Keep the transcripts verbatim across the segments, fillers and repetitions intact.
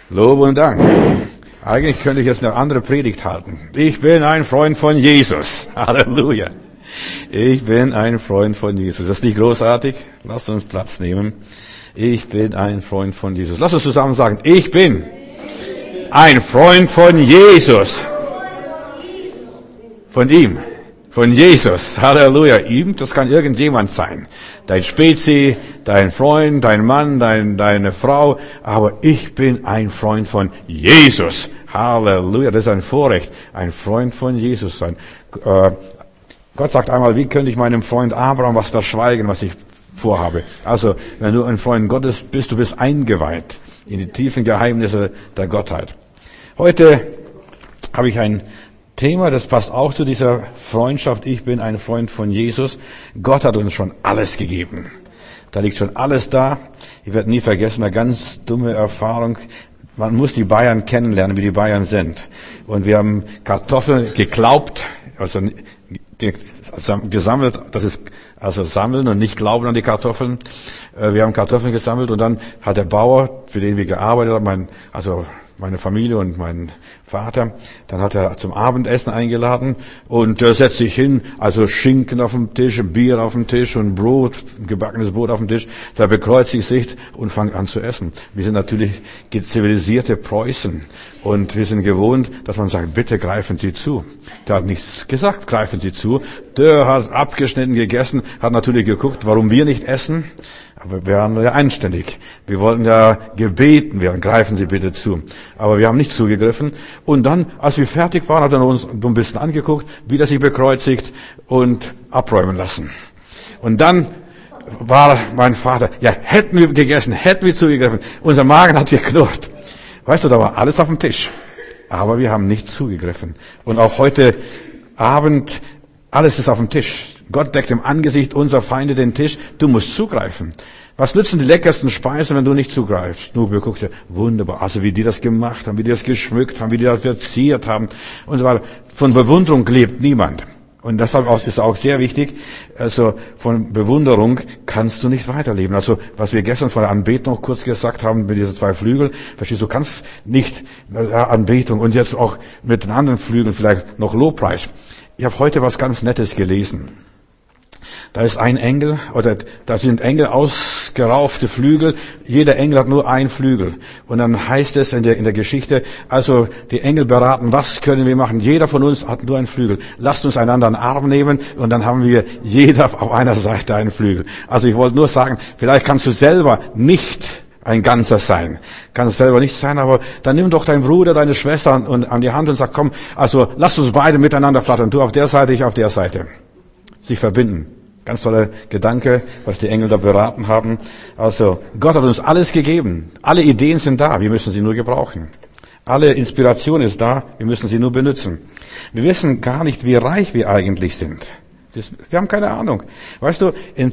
Lob und Dank. Eigentlich könnte ich jetzt eine andere Predigt halten. Ich bin ein Freund von Jesus. Halleluja. Ich bin ein Freund von Jesus. Das ist nicht großartig? Lasst uns Platz nehmen. Ich bin ein Freund von Jesus. Lasst uns zusammen sagen, ich bin ein Freund von Jesus. Von ihm. Von Jesus. Halleluja. Ihm, das kann irgendjemand sein. Dein Spezi, dein Freund, dein Mann, dein, deine Frau. Aber ich bin ein Freund von Jesus. Halleluja. Das ist ein Vorrecht, ein Freund von Jesus sein. Äh, Gott sagt einmal, wie könnte ich meinem Freund Abraham was verschweigen, was ich vorhabe? Also, wenn du ein Freund Gottes bist, du bist eingeweiht in die tiefen Geheimnisse der Gottheit. Heute habe ich ein Thema, das passt auch zu dieser Freundschaft. Ich bin ein Freund von Jesus. Gott hat uns schon alles gegeben. Da liegt schon alles da. Ich werde nie vergessen, eine ganz dumme Erfahrung. Man muss die Bayern kennenlernen, wie die Bayern sind. Und wir haben Kartoffeln geglaubt, also gesammelt, das ist also sammeln und nicht glauben an die Kartoffeln. Wir haben Kartoffeln gesammelt und dann hat der Bauer, für den wir gearbeitet haben, mein, also meine Familie und mein Vater, dann hat er zum Abendessen eingeladen und er setzt sich hin, also Schinken auf dem Tisch, Bier auf dem Tisch und Brot, gebackenes Brot auf dem Tisch. Da bekreuzigt sich und fängt an zu essen. Wir sind natürlich zivilisierte Preußen und wir sind gewohnt, dass man sagt, bitte greifen Sie zu. Der hat nichts gesagt, greifen Sie zu. Der hat abgeschnitten gegessen, hat natürlich geguckt, warum wir nicht essen. Aber wir waren ja anständig. Wir wollten ja gebeten werden, greifen Sie bitte zu. Aber wir haben nicht zugegriffen. Und dann, als wir fertig waren, hat er uns ein bisschen angeguckt, wie er sich bekreuzigt und abräumen lassen. Und dann war mein Vater, ja, hätten wir gegessen, hätten wir zugegriffen. Unser Magen hat geknurrt. Weißt du, da war alles auf dem Tisch. Aber wir haben nicht zugegriffen. Und auch heute Abend, alles ist auf dem Tisch. Gott deckt im Angesicht unserer Feinde den Tisch. Du musst zugreifen. Was nützen die leckersten Speisen, wenn du nicht zugreifst? Nur guckst du, wunderbar. Also wie die das gemacht haben, wie die das geschmückt haben, wie die das verziert haben und so weiter. Von Bewunderung lebt niemand. Und deshalb ist auch sehr wichtig, also von Bewunderung kannst du nicht weiterleben. Also was wir gestern von der Anbetung noch kurz gesagt haben, mit diesen zwei Flügeln, verstehst du, du kannst nicht äh, Anbetung und jetzt auch mit den anderen Flügeln vielleicht noch Lobpreis. Ich habe heute was ganz Nettes gelesen. Da ist ein Engel, oder da sind Engel ausgeraufte Flügel. Jeder Engel hat nur einen Flügel. Und dann heißt es in der, in der Geschichte, also die Engel beraten, was können wir machen? Jeder von uns hat nur einen Flügel. Lasst uns einander einen Arm nehmen und dann haben wir jeder auf einer Seite einen Flügel. Also ich wollte nur sagen, vielleicht kannst du selber nicht ein Ganzer sein. Kannst selber nicht sein, aber dann nimm doch deinen Bruder, deine Schwester an, an die Hand und sag, komm, also lasst uns beide miteinander flattern. Du auf der Seite, ich auf der Seite. Sich verbinden. Ganz toller Gedanke, was die Engel da beraten haben. Also, Gott hat uns alles gegeben. Alle Ideen sind da, wir müssen sie nur gebrauchen. Alle Inspiration ist da, wir müssen sie nur benutzen. Wir wissen gar nicht, wie reich wir eigentlich sind. Das, wir haben keine Ahnung. Weißt du, in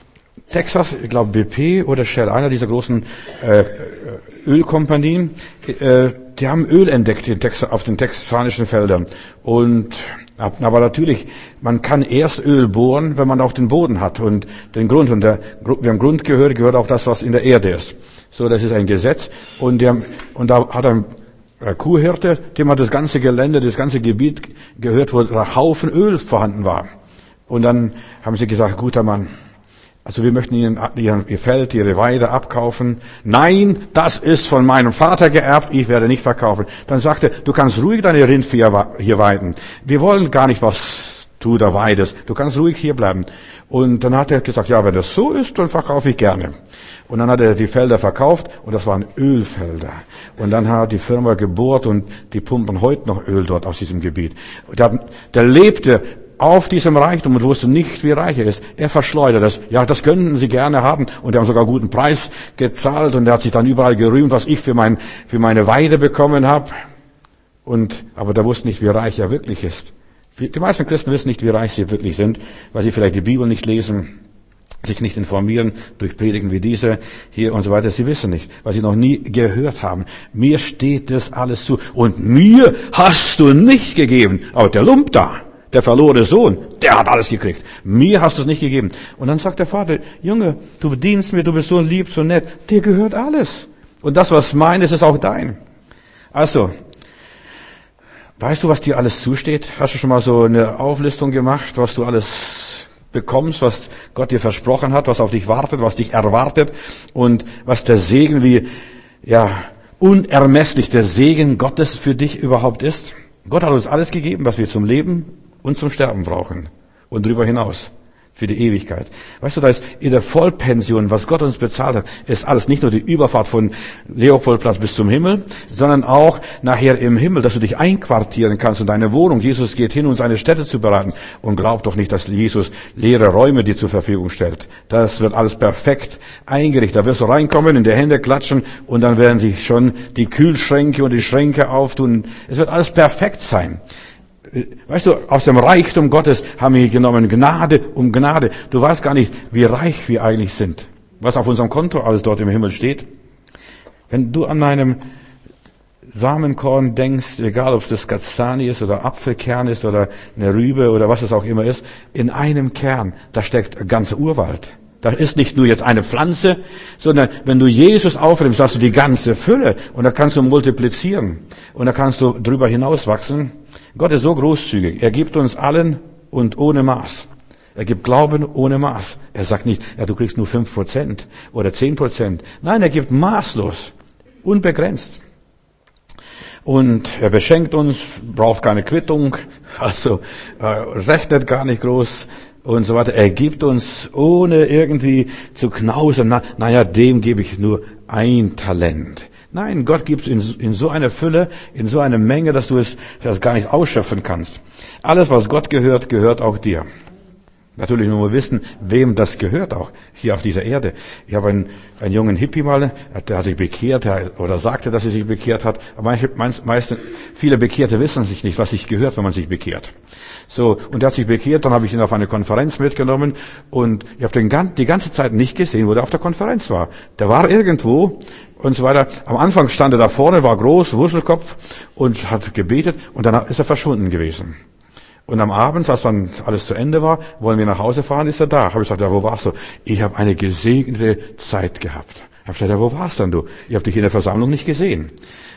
Texas, ich glaube B P oder Shell, einer dieser großen äh, Ölkompanien, äh, die haben Öl entdeckt in Texas, auf den texanischen Feldern. Und aber natürlich, man kann erst Öl bohren, wenn man auch den Boden hat und den Grund. Und der, wir haben Grund gehört, gehört auch das, was in der Erde ist. So, das ist ein Gesetz. Und, die haben, und da hat ein Kuhhirte, dem hat das ganze Gelände, das ganze Gebiet gehört, wo ein Haufen Öl vorhanden war. Und dann haben sie gesagt, guter Mann, also wir möchten Ihnen Ihr Feld, Ihre Weide abkaufen. Nein, das ist von meinem Vater geerbt, ich werde nicht verkaufen. Dann sagte er, du kannst ruhig deine Rindvieh hier weiden. Wir wollen gar nicht, was du da weidest. Du kannst ruhig hier bleiben. Und dann hat er gesagt, ja, wenn das so ist, dann verkaufe ich gerne. Und dann hat er die Felder verkauft und das waren Ölfelder. Und dann hat die Firma gebohrt und die pumpen heute noch Öl dort aus diesem Gebiet. Der, der lebte auf diesem Reichtum und wusste nicht, wie reich er ist. Er verschleudert es. Ja, das könnten Sie gerne haben. Und er haben sogar guten Preis gezahlt und er hat sich dann überall gerühmt, was ich für, mein, für meine Weide bekommen habe. Und, aber der wusste nicht, wie reich er wirklich ist. Die meisten Christen wissen nicht, wie reich sie wirklich sind, weil sie vielleicht die Bibel nicht lesen, sich nicht informieren durch Predigen wie diese hier und so weiter. Sie wissen nicht, weil sie noch nie gehört haben. Mir steht das alles zu. Und mir hast du nicht gegeben. Aber der Lump da, der verlorene Sohn, der hat alles gekriegt. Mir hast du es nicht gegeben. Und dann sagt der Vater, Junge, du dienst mir, du bist so lieb, so nett. Dir gehört alles. Und das, was mein ist, ist auch dein. Also, weißt du, was dir alles zusteht? Hast du schon mal so eine Auflistung gemacht, was du alles bekommst, was Gott dir versprochen hat, was auf dich wartet, was dich erwartet und was der Segen, wie, ja, unermesslich der Segen Gottes für dich überhaupt ist? Gott hat uns alles gegeben, was wir zum Leben und zum Sterben brauchen. Und darüber hinaus. Für die Ewigkeit. Weißt du, da ist in der Vollpension, was Gott uns bezahlt hat, ist alles nicht nur die Überfahrt von Leopoldplatz bis zum Himmel, sondern auch nachher im Himmel, dass du dich einquartieren kannst in deine Wohnung. Jesus geht hin, um seine Stätte zu bereiten. Und glaub doch nicht, dass Jesus leere Räume dir zur Verfügung stellt. Das wird alles perfekt eingerichtet. Da wirst du reinkommen, in die Hände klatschen und dann werden sich schon die Kühlschränke und die Schränke auftun. Es wird alles perfekt sein. Weißt du, aus dem Reichtum Gottes haben wir genommen Gnade um Gnade. Du weißt gar nicht, wie reich wir eigentlich sind. Was auf unserem Konto alles dort im Himmel steht. Wenn du an meinem Samenkorn denkst, egal ob es das Gazani ist oder Apfelkern ist oder eine Rübe oder was es auch immer ist, in einem Kern, da steckt ein ganzer Urwald. Da ist nicht nur jetzt eine Pflanze, sondern wenn du Jesus aufnimmst, hast du die ganze Fülle und da kannst du multiplizieren und da kannst du drüber hinaus wachsen. Gott ist so großzügig. Er gibt uns allen und ohne Maß. Er gibt Glauben ohne Maß. Er sagt nicht, ja, du kriegst nur fünf Prozent oder zehn Prozent. Nein, er gibt maßlos, unbegrenzt. Und er beschenkt uns, braucht keine Quittung, also äh, rechnet gar nicht groß und so weiter. Er gibt uns, ohne irgendwie zu knausern, na, naja, dem gebe ich nur ein Talent. Nein, Gott gibt in, in so einer Fülle, in so einer Menge, dass du es das gar nicht ausschöpfen kannst. Alles, was Gott gehört, gehört auch dir. Natürlich nur wissen, wem das gehört auch hier auf dieser Erde. Ich habe einen, einen jungen Hippie mal, der hat sich bekehrt oder sagte, dass er sich bekehrt hat. Aber manche, meist, viele Bekehrte wissen sich nicht, was sich gehört, wenn man sich bekehrt. So, und er hat sich bekehrt, dann habe ich ihn auf eine Konferenz mitgenommen und ich habe den die ganze Zeit nicht gesehen, wo der auf der Konferenz war. Der war irgendwo und so weiter. Am Anfang stand er da vorne, war groß, Wuschelkopf und hat gebetet und dann ist er verschwunden gewesen. Und am Abend, als dann alles zu Ende war, wollen wir nach Hause fahren, ist er da. Habe ich gesagt, ja, wo warst du? Ich habe eine gesegnete Zeit gehabt. Habe ich gesagt, ja, wo warst denn du? Ich habe dich in der Versammlung nicht gesehen.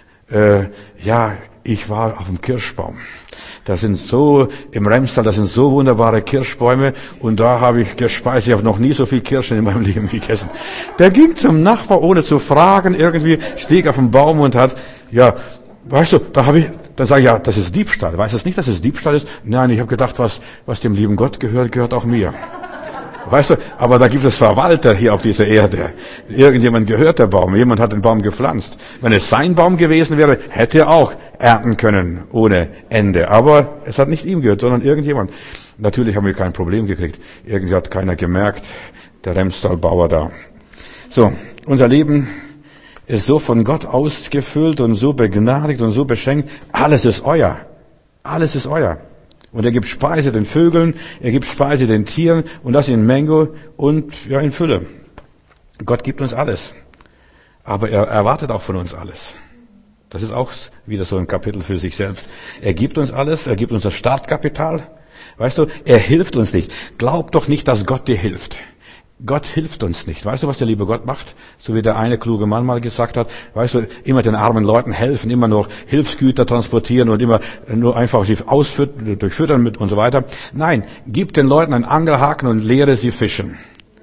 Äh, ja, ich war auf dem Kirschbaum. Das sind so, im Remstal, das sind so wunderbare Kirschbäume und da habe ich gespeist. Ich habe noch nie so viel Kirschen in meinem Leben gegessen. Der ging zum Nachbar, ohne zu fragen, irgendwie stieg auf den Baum und hat, ja, weißt du, da habe ich, dann sage ich, ja, das ist Diebstahl. Weißt du nicht, dass es Diebstahl ist? Nein, ich habe gedacht, was, was dem lieben Gott gehört, gehört auch mir. Weißt du, aber da gibt es Verwalter hier auf dieser Erde. Irgendjemand gehört der Baum, jemand hat den Baum gepflanzt. Wenn es sein Baum gewesen wäre, hätte er auch ernten können, ohne Ende. Aber es hat nicht ihm gehört, sondern irgendjemand. Natürlich haben wir kein Problem gekriegt. Irgendwie hat keiner gemerkt, der Remstal-Bauer da. So, unser Leben ist so von Gott ausgefüllt und so begnadigt und so beschenkt. Alles ist euer. Alles ist euer. Und er gibt Speise den Vögeln, er gibt Speise den Tieren und das in Menge und ja in Fülle. Gott gibt uns alles. Aber er erwartet auch von uns alles. Das ist auch wieder so ein Kapitel für sich selbst. Er gibt uns alles, er gibt uns das Startkapital. Weißt du, er hilft uns nicht. Glaub doch nicht, dass Gott dir hilft. Gott hilft uns nicht. Weißt du, was der liebe Gott macht? So wie der eine kluge Mann mal gesagt hat. Weißt du, immer den armen Leuten helfen, immer nur Hilfsgüter transportieren und immer nur einfach sie ausfüttern, durchfüttern mit und so weiter. Nein, gib den Leuten einen Angelhaken und lehre sie fischen.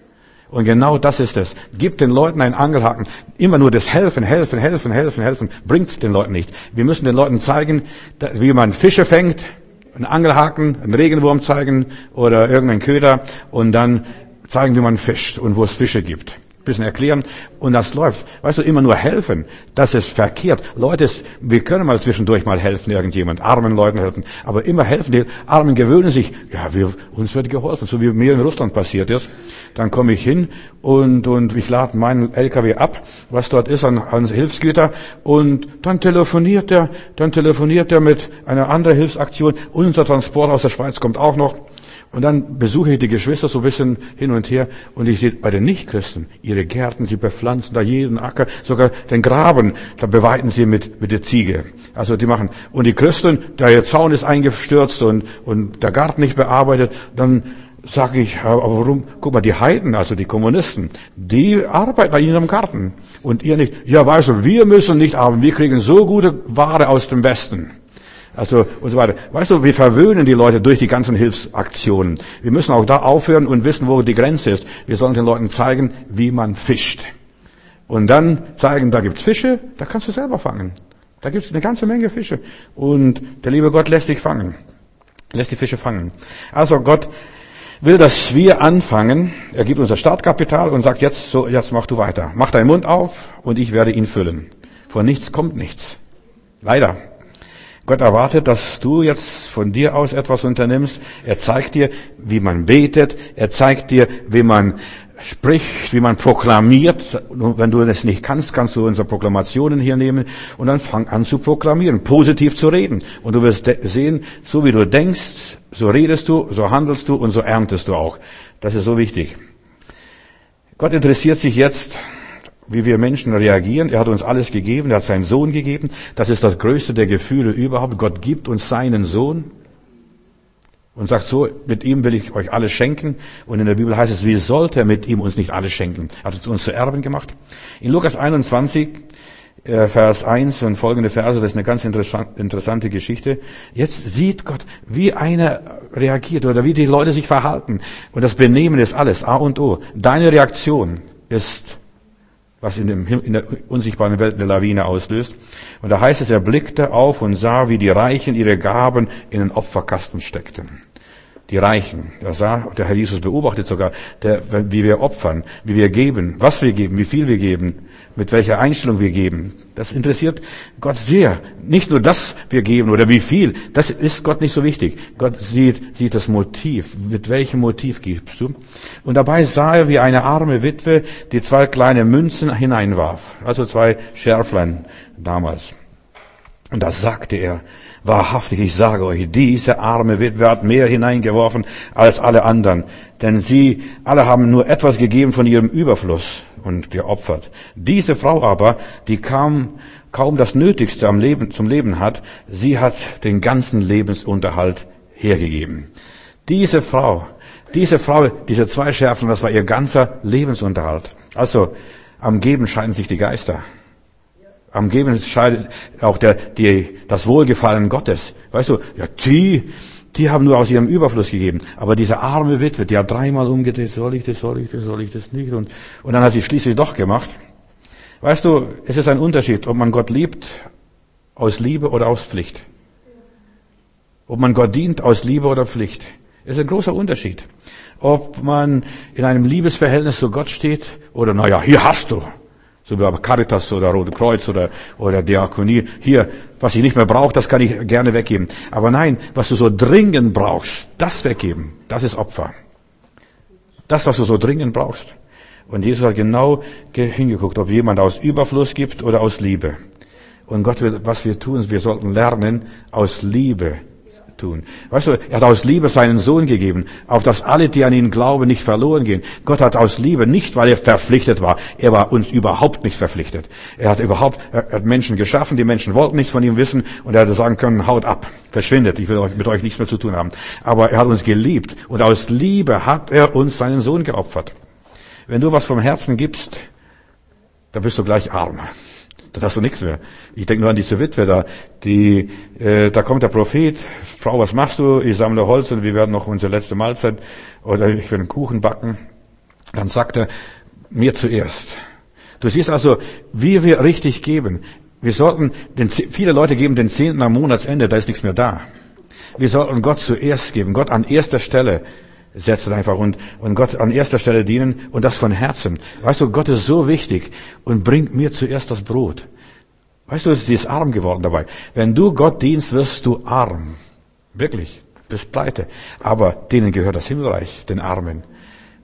Und genau das ist es. Gib den Leuten einen Angelhaken. Immer nur das Helfen, Helfen, Helfen, Helfen, Helfen bringt den Leuten nicht. Wir müssen den Leuten zeigen, wie man Fische fängt, einen Angelhaken, einen Regenwurm zeigen oder irgendeinen Köder und dann zeigen, wie man fischt und wo es Fische gibt. Ein bisschen erklären und das läuft. Weißt du, immer nur helfen, das ist verkehrt. Leute, wir können mal zwischendurch mal helfen, irgendjemand, armen Leuten helfen, aber immer helfen. Die Armen gewöhnen sich, ja, wir, uns wird geholfen, so wie mir in Russland passiert ist. Dann komme ich hin und, und ich lade meinen L K W ab, was dort ist an, an Hilfsgüter und dann telefoniert er, dann telefoniert er mit einer anderen Hilfsaktion. Unser Transport aus der Schweiz kommt auch noch. Und dann besuche ich die Geschwister so ein bisschen hin und her und ich sehe bei den Nichtchristen ihre Gärten, sie bepflanzen da jeden Acker, sogar den Graben, da beweiden sie mit mit der Ziege. Also die machen. Und die Christen, der Zaun ist eingestürzt und und der Garten nicht bearbeitet, dann sage ich, aber warum? Guck mal, die Heiden, also die Kommunisten, die arbeiten bei Ihnen im Garten. Und ihr nicht. Ja, weißt du, wir müssen nicht arbeiten. Wir kriegen so gute Ware aus dem Westen. Also, und so weiter. Weißt du, wir verwöhnen die Leute durch die ganzen Hilfsaktionen. Wir müssen auch da aufhören und wissen, wo die Grenze ist. Wir sollen den Leuten zeigen, wie man fischt. Und dann zeigen, da gibt's Fische, da kannst du selber fangen. Da gibt's eine ganze Menge Fische. Und der liebe Gott lässt dich fangen. Lässt die Fische fangen. Also Gott will, dass wir anfangen. Er gibt uns das Startkapital und sagt, jetzt, so, jetzt mach du weiter. Mach deinen Mund auf und ich werde ihn füllen. Von nichts kommt nichts. Leider. Gott erwartet, dass du jetzt von dir aus etwas unternimmst. Er zeigt dir, wie man betet. Er zeigt dir, wie man spricht, wie man proklamiert. Und wenn du das nicht kannst, kannst du unsere Proklamationen hier nehmen und dann fang an zu proklamieren, positiv zu reden. Und du wirst sehen, so wie du denkst, so redest du, so handelst du und so erntest du auch. Das ist so wichtig. Gott interessiert sich jetzt, wie wir Menschen reagieren. Er hat uns alles gegeben, er hat seinen Sohn gegeben. Das ist das größte der Gefühle überhaupt. Gott gibt uns seinen Sohn und sagt so, mit ihm will ich euch alles schenken. Und in der Bibel heißt es, wie sollte er mit ihm uns nicht alles schenken? Er hat es uns zu Erben gemacht. In Lukas einundzwanzig, Vers eins und folgende Verse, das ist eine ganz interessante Geschichte. Jetzt sieht Gott, wie einer reagiert oder wie die Leute sich verhalten. Und das Benehmen ist alles, A und O. Deine Reaktion ist, was in, dem, in der unsichtbaren Welt eine Lawine auslöst. Und da heißt es, er blickte auf und sah, wie die Reichen ihre Gaben in den Opferkasten steckten. Die Reichen, er sah, der Herr Jesus beobachtet sogar, der, wie wir opfern, wie wir geben, was wir geben, wie viel wir geben, mit welcher Einstellung wir geben. Das interessiert Gott sehr. Nicht nur, dass wir geben oder wie viel, das ist Gott nicht so wichtig. Gott sieht, sieht das Motiv. Mit welchem Motiv gibst du? Und dabei sah er, wie eine arme Witwe die zwei kleine Münzen hineinwarf. Also zwei Schärflein damals. Und da sagte er, wahrhaftig, ich sage euch, diese arme Witwe hat mehr hineingeworfen als alle anderen. Denn sie alle haben nur etwas gegeben von ihrem Überfluss und geopfert. Diese Frau aber, die kaum, kaum das Nötigste am Leben, zum Leben hat, sie hat den ganzen Lebensunterhalt hergegeben. Diese Frau, diese Frau, diese zwei Schärfen, das war ihr ganzer Lebensunterhalt. Also, am Geben scheiden sich die Geister. Am Geben scheidet auch der, die, das Wohlgefallen Gottes. Weißt du, ja, die, die haben nur aus ihrem Überfluss gegeben. Aber diese arme Witwe, die hat dreimal umgedreht, soll ich das, soll ich das, soll ich das nicht? Und, und dann hat sie schließlich doch gemacht. Weißt du, es ist ein Unterschied, ob man Gott liebt aus Liebe oder aus Pflicht. Ob man Gott dient aus Liebe oder Pflicht. Es ist ein großer Unterschied. Ob man in einem Liebesverhältnis zu Gott steht oder, naja, hier hast du. So wie Caritas oder Rote Kreuz oder, oder Diakonie. Hier, was ich nicht mehr brauche, das kann ich gerne weggeben. Aber nein, was du so dringend brauchst, das weggeben, das ist Opfer. Das, was du so dringend brauchst. Und Jesus hat genau hingeguckt, ob jemand aus Überfluss gibt oder aus Liebe. Und Gott will, was wir tun, wir sollten lernen, aus Liebe tun. Weißt du, er hat aus Liebe seinen Sohn gegeben, auf dass alle, die an ihn glauben, nicht verloren gehen. Gott hat aus Liebe, nicht weil er verpflichtet war, er war uns überhaupt nicht verpflichtet. Er hat überhaupt, er hat Menschen geschaffen, die Menschen wollten nichts von ihm wissen und er hätte sagen können, haut ab, verschwindet, ich will mit euch nichts mehr zu tun haben. Aber er hat uns geliebt und aus Liebe hat er uns seinen Sohn geopfert. Wenn du was vom Herzen gibst, dann bist du gleich arm. Dann hast du nichts mehr. Ich denke nur an diese Witwe da, die, äh, da kommt der Prophet, Frau, was machst du? Ich sammle Holz und wir werden noch unsere letzte Mahlzeit oder ich will einen Kuchen backen. Dann sagt er, mir zuerst. Du siehst also, wie wir richtig geben. Wir sollten, den, viele Leute geben den Zehnten am Monatsende, da ist nichts mehr da. Wir sollten Gott zuerst geben, Gott an erster Stelle setzen einfach und, und Gott an erster Stelle dienen und das von Herzen. Weißt du, Gott ist so wichtig und bringt mir zuerst das Brot. Weißt du, sie ist arm geworden dabei. Wenn du Gott dienst, wirst du arm. Wirklich. Bist pleite. Aber denen gehört das Himmelreich, den Armen.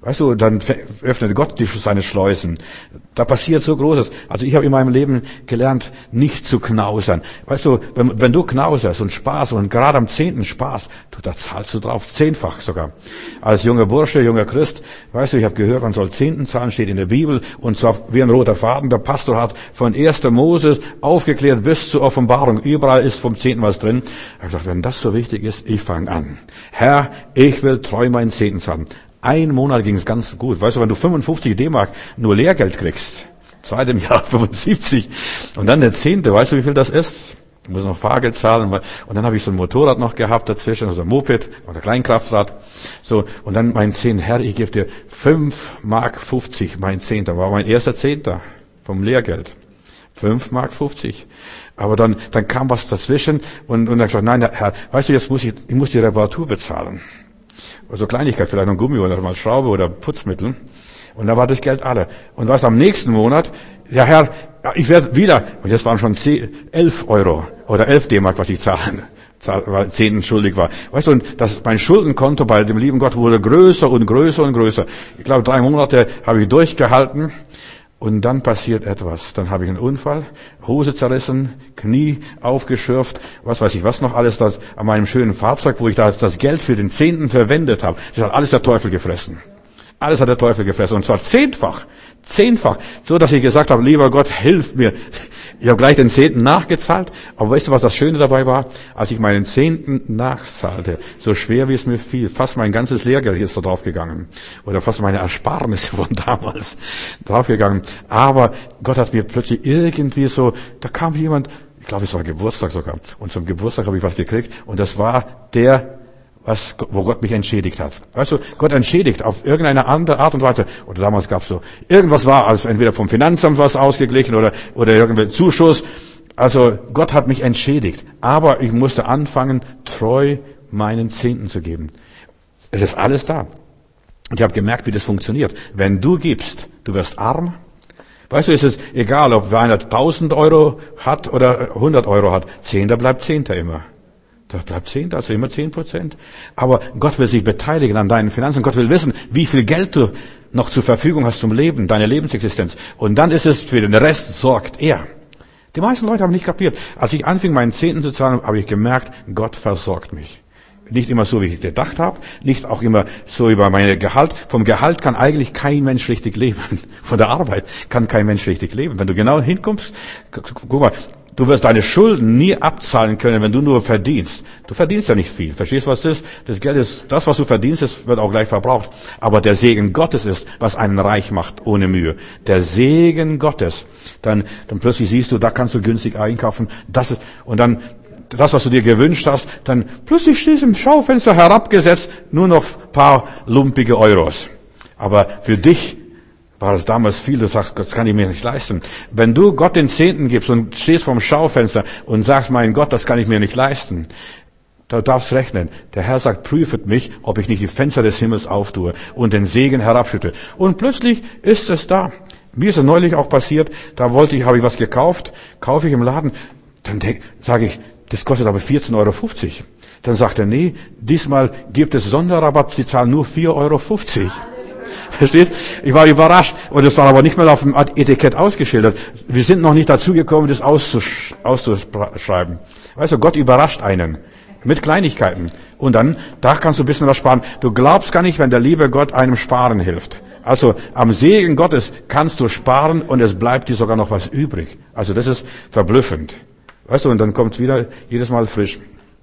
Weißt du, dann öffnet Gott die, seine Schleusen. Da passiert so Großes. Also ich habe in meinem Leben gelernt, nicht zu knausern. Weißt du, wenn, wenn du knauserst und Spaß und gerade am Zehnten Spaß, du, da zahlst du drauf, zehnfach sogar. Als junger Bursche, junger Christ, weißt du, ich habe gehört, man soll Zehnten zahlen, steht in der Bibel, und zwar wie ein roter Faden. Der Pastor hat von erster Mose aufgeklärt bis zur Offenbarung. Überall ist vom Zehnten was drin. Ich habe gedacht, wenn das so wichtig ist, ich fange an. Herr, ich will treu meinen Zehnten zahlen. Ein Monat ging es ganz gut. Weißt du, wenn du fünfundfünfzig D-Mark nur Lehrgeld kriegst, zweit im Jahr fünfundsiebzig, und dann der Zehnte, weißt du, wie viel das ist? Du musst noch Fahrgeld zahlen. Und dann habe ich so ein Motorrad noch gehabt dazwischen, also ein Moped oder Kleinkraftrad. So, und dann mein Zehnter, Herr, ich gebe dir fünf Mark fünfzig, mein Zehnter. War mein erster Zehnter vom Lehrgeld. fünf Mark fünfzig. Aber dann, dann kam was dazwischen, und, und dann gesagt, nein, Herr, weißt du, jetzt muss ich, ich muss die Reparatur bezahlen. Also Kleinigkeit, vielleicht noch ein Gummi oder mal Schraube oder Putzmittel. Und da war das Geld alle. Und was am nächsten Monat, ja Herr, ich werde wieder, und jetzt waren schon elf Euro oder elf D-Mark, was ich zahlen, weil Zehnten schuldig war. Weißt du, und das, mein Schuldenkonto bei dem lieben Gott wurde größer und größer und größer. Ich glaube, drei Monate habe ich durchgehalten. Und dann passiert etwas. Dann habe ich einen Unfall, Hose zerrissen, Knie aufgeschürft, was weiß ich was noch alles, das an meinem schönen Fahrzeug, wo ich da das Geld für den Zehnten verwendet habe. Das hat alles der Teufel gefressen. Alles hat der Teufel gefressen. Und zwar zehnfach. Zehnfach. So, dass ich gesagt habe, lieber Gott, hilf mir. Ich habe gleich den Zehnten nachgezahlt. Aber weißt du, was das Schöne dabei war? Als ich meinen Zehnten nachzahlte, so schwer wie es mir fiel, fast mein ganzes Lehrgeld ist da draufgegangen. Oder fast meine Ersparnisse von damals draufgegangen. Aber Gott hat mir plötzlich irgendwie so, da kam jemand, ich glaube, es war Geburtstag sogar. Und zum Geburtstag habe ich was gekriegt. Und das war der, was, wo Gott mich entschädigt hat. Weißt du, Gott entschädigt auf irgendeine andere Art und Weise. Oder damals gab's so, irgendwas war, also entweder vom Finanzamt was ausgeglichen oder, oder irgendein Zuschuss. Also Gott hat mich entschädigt. Aber ich musste anfangen, treu meinen Zehnten zu geben. Es ist alles da. Und ich habe gemerkt, wie das funktioniert. Wenn du gibst, du wirst arm. Weißt du, es ist egal, ob einer tausend Euro hat oder hundert Euro hat. Zehnter bleibt Zehnter immer. Da bleibt Zehnter, also immer zehn Prozent. Aber Gott will sich beteiligen an deinen Finanzen. Gott will wissen, wie viel Geld du noch zur Verfügung hast zum Leben, deine Lebensexistenz. Und dann ist es, für den Rest sorgt er. Die meisten Leute haben nicht kapiert. Als ich anfing, meinen Zehnten zu zahlen, habe ich gemerkt, Gott versorgt mich. Nicht immer so, wie ich gedacht habe, nicht auch immer so über meine Gehalt. Vom Gehalt kann eigentlich kein Mensch richtig leben. Von der Arbeit kann kein Mensch richtig leben. Wenn du genau hinkommst, guck mal, du wirst deine Schulden nie abzahlen können, wenn du nur verdienst. Du verdienst ja nicht viel. Verstehst du, was das ist? Das Geld ist, das, was du verdienst, das wird auch gleich verbraucht. Aber der Segen Gottes ist, was einen reich macht, ohne Mühe. Der Segen Gottes. Dann, dann plötzlich siehst du, da kannst du günstig einkaufen. Das ist, und dann, das, was du dir gewünscht hast, dann plötzlich stehst du im Schaufenster herabgesetzt, nur noch ein paar lumpige Euros. Aber für dich war es damals viel, du sagst, das kann ich mir nicht leisten. Wenn du Gott den Zehnten gibst und stehst vorm Schaufenster und sagst, mein Gott, das kann ich mir nicht leisten, da darfst rechnen. Der Herr sagt, prüfet mich, ob ich nicht die Fenster des Himmels auftue und den Segen herabschütte. Und plötzlich ist es da. Mir ist es neulich auch passiert, da wollte ich, habe ich was gekauft, kaufe ich im Laden, dann sage ich, das kostet aber vierzehn Euro fünfzig. Dann sagt er, nee, diesmal gibt es Sonderrabatt, Sie zahlen nur vier Euro fünfzig. Verstehst? Ich war überrascht. Und es war aber nicht mehr auf dem Etikett ausgeschildert. Wir sind noch nicht dazu gekommen, das auszusch- auszuschreiben. Weißt du, Gott überrascht einen. Mit Kleinigkeiten. Und dann, da kannst du ein bisschen was sparen. Du glaubst gar nicht, wenn der liebe Gott einem sparen hilft. Also, am Segen Gottes kannst du sparen und es bleibt dir sogar noch was übrig. Also, das ist verblüffend. Weißt du, und dann kommt wieder jedes Mal frisch.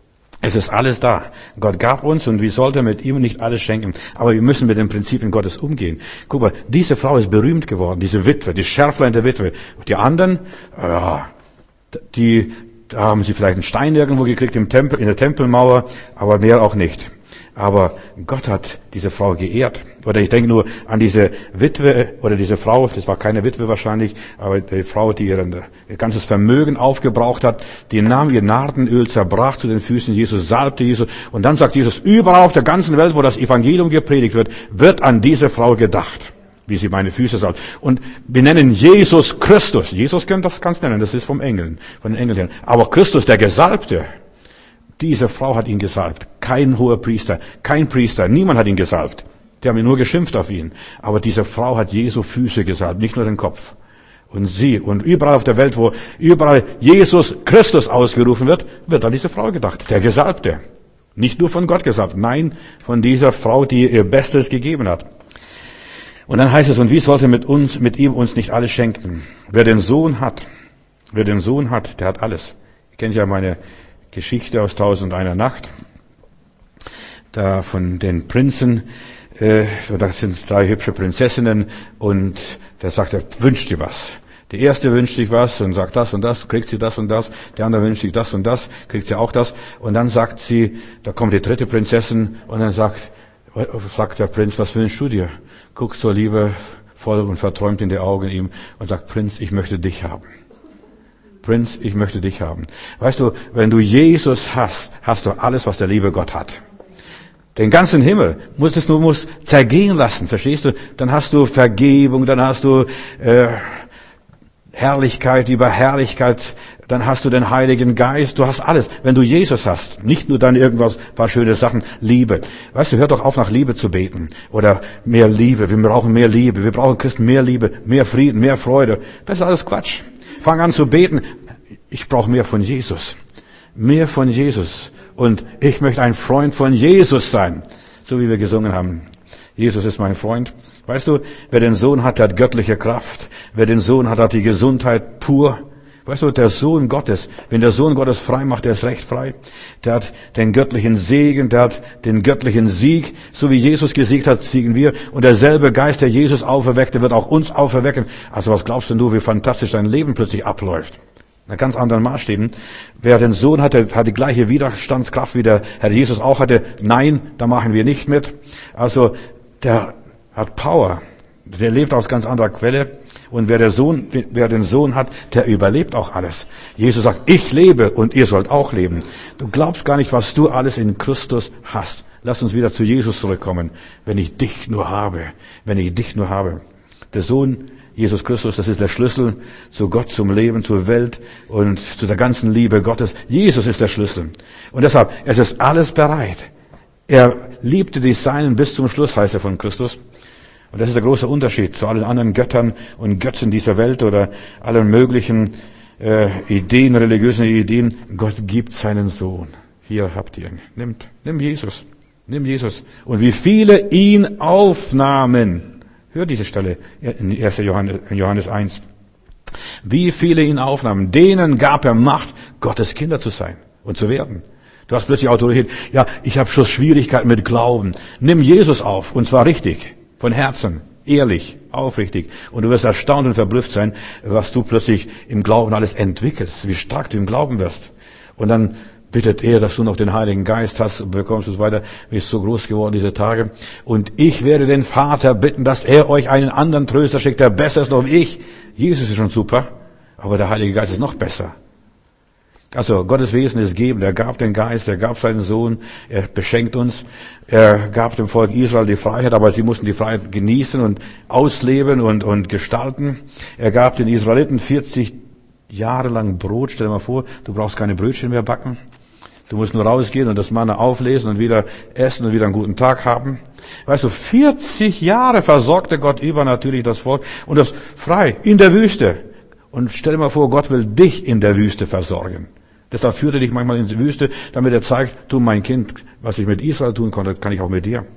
Es ist alles da. Gott gab uns und wir sollten mit ihm nicht alles schenken. Aber wir müssen mit den Prinzipien Gottes umgehen. Guck mal, diese Frau ist berühmt geworden, diese Witwe, die Schärflein der Witwe. Und die anderen, ja, die, da haben sie vielleicht einen Stein irgendwo gekriegt im Tempel, in der Tempelmauer, aber mehr auch nicht. Aber Gott hat diese Frau geehrt. Oder ich denke nur an diese Witwe oder diese Frau, das war keine Witwe wahrscheinlich, aber die Frau, die ihr, ihr ganzes Vermögen aufgebraucht hat, die nahm ihr Nardenöl, zerbrach zu den Füßen Jesus, salbte Jesus. Und dann sagt Jesus, überall auf der ganzen Welt, wo das Evangelium gepredigt wird, wird an diese Frau gedacht, wie sie meine Füße salbt. Und wir nennen Jesus Christus. Jesus kann das kannst nennen, das ist vom Engeln, von den Engeln her. Aber Christus, der Gesalbte, diese Frau hat ihn gesalbt. Kein hoher Priester, kein Priester, niemand hat ihn gesalbt. Die haben nur geschimpft auf ihn. Aber diese Frau hat Jesu Füße gesalbt, nicht nur den Kopf. Und sie, und überall auf der Welt, wo überall Jesus Christus ausgerufen wird, wird an diese Frau gedacht. Der Gesalbte. Nicht nur von Gott gesalbt, nein, von dieser Frau, die ihr Bestes gegeben hat. Und dann heißt es, und wie sollte mit uns, mit ihm uns nicht alles schenken? Wer den Sohn hat, wer den Sohn hat, der hat alles. Ihr kennt ja meine Geschichte aus Tausend einer Nacht. Da von den Prinzen, äh, da sind drei hübsche Prinzessinnen und der sagt, er wünscht dir was. Die erste wünscht sich was und sagt das und das, kriegt sie das und das. Die andere wünscht sich das und das, kriegt sie auch das. Und dann sagt sie, da kommt die dritte Prinzessin und dann sagt, sagt der Prinz, was wünschst du dir? Guckt so liebevoll und verträumt in die Augen ihm und sagt, Prinz, ich möchte dich haben. Prinz, ich möchte dich haben. Weißt du, wenn du Jesus hast, hast du alles, was der liebe Gott hat. Den ganzen Himmel musst es nur musst zergehen lassen, verstehst du? Dann hast du Vergebung, dann hast du äh, Herrlichkeit über Herrlichkeit, dann hast du den Heiligen Geist, du hast alles. Wenn du Jesus hast, nicht nur dann irgendwas, paar schöne Sachen, Liebe. Weißt du, hör doch auf, nach Liebe zu beten. Oder mehr Liebe, wir brauchen mehr Liebe, wir brauchen Christen mehr Liebe, mehr Frieden, mehr Freude. Das ist alles Quatsch. Fang an zu beten, ich brauche mehr von Jesus. Mehr von Jesus. Und ich möchte ein Freund von Jesus sein. So wie wir gesungen haben. Jesus ist mein Freund. Weißt du, wer den Sohn hat, der hat göttliche Kraft. Wer den Sohn hat, hat die Gesundheit pur. Weißt du, der Sohn Gottes, wenn der Sohn Gottes frei macht, der ist recht frei. Der hat den göttlichen Segen, der hat den göttlichen Sieg. So wie Jesus gesiegt hat, siegen wir. Und derselbe Geist, der Jesus auferweckt, der wird auch uns auferwecken. Also was glaubst denn du, wie fantastisch dein Leben plötzlich abläuft? Nach ganz anderen Maßstäben. Wer den Sohn hatte, hat die gleiche Widerstandskraft, wie der Herr Jesus auch hatte. Nein, da machen wir nicht mit. Also, der hat Power. Der lebt aus ganz anderer Quelle. Und wer, der Sohn, wer den Sohn hat, der überlebt auch alles. Jesus sagt, ich lebe und ihr sollt auch leben. Du glaubst gar nicht, was du alles in Christus hast. Lass uns wieder zu Jesus zurückkommen. Wenn ich dich nur habe. Wenn ich dich nur habe. Der Sohn Jesus Christus, das ist der Schlüssel zu Gott, zum Leben, zur Welt und zu der ganzen Liebe Gottes. Jesus ist der Schlüssel. Und deshalb, es ist alles bereit. Er liebte die Seinen bis zum Schluss, heißt er von Christus. Und das ist der große Unterschied zu allen anderen Göttern und Götzen dieser Welt oder allen möglichen äh, Ideen, religiösen Ideen. Gott gibt seinen Sohn. Hier habt ihr ihn. Nimmt, nimm Jesus. Nimm Jesus. Und wie viele ihn aufnahmen. Hör diese Stelle in erster Johannes eins. Wie viele ihn aufnahmen, denen gab er Macht, Gottes Kinder zu sein und zu werden. Du hast plötzlich Autorität. Ja, ich habe schon Schwierigkeiten mit Glauben. Nimm Jesus auf, und zwar richtig, von Herzen, ehrlich, aufrichtig. Und du wirst erstaunt und verblüfft sein, was du plötzlich im Glauben alles entwickelst, wie stark du im Glauben wirst. Und dann bittet er, dass du noch den Heiligen Geist hast und bekommst es weiter. Mir ist so groß geworden diese Tage. Und ich werde den Vater bitten, dass er euch einen anderen Tröster schickt, der besser ist noch wie ich. Jesus ist schon super, aber der Heilige Geist ist noch besser. Also Gottes Wesen ist geben. Er gab den Geist, er gab seinen Sohn, er beschenkt uns. Er gab dem Volk Israel die Freiheit, aber sie mussten die Freiheit genießen und ausleben und, und gestalten. Er gab den Israeliten vierzig Jahre lang Brot. Stell dir mal vor, du brauchst keine Brötchen mehr backen. Du musst nur rausgehen und das Manna auflesen und wieder essen und wieder einen guten Tag haben. Weißt du, vierzig Jahre versorgte Gott übernatürlich das Volk und das frei in der Wüste. Und stell dir mal vor, Gott will dich in der Wüste versorgen. Deshalb führt er dich manchmal in die Wüste, damit er zeigt, du mein Kind, was ich mit Israel tun konnte, kann ich auch mit dir.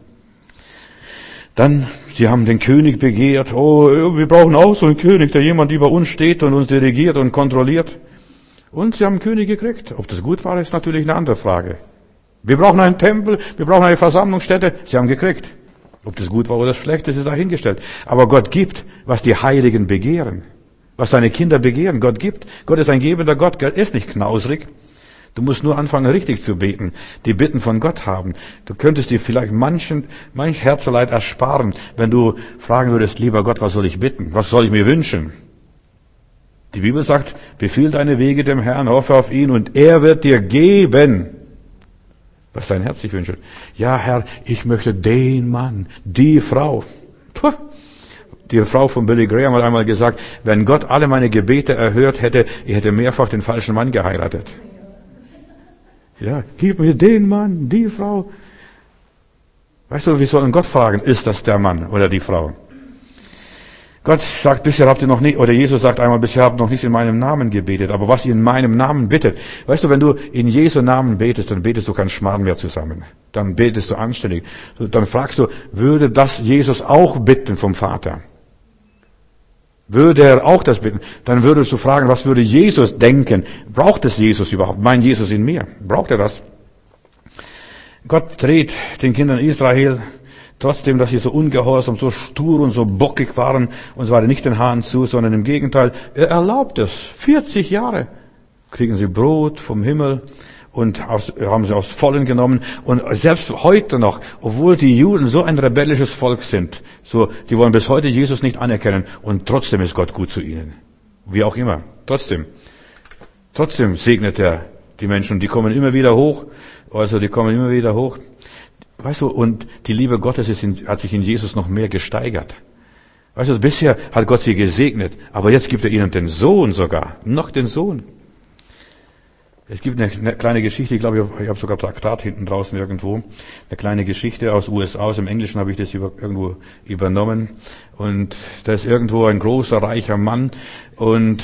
Dann, sie haben den König begehrt. Oh, wir brauchen auch so einen König, der jemand über uns steht und uns dirigiert und kontrolliert. Und sie haben einen König gekriegt. Ob das gut war, ist natürlich eine andere Frage. Wir brauchen einen Tempel, wir brauchen eine Versammlungsstätte. Sie haben gekriegt. Ob das gut war oder schlecht, das ist dahingestellt. Aber Gott gibt, was die Heiligen begehren. Was seine Kinder begehren. Gott gibt. Gott ist ein gebender Gott. Gott ist nicht knausrig. Du musst nur anfangen, richtig zu beten. Die Bitten von Gott haben. Du könntest dir vielleicht manchen, manch Herzeleid ersparen, wenn du fragen würdest, lieber Gott, was soll ich bitten? Was soll ich mir wünschen? Die Bibel sagt, befiehl deine Wege dem Herrn, hoffe auf ihn und er wird dir geben, was dein Herz sich wünscht. Ja, Herr, ich möchte den Mann, die Frau. Puh. Die Frau von Billy Graham hat einmal gesagt, wenn Gott alle meine Gebete erhört hätte, ich hätte mehrfach den falschen Mann geheiratet. Ja, gib mir den Mann, die Frau. Weißt du, wir sollen Gott fragen, ist das der Mann oder die Frau? Gott sagt, bisher habt ihr noch nicht, oder Jesus sagt einmal, bisher habt ihr noch nicht in meinem Namen gebetet, aber was ihr in meinem Namen bittet. Weißt du, wenn du in Jesu Namen betest, dann betest du keinen Schmarrn mehr zusammen. Dann betest du anständig. Dann fragst du, würde das Jesus auch bitten vom Vater? Würde er auch das bitten? Dann würdest du fragen, was würde Jesus denken? Braucht es Jesus überhaupt? Mein Jesus in mir? Braucht er das? Gott dreht den Kindern Israel, trotzdem, dass sie so ungehorsam, so stur und so bockig waren, und zwar nicht den Hahn zu, sondern im Gegenteil, er erlaubt es. vierzig Jahre kriegen sie Brot vom Himmel und aus, haben sie aus Vollen genommen. Und selbst heute noch, obwohl die Juden so ein rebellisches Volk sind, so, die wollen bis heute Jesus nicht anerkennen, und trotzdem ist Gott gut zu ihnen. Wie auch immer. Trotzdem. Trotzdem segnet er die Menschen. Die kommen immer wieder hoch. Also, die kommen immer wieder hoch. Weißt du, und die Liebe Gottes ist in, hat sich in Jesus noch mehr gesteigert. Weißt du, bisher hat Gott sie gesegnet, aber jetzt gibt er ihnen den Sohn sogar. Noch den Sohn. Es gibt eine, eine kleine Geschichte, ich glaube, ich habe sogar Traktat hinten draußen irgendwo, eine kleine Geschichte aus U S A, aus dem Englischen habe ich das über, irgendwo übernommen. Und da ist irgendwo ein großer, reicher Mann, und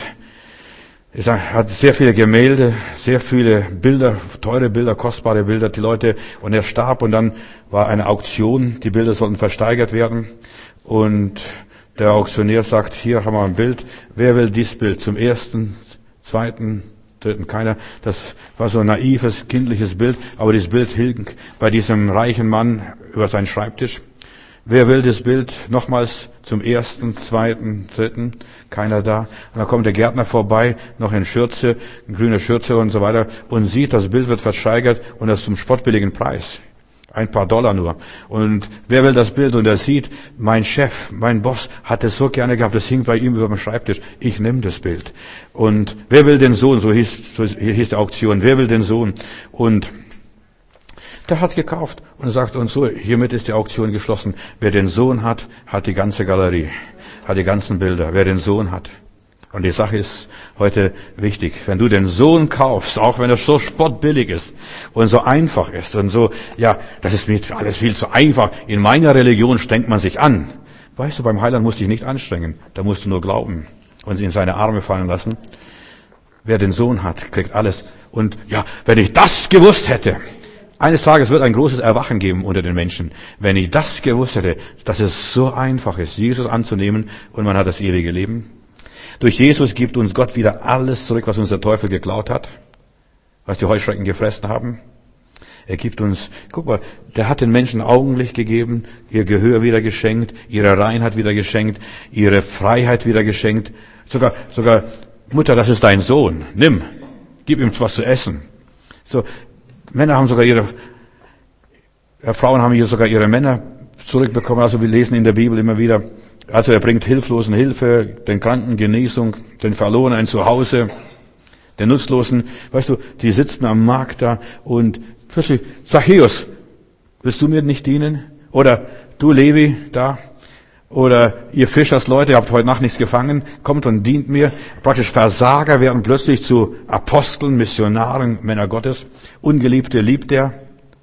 er hat sehr viele Gemälde, sehr viele Bilder, teure Bilder, kostbare Bilder, die Leute, und er starb, und dann war eine Auktion, die Bilder sollten versteigert werden, und der Auktionär sagt, hier haben wir ein Bild, wer will dieses Bild? Zum ersten, zweiten, dritten, keiner. Das war so ein naives, kindliches Bild, aber dieses Bild hing bei diesem reichen Mann über seinen Schreibtisch. Wer will das Bild? Nochmals zum ersten, zweiten, dritten, keiner da. Und dann kommt der Gärtner vorbei, noch in Schürze, in grüner Schürze und so weiter, und sieht, das Bild wird versteigert, und das zum spottbilligen Preis. Ein paar Dollar nur. Und wer will das Bild? Und er sieht, mein Chef, mein Boss hat es so gerne gehabt, das hing bei ihm über dem Schreibtisch. Ich nehme das Bild. Und wer will den Sohn? So hieß, so hieß die Auktion. Wer will den Sohn? Und der hat gekauft und sagt, und so, hiermit ist die Auktion geschlossen. Wer den Sohn hat, hat die ganze Galerie, hat die ganzen Bilder. Wer den Sohn hat. Und die Sache ist heute wichtig. Wenn du den Sohn kaufst, auch wenn er so spottbillig ist und so einfach ist und so, ja, das ist mir alles viel zu einfach. In meiner Religion strengt man sich an. Weißt du, beim Heiland musst du dich nicht anstrengen. Da musst du nur glauben und sie in seine Arme fallen lassen. Wer den Sohn hat, kriegt alles. Und ja, wenn ich das gewusst hätte, eines Tages wird ein großes Erwachen geben unter den Menschen. Wenn ich das gewusst hätte, dass es so einfach ist, Jesus anzunehmen, und man hat das ewige Leben. Durch Jesus gibt uns Gott wieder alles zurück, was uns der Teufel geklaut hat, was die Heuschrecken gefressen haben. Er gibt uns, guck mal, der hat den Menschen Augenlicht gegeben, ihr Gehör wieder geschenkt, ihre Reinheit wieder geschenkt, ihre Freiheit wieder geschenkt. Sogar, sogar, Mutter, das ist dein Sohn, nimm, gib ihm was zu essen. So, Männer haben sogar ihre, äh, Frauen haben hier sogar ihre Männer zurückbekommen. Also wir lesen in der Bibel immer wieder, also er bringt Hilflosen Hilfe, den Kranken Genesung, den Verlorenen ein Zuhause, den Nutzlosen. Weißt du, die sitzen am Markt da, und plötzlich, Zachäus, willst du mir nicht dienen? Oder du Levi da? Oder ihr Fischersleute, ihr habt heute Nacht nichts gefangen, kommt und dient mir. Praktisch Versager werden plötzlich zu Aposteln, Missionaren, Männer Gottes. Ungeliebte liebt er.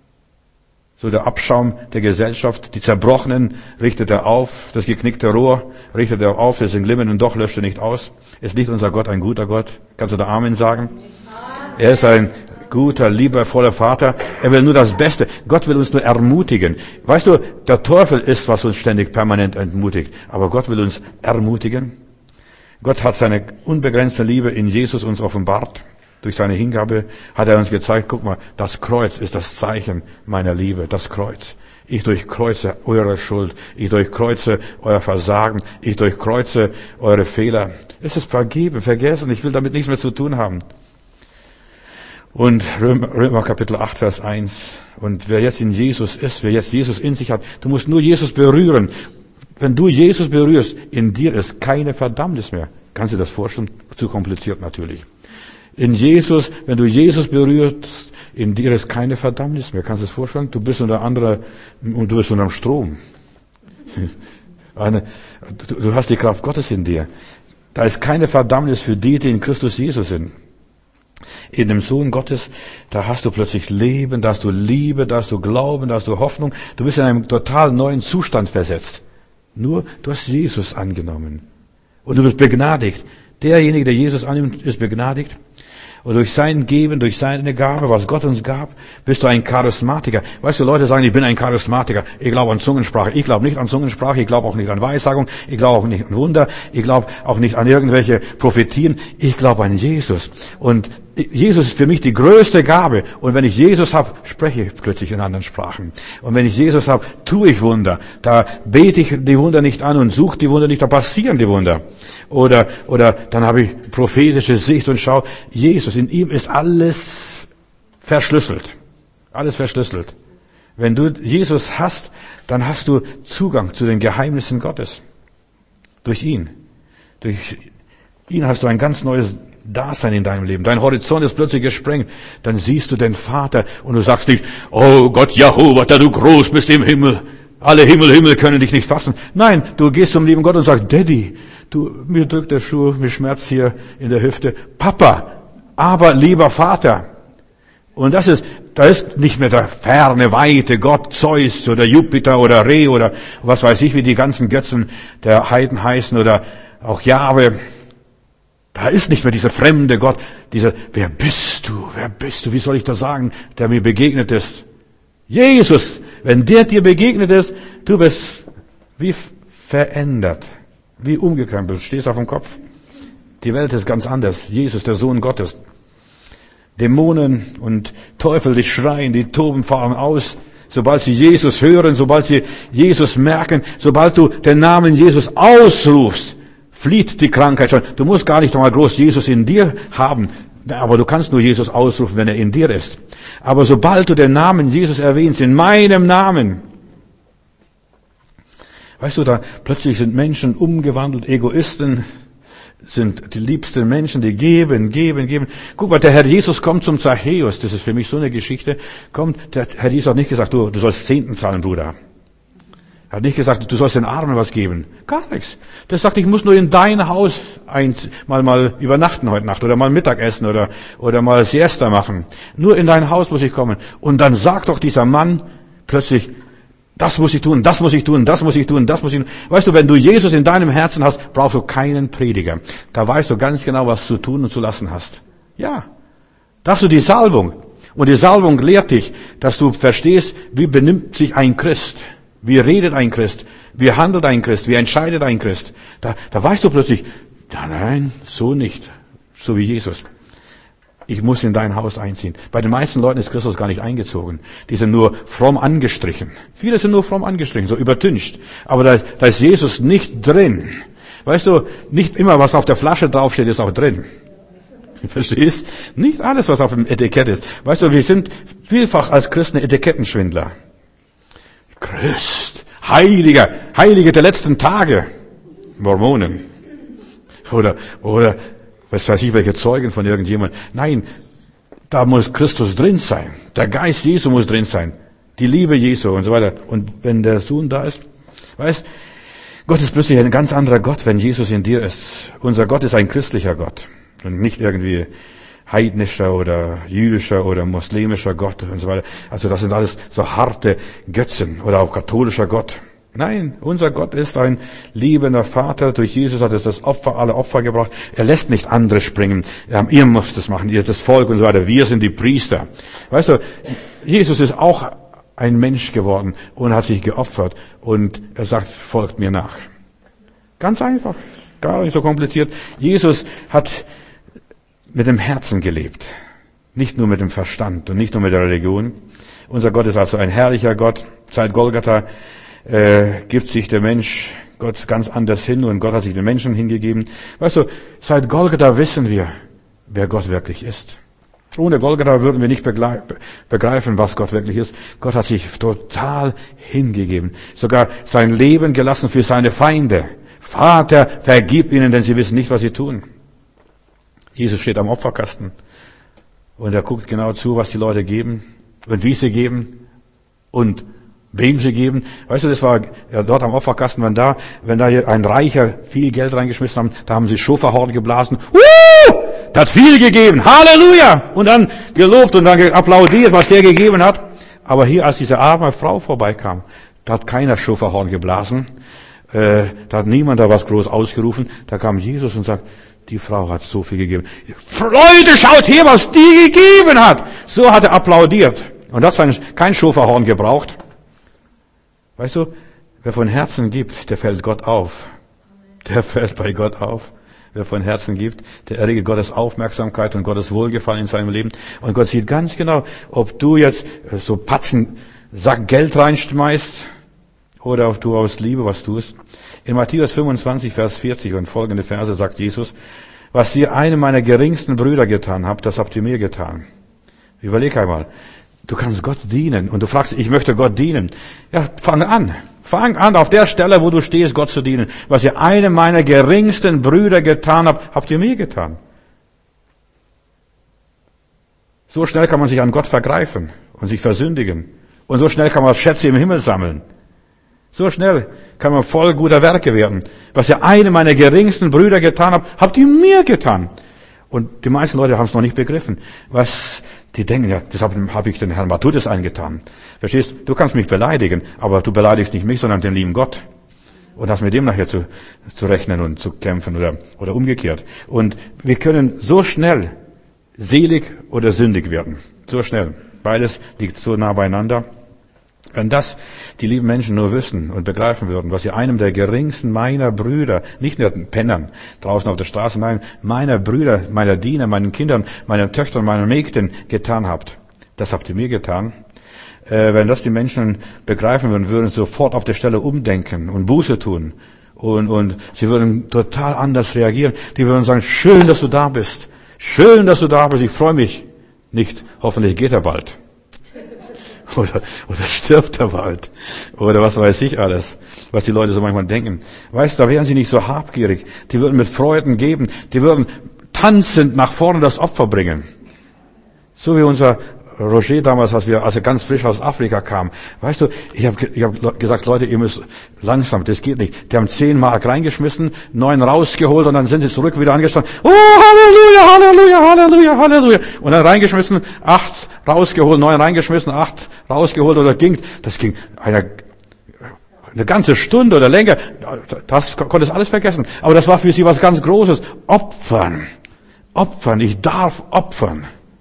So der Abschaum der Gesellschaft. Die Zerbrochenen richtet er auf. Das geknickte Rohr richtet er auf. Das Entglimmen und doch löscht er nicht aus. Ist nicht unser Gott ein guter Gott? Kannst du da Amen sagen? Er ist ein guter, liebevoller Vater. Er will nur das Beste. Gott will uns nur ermutigen. Weißt du, der Teufel ist, was uns ständig permanent entmutigt. Aber Gott will uns ermutigen. Gott hat seine unbegrenzte Liebe in Jesus uns offenbart. Durch seine Hingabe hat er uns gezeigt, guck mal, das Kreuz ist das Zeichen meiner Liebe. Das Kreuz. Ich durchkreuze eure Schuld. Ich durchkreuze euer Versagen. Ich durchkreuze eure Fehler. Es ist vergeben, vergessen. Ich will damit nichts mehr zu tun haben. Und Römer, Römer Kapitel acht, Vers eins. Und wer jetzt in Jesus ist, wer jetzt Jesus in sich hat, du musst nur Jesus berühren. Wenn du Jesus berührst, in dir ist keine Verdammnis mehr. Kannst du dir das vorstellen? Zu kompliziert natürlich. In Jesus, wenn du Jesus berührst, in dir ist keine Verdammnis mehr. Kannst du dir das vorstellen? Du bist unter anderer, und du bist unter dem Strom. Eine, du, du hast die Kraft Gottes in dir. Da ist keine Verdammnis für die, die in Christus Jesus sind. In dem Sohn Gottes, da hast du plötzlich Leben, da hast du Liebe, da hast du Glauben, da hast du Hoffnung. Du bist in einen total neuen Zustand versetzt. Nur, du hast Jesus angenommen. Und du bist begnadigt. Derjenige, der Jesus annimmt, ist begnadigt. Und durch sein Geben, durch seine Gabe, was Gott uns gab, bist du ein Charismatiker. Weißt du, Leute sagen, ich bin ein Charismatiker. Ich glaube an Zungensprache. Ich glaube nicht an Zungensprache. Ich glaube auch nicht an Weissagung. Ich glaube auch nicht an Wunder. Ich glaube auch nicht an irgendwelche Prophetien. Ich glaube an Jesus. Und Jesus ist für mich die größte Gabe. Und wenn ich Jesus habe, spreche ich plötzlich in anderen Sprachen. Und wenn ich Jesus habe, tue ich Wunder. Da bete ich die Wunder nicht an und suche die Wunder nicht, da passieren die Wunder. Oder, oder dann habe ich prophetische Sicht und schau, Jesus, in ihm ist alles verschlüsselt. Alles verschlüsselt. Wenn du Jesus hast, dann hast du Zugang zu den Geheimnissen Gottes. Durch ihn. Durch ihn hast du ein ganz neues Dasein in deinem Leben. Dein Horizont ist plötzlich gesprengt. Dann siehst du den Vater und du sagst nicht, oh Gott, Jehova, da du groß bist im Himmel. Alle Himmel, Himmel können dich nicht fassen. Nein, du gehst zum lieben Gott und sagst, Daddy, du, mir drückt der Schuh, mir schmerzt hier in der Hüfte. Papa, aber lieber Vater. Und das ist, da ist nicht mehr der ferne, weite Gott, Zeus oder Jupiter oder Re oder was weiß ich, wie die ganzen Götzen der Heiden heißen oder auch Jahwe. Da ist nicht mehr dieser fremde Gott, dieser, wer bist du, wer bist du, wie soll ich das sagen, der mir begegnet ist. Jesus, wenn der dir begegnet ist, du bist wie verändert, wie umgekrempelt, stehst auf dem Kopf. Die Welt ist ganz anders. Jesus, der Sohn Gottes. Dämonen und Teufel, die schreien, die toben, fahren aus. Sobald sie Jesus hören, sobald sie Jesus merken, sobald du den Namen Jesus ausrufst, flieht die Krankheit schon. Du musst gar nicht einmal groß Jesus in dir haben, aber du kannst nur Jesus ausrufen, wenn er in dir ist. Aber sobald du den Namen Jesus erwähnst, in meinem Namen, weißt du, da plötzlich sind Menschen umgewandelt, Egoisten, sind die liebsten Menschen, die geben, geben, geben. Guck mal, der Herr Jesus kommt zum Zachäus, das ist für mich so eine Geschichte, kommt, der Herr Jesus hat nicht gesagt, du, du sollst Zehnten zahlen, Bruder. Er hat nicht gesagt, du sollst den Armen was geben. Gar nichts. Der sagt, ich muss nur in dein Haus ein, mal, mal übernachten heute Nacht oder mal Mittagessen oder, oder mal Siesta machen. Nur in dein Haus muss ich kommen. Und dann sagt doch dieser Mann plötzlich, das muss ich tun, das muss ich tun, das muss ich tun, das muss ich tun. Weißt du, wenn du Jesus in deinem Herzen hast, brauchst du keinen Prediger. Da weißt du ganz genau, was zu tun und zu lassen hast. Ja. Da hast du die Salbung. Und die Salbung lehrt dich, dass du verstehst, wie benimmt sich ein Christ. Wie redet ein Christ? Wie handelt ein Christ? Wie entscheidet ein Christ? Da, da weißt du plötzlich, ja, nein, so nicht. So wie Jesus. Ich muss in dein Haus einziehen. Bei den meisten Leuten ist Christus gar nicht eingezogen. Die sind nur fromm angestrichen. Viele sind nur fromm angestrichen, so übertüncht. Aber da, da ist Jesus nicht drin. Weißt du, nicht immer, was auf der Flasche draufsteht, ist auch drin. Verstehst? Nicht alles, was auf dem Etikett ist. Weißt du, wir sind vielfach als Christen Etikettenschwindler. Christ, Heiliger, Heilige der letzten Tage, Mormonen. Oder, oder, was weiß ich, welche Zeugen von irgendjemand. Nein, da muss Christus drin sein. Der Geist Jesu muss drin sein. Die Liebe Jesu und so weiter. Und wenn der Sohn da ist, weißt, Gott ist plötzlich ein ganz anderer Gott, wenn Jesus in dir ist. Unser Gott ist ein christlicher Gott. Und nicht irgendwie heidnischer oder jüdischer oder muslimischer Gott und so weiter. Also das sind alles so harte Götzen oder auch katholischer Gott. Nein, unser Gott ist ein liebender Vater. Durch Jesus hat er das Opfer, alle Opfer gebracht. Er lässt nicht andere springen. Ihr müsst das machen, ihr das Volk und so weiter. Wir sind die Priester. Weißt du, Jesus ist auch ein Mensch geworden und hat sich geopfert. Und er sagt, folgt mir nach. Ganz einfach, gar nicht so kompliziert. Jesus hat mit dem Herzen gelebt. Nicht nur mit dem Verstand und nicht nur mit der Religion. Unser Gott ist also ein herrlicher Gott. Seit Golgatha äh, gibt sich der Mensch Gott ganz anders hin und Gott hat sich den Menschen hingegeben. Weißt du, seit Golgatha wissen wir, wer Gott wirklich ist. Ohne Golgatha würden wir nicht begreifen, was Gott wirklich ist. Gott hat sich total hingegeben. Sogar sein Leben gelassen für seine Feinde. Vater, vergib ihnen, denn sie wissen nicht, was sie tun. Jesus steht am Opferkasten und er guckt genau zu, was die Leute geben und wie sie geben und wem sie geben. Weißt du, das war ja, dort am Opferkasten, wenn da, wenn da ein Reicher viel Geld reingeschmissen haben, da haben sie Schoferhorn geblasen. Uh, Wuhu! Der hat viel gegeben. Halleluja! Und dann gelobt und dann applaudiert, was der gegeben hat. Aber hier, als diese arme Frau vorbeikam, da hat keiner Schofahorn geblasen. Äh, da hat niemand da was groß ausgerufen. Da kam Jesus und sagt, die Frau hat so viel gegeben. Leute, schaut her, was die gegeben hat. So hat er applaudiert. Und das hat kein Schofahorn gebraucht. Weißt du, wer von Herzen gibt, der fällt Gott auf. Der fällt bei Gott auf. Wer von Herzen gibt, der erregt Gottes Aufmerksamkeit und Gottes Wohlgefallen in seinem Leben. Und Gott sieht ganz genau, ob du jetzt so Patzen Sack Geld reinschmeißt oder ob du aus Liebe was tust. In Matthäus fünfundzwanzig, Vers vierzig und folgende Verse sagt Jesus, was ihr einem meiner geringsten Brüder getan habt, das habt ihr mir getan. Überleg einmal, du kannst Gott dienen und du fragst, ich möchte Gott dienen. Ja, fang an. Fang an, auf der Stelle, wo du stehst, Gott zu dienen. Was ihr einem meiner geringsten Brüder getan habt, habt ihr mir getan. So schnell kann man sich an Gott vergreifen und sich versündigen. Und so schnell kann man Schätze im Himmel sammeln. So schnell kann man voll guter Werke werden. Was ihr einem meiner geringsten Brüder getan habt, habt ihr mir getan. Und die meisten Leute haben es noch nicht begriffen. Was, die denken, ja, das habe hab ich den Herrn Matthäus eingetan. Verstehst? Du kannst mich beleidigen, aber du beleidigst nicht mich, sondern den lieben Gott. Und hast mit dem nachher zu, zu rechnen und zu kämpfen oder, oder umgekehrt. Und wir können so schnell selig oder sündig werden. So schnell. Beides liegt so nah beieinander. Wenn das die lieben Menschen nur wissen und begreifen würden, was ihr einem der geringsten meiner Brüder, nicht nur den Pennern draußen auf der Straße, nein, meiner Brüder, meiner Diener, meinen Kindern, meinen Töchtern, meinen Mägden getan habt, das habt ihr mir getan. Äh, wenn das die Menschen begreifen würden, würden sie sofort auf der Stelle umdenken und Buße tun. Und, und sie würden total anders reagieren. Die würden sagen, schön, dass du da bist. Schön, dass du da bist. Ich freue mich. Nicht, hoffentlich geht er bald. Oder, oder stirbt er bald. Oder was weiß ich alles, was die Leute so manchmal denken. Weißt du, da wären sie nicht so habgierig. Die würden mit Freuden geben. Die würden tanzend nach vorne das Opfer bringen. So wie unser Roger damals, als wir, als er ganz frisch aus Afrika kam. Weißt du, ich habe ich hab gesagt, Leute, ihr müsst langsam, das geht nicht. Die haben zehn Mark reingeschmissen, neun rausgeholt und dann sind sie zurück wieder angestanden. Oh, Halleluja, Halleluja, Halleluja, Halleluja. Und dann reingeschmissen, acht rausgeholt, neun reingeschmissen, acht rausgeholt oder ging, das ging eine, eine ganze Stunde oder länger. Das konnte alles vergessen. Aber das war für sie was ganz Großes. Opfern. Opfern. Ich darf opfern.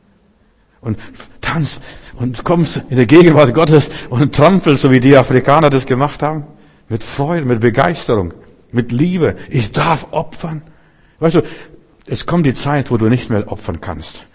Und tanz und kommst in der Gegenwart Gottes und trampelst, so wie die Afrikaner das gemacht haben. Mit Freude, mit Begeisterung, mit Liebe. Ich darf opfern. Weißt du, es kommt die Zeit, wo du nicht mehr opfern kannst.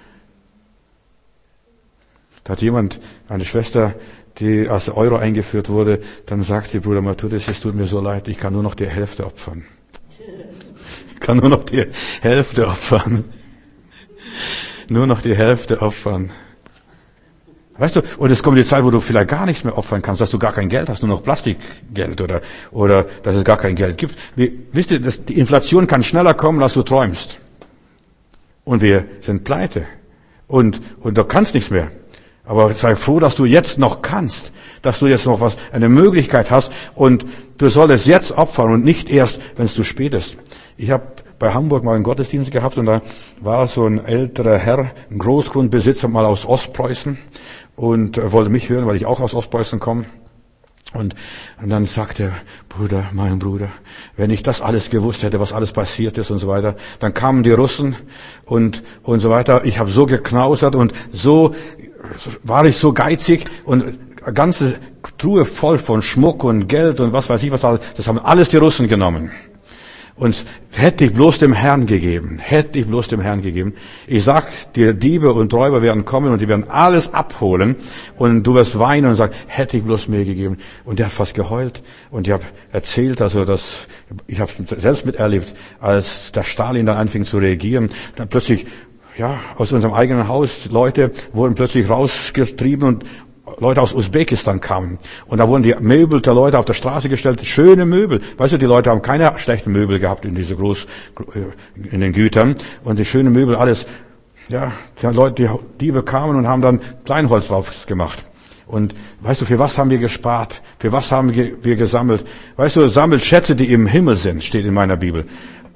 Da hat jemand, eine Schwester, die als Euro eingeführt wurde, dann sagt sie, Bruder Matthäus, es tut mir so leid, ich kann nur noch die Hälfte opfern. Ich kann nur noch die Hälfte opfern. Nur noch die Hälfte opfern. Weißt du, und es kommt die Zeit, wo du vielleicht gar nicht mehr opfern kannst, dass du gar kein Geld hast, nur noch Plastikgeld oder, oder, dass es gar kein Geld gibt. Wie, wisst ihr, dass die Inflation kann schneller kommen, als du träumst. Und wir sind pleite. Und, und du kannst nichts mehr. Aber sei froh, dass du jetzt noch kannst, dass du jetzt noch was, eine Möglichkeit hast und du solltest jetzt opfern und nicht erst, wenn es zu spät ist. Ich habe bei Hamburg mal einen Gottesdienst gehabt und da war so ein älterer Herr, ein Großgrundbesitzer mal aus Ostpreußen und er wollte mich hören, weil ich auch aus Ostpreußen komme. Und, und dann sagte er, Bruder, mein Bruder, wenn ich das alles gewusst hätte, was alles passiert ist und so weiter, dann kamen die Russen und und so weiter. Ich habe so geknausert und so war ich so geizig und eine ganze Truhe voll von Schmuck und Geld und was weiß ich was alles. Das haben alles die Russen genommen. Und hätte ich bloß dem Herrn gegeben, hätte ich bloß dem Herrn gegeben. Ich sag, die Diebe und Räuber werden kommen und die werden alles abholen und du wirst weinen und sagen, hätte ich bloß mir gegeben. Und der hat fast geheult und ich habe erzählt, also dass ich habe selbst miterlebt, als der Stalin dann anfing zu regieren, dann plötzlich ja aus unserem eigenen Haus Leute wurden plötzlich rausgetrieben und Leute aus Usbekistan kamen. Und da wurden die Möbel der Leute auf der Straße gestellt. Schöne Möbel. Weißt du, die Leute haben keine schlechten Möbel gehabt in diese groß, in den Gütern. Und die schönen Möbel, alles, ja, die Leute, die Diebe kamen und haben dann Kleinholz drauf gemacht. Und weißt du, für was haben wir gespart? Für was haben wir gesammelt? Weißt du, sammelt Schätze, die im Himmel sind, steht in meiner Bibel.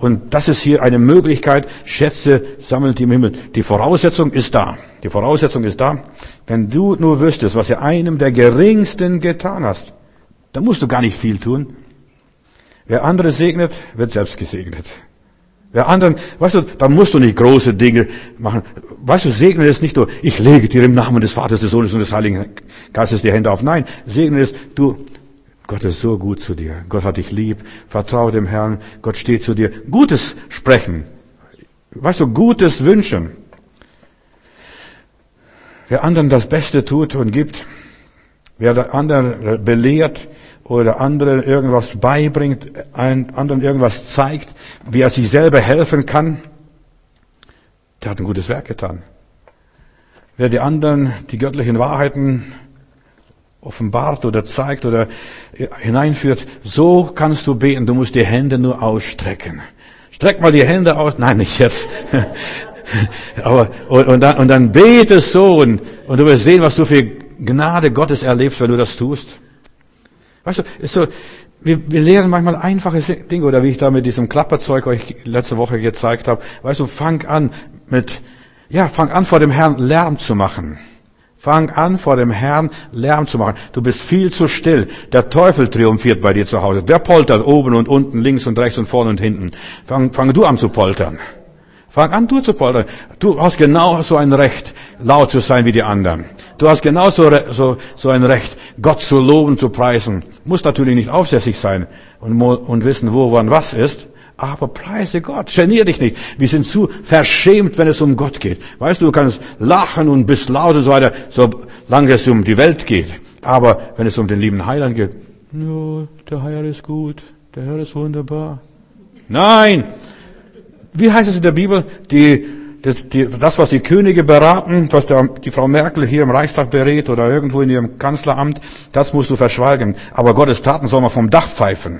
Und das ist hier eine Möglichkeit, Schätze sammelt im Himmel. Die Voraussetzung ist da. Die Voraussetzung ist da. Wenn du nur wüsstest, was ihr einem der Geringsten getan hast, dann musst du gar nicht viel tun. Wer andere segnet, wird selbst gesegnet. Wer anderen, weißt du, dann musst du nicht große Dinge machen. Weißt du, segne es nicht nur, ich lege dir im Namen des Vaters, des Sohnes und des Heiligen Geistes die Hände auf. Nein, segne es, du, Gott ist so gut zu dir. Gott hat dich lieb. Vertraue dem Herrn. Gott steht zu dir. Gutes sprechen. Weißt du, Gutes wünschen. Wer anderen das Beste tut und gibt, wer der anderen belehrt oder anderen irgendwas beibringt, anderen irgendwas zeigt, wie er sich selber helfen kann, der hat ein gutes Werk getan. Wer die anderen die göttlichen Wahrheiten offenbart oder zeigt oder hineinführt, so kannst du beten. Du musst die Hände nur ausstrecken. Streck mal die Hände aus. Nein, nicht jetzt. Aber, und, und, dann, und dann betest so und, und du wirst sehen, was du für Gnade Gottes erlebst, wenn du das tust. Weißt du, ist so, wir, wir lehren manchmal einfache Dinge, oder wie ich da mit diesem Klapperzeug euch letzte Woche gezeigt habe. Weißt du, fang an mit, ja, fang an vor dem Herrn Lärm zu machen. Fang an, vor dem Herrn Lärm zu machen. Du bist viel zu still. Der Teufel triumphiert bei dir zu Hause. Der poltert oben und unten, links und rechts und vorne und hinten. Fang, fang du an zu poltern. Fang an, du zu poltern. Du hast genauso ein Recht, laut zu sein wie die anderen. Du hast genauso so, so ein Recht, Gott zu loben, zu preisen. Muss natürlich nicht aufsässig sein und, und wissen, wo, wann, was ist. Aber preise Gott, genier dich nicht. Wir sind zu verschämt, wenn es um Gott geht. Weißt du, du kannst lachen und bist laut und so weiter, solange es um die Welt geht. Aber wenn es um den lieben Heiland geht, ja, der Herr ist gut, der Herr ist wunderbar. Nein! Wie heißt es in der Bibel? Die, das, die, das was die Könige beraten, was der, die Frau Merkel hier im Reichstag berät oder irgendwo in ihrem Kanzleramt, das musst du verschweigen. Aber Gottes Taten soll man vom Dach pfeifen.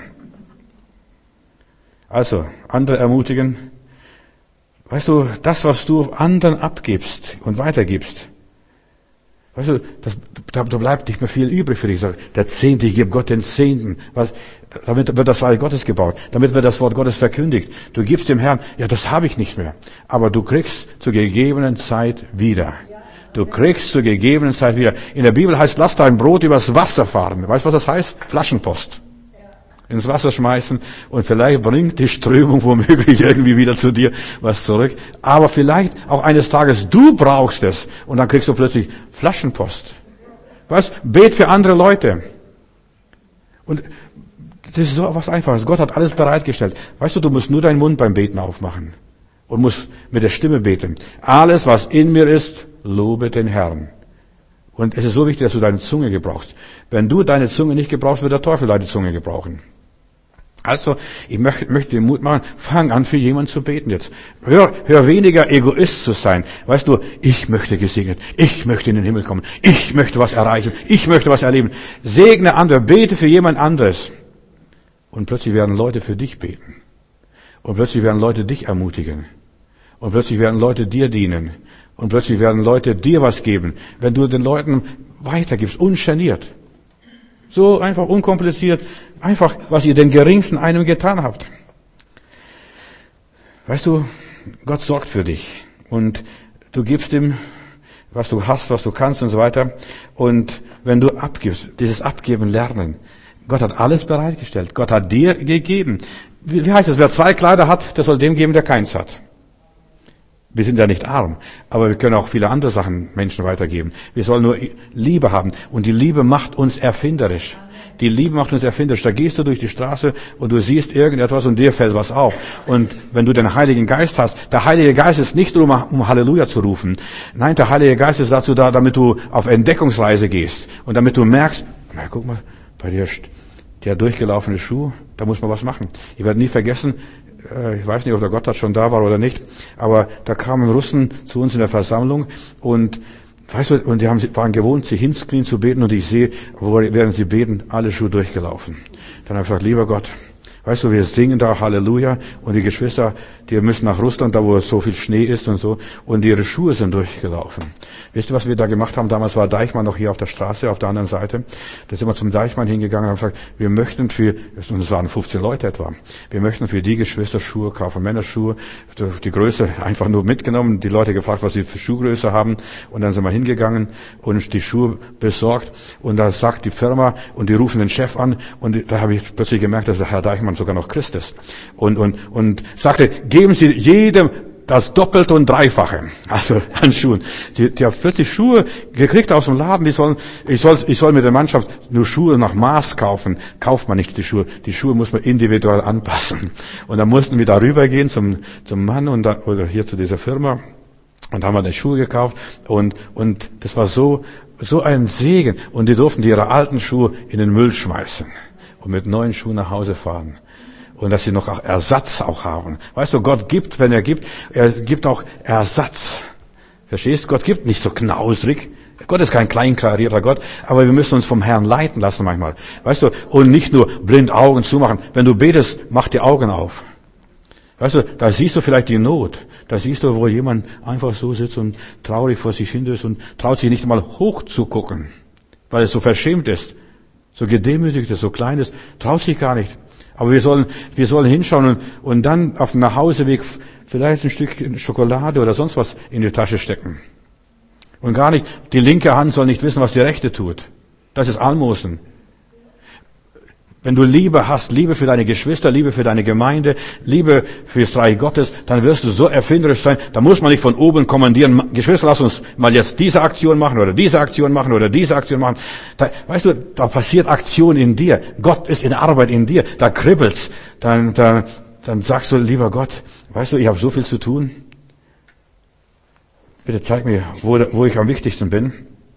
Also, andere ermutigen. Weißt du, das, was du anderen abgibst und weitergibst, weißt du, das, da, da bleibt nicht mehr viel übrig für dich. Der Zehnte, ich gebe Gott den Zehnten. Was, damit wird das Reich Gottes gebaut. Damit wird das Wort Gottes verkündigt. Du gibst dem Herrn, ja, das habe ich nicht mehr. Aber du kriegst zur gegebenen Zeit wieder. Du kriegst zur gegebenen Zeit wieder. In der Bibel heißt, lass dein Brot übers Wasser fahren. Weißt du, was das heißt? Flaschenpost. Ins Wasser schmeißen und vielleicht bringt die Strömung womöglich irgendwie wieder zu dir was zurück. Aber vielleicht auch eines Tages, du brauchst es und dann kriegst du plötzlich Flaschenpost. Was? Bet für andere Leute. Und das ist so was Einfaches. Gott hat alles bereitgestellt. Weißt du, du musst nur deinen Mund beim Beten aufmachen und musst mit der Stimme beten. Alles, was in mir ist, lobe den Herrn. Und es ist so wichtig, dass du deine Zunge gebrauchst. Wenn du deine Zunge nicht gebrauchst, wird der Teufel deine Zunge gebrauchen. Also, ich möchte, möchte den Mut machen, fang an, für jemanden zu beten jetzt. Hör, hör weniger Egoist zu sein. Weißt du, ich möchte gesegnet, ich möchte in den Himmel kommen, ich möchte was erreichen, ich möchte was erleben. Segne andere, bete für jemand anderes. Und plötzlich werden Leute für dich beten. Und plötzlich werden Leute dich ermutigen. Und plötzlich werden Leute dir dienen. Und plötzlich werden Leute dir was geben, wenn du den Leuten weitergibst, ungeniert. So einfach, unkompliziert, einfach, was ihr den Geringsten einem getan habt. Weißt du, Gott sorgt für dich. Und du gibst ihm, was du hast, was du kannst und so weiter. Und wenn du abgibst, dieses Abgeben lernen. Gott hat alles bereitgestellt. Gott hat dir gegeben. Wie heißt es, wer zwei Kleider hat, der soll dem geben, der keins hat. Wir sind ja nicht arm, aber wir können auch viele andere Sachen Menschen weitergeben. Wir sollen nur Liebe haben. Und die Liebe macht uns erfinderisch. Die Liebe macht uns erfinderisch. Da gehst du durch die Straße und du siehst irgendetwas und dir fällt was auf. Und wenn du den Heiligen Geist hast, der Heilige Geist ist nicht nur, um, um Halleluja zu rufen. Nein, der Heilige Geist ist dazu da, damit du auf Entdeckungsreise gehst. Und damit du merkst, na, guck mal, bei dir der durchgelaufene Schuh, da muss man was machen. Ich werde nie vergessen, ich weiß nicht, ob der Gotthard schon da war oder nicht, aber da kamen Russen zu uns in der Versammlung und weißt du, und die haben, waren gewohnt, sich hinzuknien zu beten und ich sehe, während sie beten, alle Schuhe durchgelaufen. Dann habe ich gesagt, lieber Gott, Weißt du, wir singen da Halleluja und die Geschwister, die müssen nach Russland, da wo so viel Schnee ist und so, und ihre Schuhe sind durchgelaufen. Wisst ihr, was wir da gemacht haben? Damals war Deichmann noch hier auf der Straße, auf der anderen Seite. Da sind wir zum Deichmann hingegangen und haben gesagt, wir möchten für, und es waren fünfzehn Leute etwa, wir möchten für die Geschwister Schuhe kaufen, Männerschuhe, die Größe einfach nur mitgenommen, die Leute gefragt, was sie für Schuhgröße haben, und dann sind wir hingegangen und die Schuhe besorgt, und da sagt die Firma, und die rufen den Chef an, und da habe ich plötzlich gemerkt, dass der Herr Deichmann sogar noch Christ ist. Und, und, und sagte, geben Sie jedem das Doppelte und Dreifache, also an Schuhen. Die, die haben vierzig Schuhe gekriegt aus dem Laden, die sollen, ich soll, ich soll mit der Mannschaft nur Schuhe nach Maß kaufen. Kauft man nicht die Schuhe. Die Schuhe muss man individuell anpassen. Und dann mussten wir da rübergehen zum, zum Mann und dann, oder hier zu dieser Firma. Und da haben wir die Schuhe gekauft. Und, und das war so, so ein Segen. Und die durften ihre alten Schuhe in den Müll schmeißen und mit neuen Schuhen nach Hause fahren. Und dass sie noch auch Ersatz auch haben. Weißt du, Gott gibt, wenn er gibt, er gibt auch Ersatz. Verstehst du? Gott gibt nicht so knausrig. Gott ist kein kleinklarierter Gott, aber wir müssen uns vom Herrn leiten lassen manchmal. Weißt du, und nicht nur blind Augen zumachen. Wenn du betest, mach die Augen auf. Weißt du, da siehst du vielleicht die Not. Da siehst du, wo jemand einfach so sitzt und traurig vor sich hin ist und traut sich nicht mal hoch zu gucken, weil es so verschämt ist, so gedemütigt ist, so klein ist, traut sich gar nicht. Aber wir sollen, wir sollen hinschauen und, und dann auf dem Nachhauseweg vielleicht ein Stück Schokolade oder sonst was in die Tasche stecken. Und gar nicht, die linke Hand soll nicht wissen, was die rechte tut. Das ist Almosen. Wenn du Liebe hast, Liebe für deine Geschwister, Liebe für deine Gemeinde, Liebe fürs Reich Gottes, dann wirst du so erfinderisch sein. Da muss man nicht von oben kommandieren, Geschwister, lass uns mal jetzt diese Aktion machen oder diese Aktion machen oder diese Aktion machen. Da, weißt du, da passiert Aktion in dir. Gott ist in Arbeit in dir. Da kribbelt's. Dann, dann, dann sagst du, lieber Gott, weißt du, ich habe so viel zu tun. Bitte zeig mir, wo, wo ich am wichtigsten bin.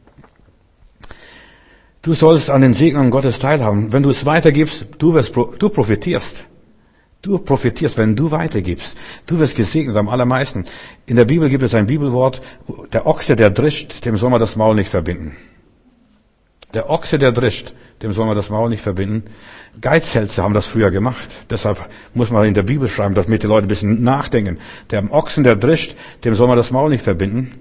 Du sollst an den Segnungen Gottes teilhaben. Wenn du es weitergibst, du wirst, du profitierst. Du profitierst, wenn du weitergibst. Du wirst gesegnet am allermeisten. In der Bibel gibt es ein Bibelwort, der Ochse, der drischt, dem soll man das Maul nicht verbinden. Der Ochse, der drischt, dem soll man das Maul nicht verbinden. Geizhälse haben das früher gemacht. Deshalb muss man in der Bibel schreiben, damit die Leute ein bisschen nachdenken. Der Ochsen, der drischt, dem soll man das Maul nicht verbinden.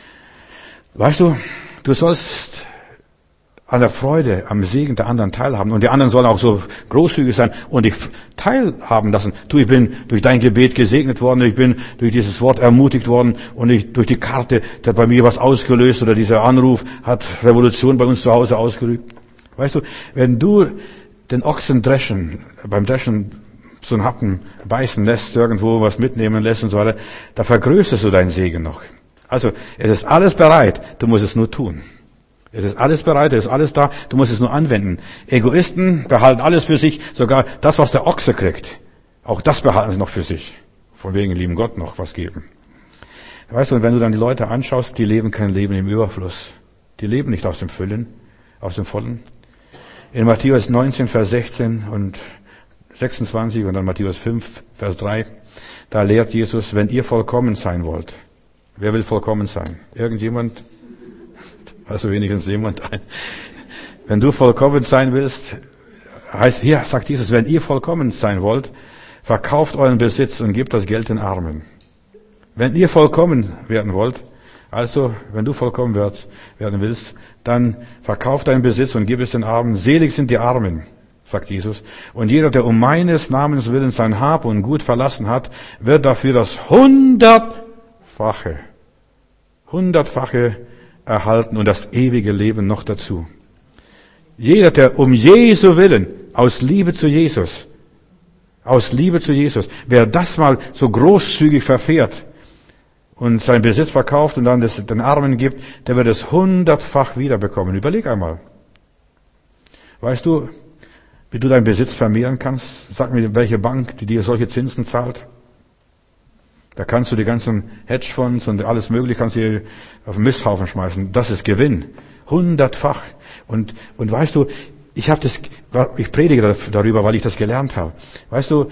Weißt du, du sollst an der Freude, am Segen der anderen teilhaben. Und die anderen sollen auch so großzügig sein und dich teilhaben lassen. Du, ich bin durch dein Gebet gesegnet worden, ich bin durch dieses Wort ermutigt worden und ich, durch die Karte, der hat bei mir was ausgelöst oder dieser Anruf hat Revolution bei uns zu Hause ausgerübt. Weißt du, wenn du den Ochsen dreschen, beim Dreschen so einen Happen beißen lässt, irgendwo was mitnehmen lässt und so weiter, da vergrößerst du deinen Segen noch. Also, es ist alles bereit, du musst es nur tun. Es ist alles bereit, es ist alles da, du musst es nur anwenden. Egoisten behalten alles für sich, sogar das, was der Ochse kriegt. Auch das behalten sie noch für sich. Von wegen lieben Gott noch was geben. Weißt du, und wenn du dann die Leute anschaust, die leben kein Leben im Überfluss. Die leben nicht aus dem Füllen, aus dem Vollen. In Matthäus neunzehn, Vers sechzehn und sechsundzwanzig und dann Matthäus fünf, Vers drei, da lehrt Jesus, wenn ihr vollkommen sein wollt. Wer will vollkommen sein? Irgendjemand? Also wenigstens jemand ein. Wenn du vollkommen sein willst, heißt, hier sagt Jesus, wenn ihr vollkommen sein wollt, verkauft euren Besitz und gebt das Geld den Armen. Wenn ihr vollkommen werden wollt, also wenn du vollkommen wird, werden willst, dann verkauf deinen Besitz und gib es den Armen. Selig sind die Armen, sagt Jesus. Und jeder, der um meines Namens willen sein Hab und Gut verlassen hat, wird dafür das hundertfache, hundertfache erhalten und das ewige Leben noch dazu. Jeder, der um Jesu willen, aus Liebe zu Jesus, aus Liebe zu Jesus, wer das mal so großzügig verfährt und seinen Besitz verkauft und dann das den Armen gibt, der wird es hundertfach wiederbekommen. Überleg einmal. Weißt du, wie du deinen Besitz vermehren kannst? Sag mir, welche Bank, die dir solche Zinsen zahlt? Da kannst du die ganzen Hedgefonds und alles Mögliche kannst du auf den Misthaufen schmeißen. Das ist Gewinn. Hundertfach. Und, und weißt du, ich habe das, ich predige darüber, weil ich das gelernt habe. Weißt du,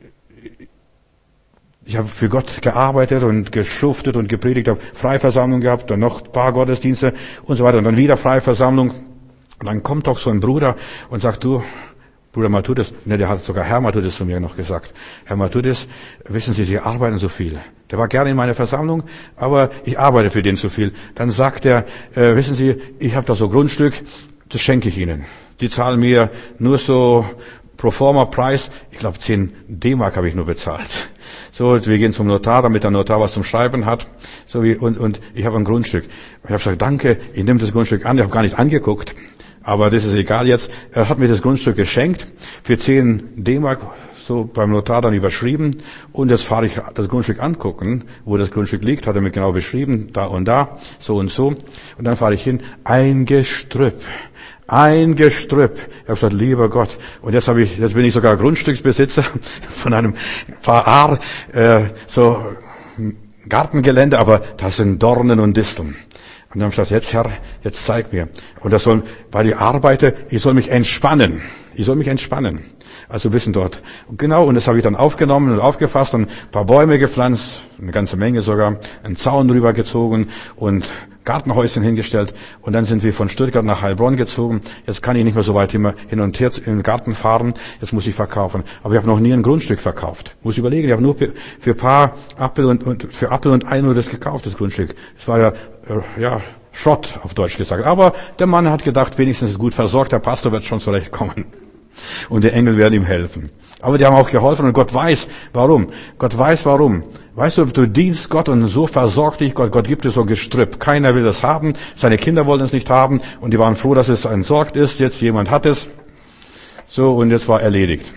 ich habe für Gott gearbeitet und geschuftet und gepredigt, habe Freiversammlung gehabt und noch ein paar Gottesdienste und so weiter und dann wieder Freiversammlung. Und dann kommt doch so ein Bruder und sagt, du, Bruder Matthäus, ne, der hat sogar Herr Matthäus zu mir noch gesagt. Herr Matthäus, wissen Sie, Sie arbeiten so viel. Der war gerne in meiner Versammlung, aber ich arbeite für den zu viel. Dann sagt er, äh, wissen Sie, ich habe da so Grundstück, das schenke ich Ihnen. Die zahlen mir nur so pro forma Preis, ich glaube zehn D-Mark habe ich nur bezahlt. So, wir gehen zum Notar, damit der Notar was zum Schreiben hat. So wie und und ich habe ein Grundstück. Ich habe gesagt, danke, ich nehme das Grundstück an. Ich habe gar nicht angeguckt, aber das ist egal jetzt. Er hat mir das Grundstück geschenkt für zehn D-Mark, so beim Notar dann überschrieben. Und jetzt fahre ich das Grundstück angucken, wo das Grundstück liegt, hat er mir genau beschrieben, da und da, so und so. Und dann fahre ich hin, ein Gestrüpp. Ein Gestrüpp. Ich habe gesagt, lieber Gott. Und jetzt habe ich, jetzt bin ich sogar Grundstücksbesitzer von einem paar Ar, äh, so Gartengelände, aber das sind Dornen und Disteln. Und dann habe ich gesagt, jetzt Herr, jetzt zeig mir. Und das soll, weil ich arbeite, ich soll mich entspannen. Ich soll mich entspannen. Also wissen dort. Und genau, und das habe ich dann aufgenommen und aufgefasst und ein paar Bäume gepflanzt, eine ganze Menge sogar, einen Zaun rübergezogen und Gartenhäuschen hingestellt. Und dann sind wir von Stuttgart nach Heilbronn gezogen. Jetzt kann ich nicht mehr so weit immer hin und her in den Garten fahren. Jetzt muss ich verkaufen. Aber ich habe noch nie ein Grundstück verkauft. Muss überlegen, ich habe nur für, für paar Apfel und, und für Apfel und Ei nur das gekauft, das Grundstück. Das war ja, äh, ja, Schrott, auf Deutsch gesagt. Aber der Mann hat gedacht, wenigstens ist gut versorgt, der Pastor wird schon zurechtkommen. Und die Engel werden ihm helfen. Aber die haben auch geholfen und Gott weiß, warum. Gott weiß, warum. Weißt du, du dienst Gott und so versorgt dich Gott. Gott gibt dir so Gestrüpp. Keiner will das haben. Seine Kinder wollen es nicht haben. Und die waren froh, dass es entsorgt ist. Jetzt jemand hat es. So, und jetzt war erledigt.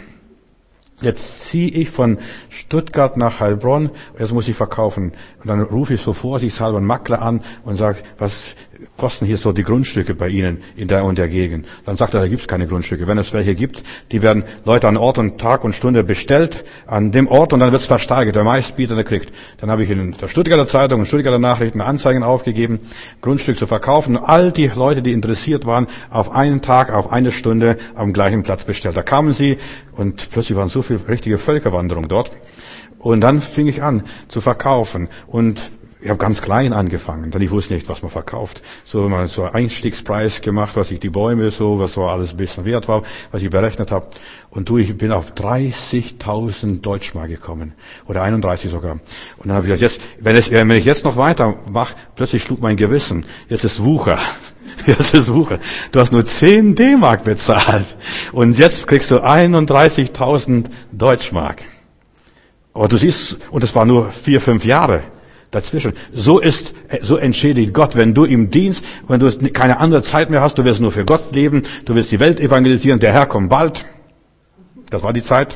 Jetzt ziehe ich von Stuttgart nach Heilbronn, jetzt muss ich verkaufen. Und dann rufe ich so vorsichtshalber einen Makler an und sage, was kosten hier so die Grundstücke bei Ihnen in der und der Gegend? Dann sagt er, da gibt's keine Grundstücke. Wenn es welche gibt, die werden Leute an Ort und Tag und Stunde bestellt, an dem Ort, und dann wird's versteigert. Der Meistbietende kriegt. Dann habe ich in der Stuttgarter Zeitung und Stuttgarter Nachrichten Anzeigen aufgegeben, Grundstück zu verkaufen. All die Leute, die interessiert waren, auf einen Tag, auf eine Stunde am gleichen Platz bestellt. Da kamen sie und plötzlich waren so viele richtige Völkerwanderung dort. Und dann fing ich an zu verkaufen und ich habe ganz klein angefangen, denn ich wusste nicht, was man verkauft. So mal so einen Einstiegspreis gemacht, was ich die Bäume so, was so alles ein bisschen wert war, was ich berechnet habe. Und du, ich bin auf dreißigtausend Deutschmark gekommen oder einunddreißig sogar. Und dann habe ich gesagt, jetzt, wenn, es, wenn ich jetzt noch weitermache, plötzlich schlug mein Gewissen. Jetzt ist Wucher. Jetzt ist Wucher. Du hast nur zehn D-Mark bezahlt und jetzt kriegst du einunddreißigtausend Deutschmark. Aber du siehst, und es war nur vier, fünf Jahre dazwischen. So ist, so entschädigt Gott, wenn du ihm dienst, wenn du keine andere Zeit mehr hast, du wirst nur für Gott leben, du wirst die Welt evangelisieren, der Herr kommt bald. Das war die Zeit.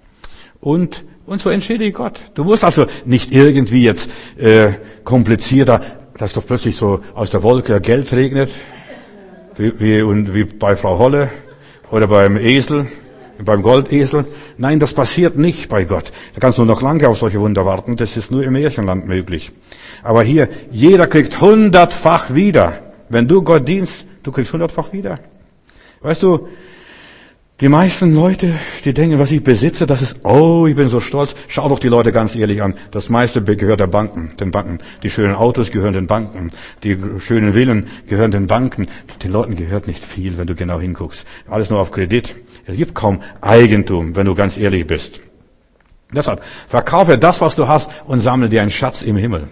Und, und so entschädigt Gott. Du musst also nicht irgendwie jetzt, äh, komplizierter, dass doch plötzlich so aus der Wolke Geld regnet, wie, wie, und wie bei Frau Holle oder beim Esel. Beim Goldesel. Nein, das passiert nicht bei Gott. Da kannst du noch lange auf solche Wunder warten. Das ist nur im Märchenland möglich. Aber hier, jeder kriegt hundertfach wieder. Wenn du Gott dienst, du kriegst hundertfach wieder. Weißt du, die meisten Leute, die denken, was ich besitze, das ist, oh, ich bin so stolz. Schau doch die Leute ganz ehrlich an. Das meiste gehört der Banken, den Banken. Die schönen Autos gehören den Banken. Die schönen Villen gehören den Banken. Den Leuten gehört nicht viel, wenn du genau hinguckst. Alles nur auf Kredit. Es gibt kaum Eigentum, wenn du ganz ehrlich bist. Deshalb, verkaufe das, was du hast und sammle dir einen Schatz im Himmel.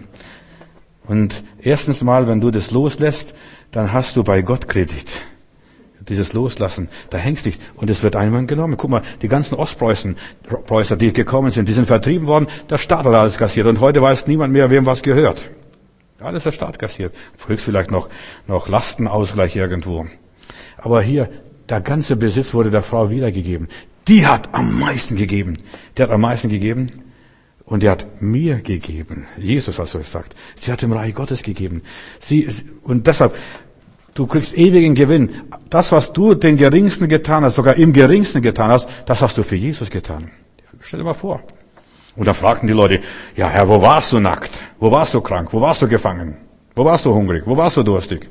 Und erstens mal, wenn du das loslässt, dann hast du bei Gott Kredit. Dieses Loslassen, da hängst dich und es wird einmal genommen. Guck mal, die ganzen Ostpreußen, Preußer, die gekommen sind, die sind vertrieben worden, der Staat hat alles kassiert und heute weiß niemand mehr, wem was gehört. Alles der Staat kassiert. Höchst vielleicht noch, noch Lastenausgleich irgendwo. Aber hier, der ganze Besitz wurde der Frau wiedergegeben. Die hat am meisten gegeben. Die hat am meisten gegeben und die hat mir gegeben. Jesus hat so gesagt. Sie hat dem Reich Gottes gegeben. Sie, und deshalb, du kriegst ewigen Gewinn. Das, was du den Geringsten getan hast, sogar im Geringsten getan hast, das hast du für Jesus getan. Stell dir mal vor. Und dann fragten die Leute, ja Herr, wo warst du nackt? Wo warst du krank? Wo warst du gefangen? Wo warst du hungrig? Wo warst du durstig?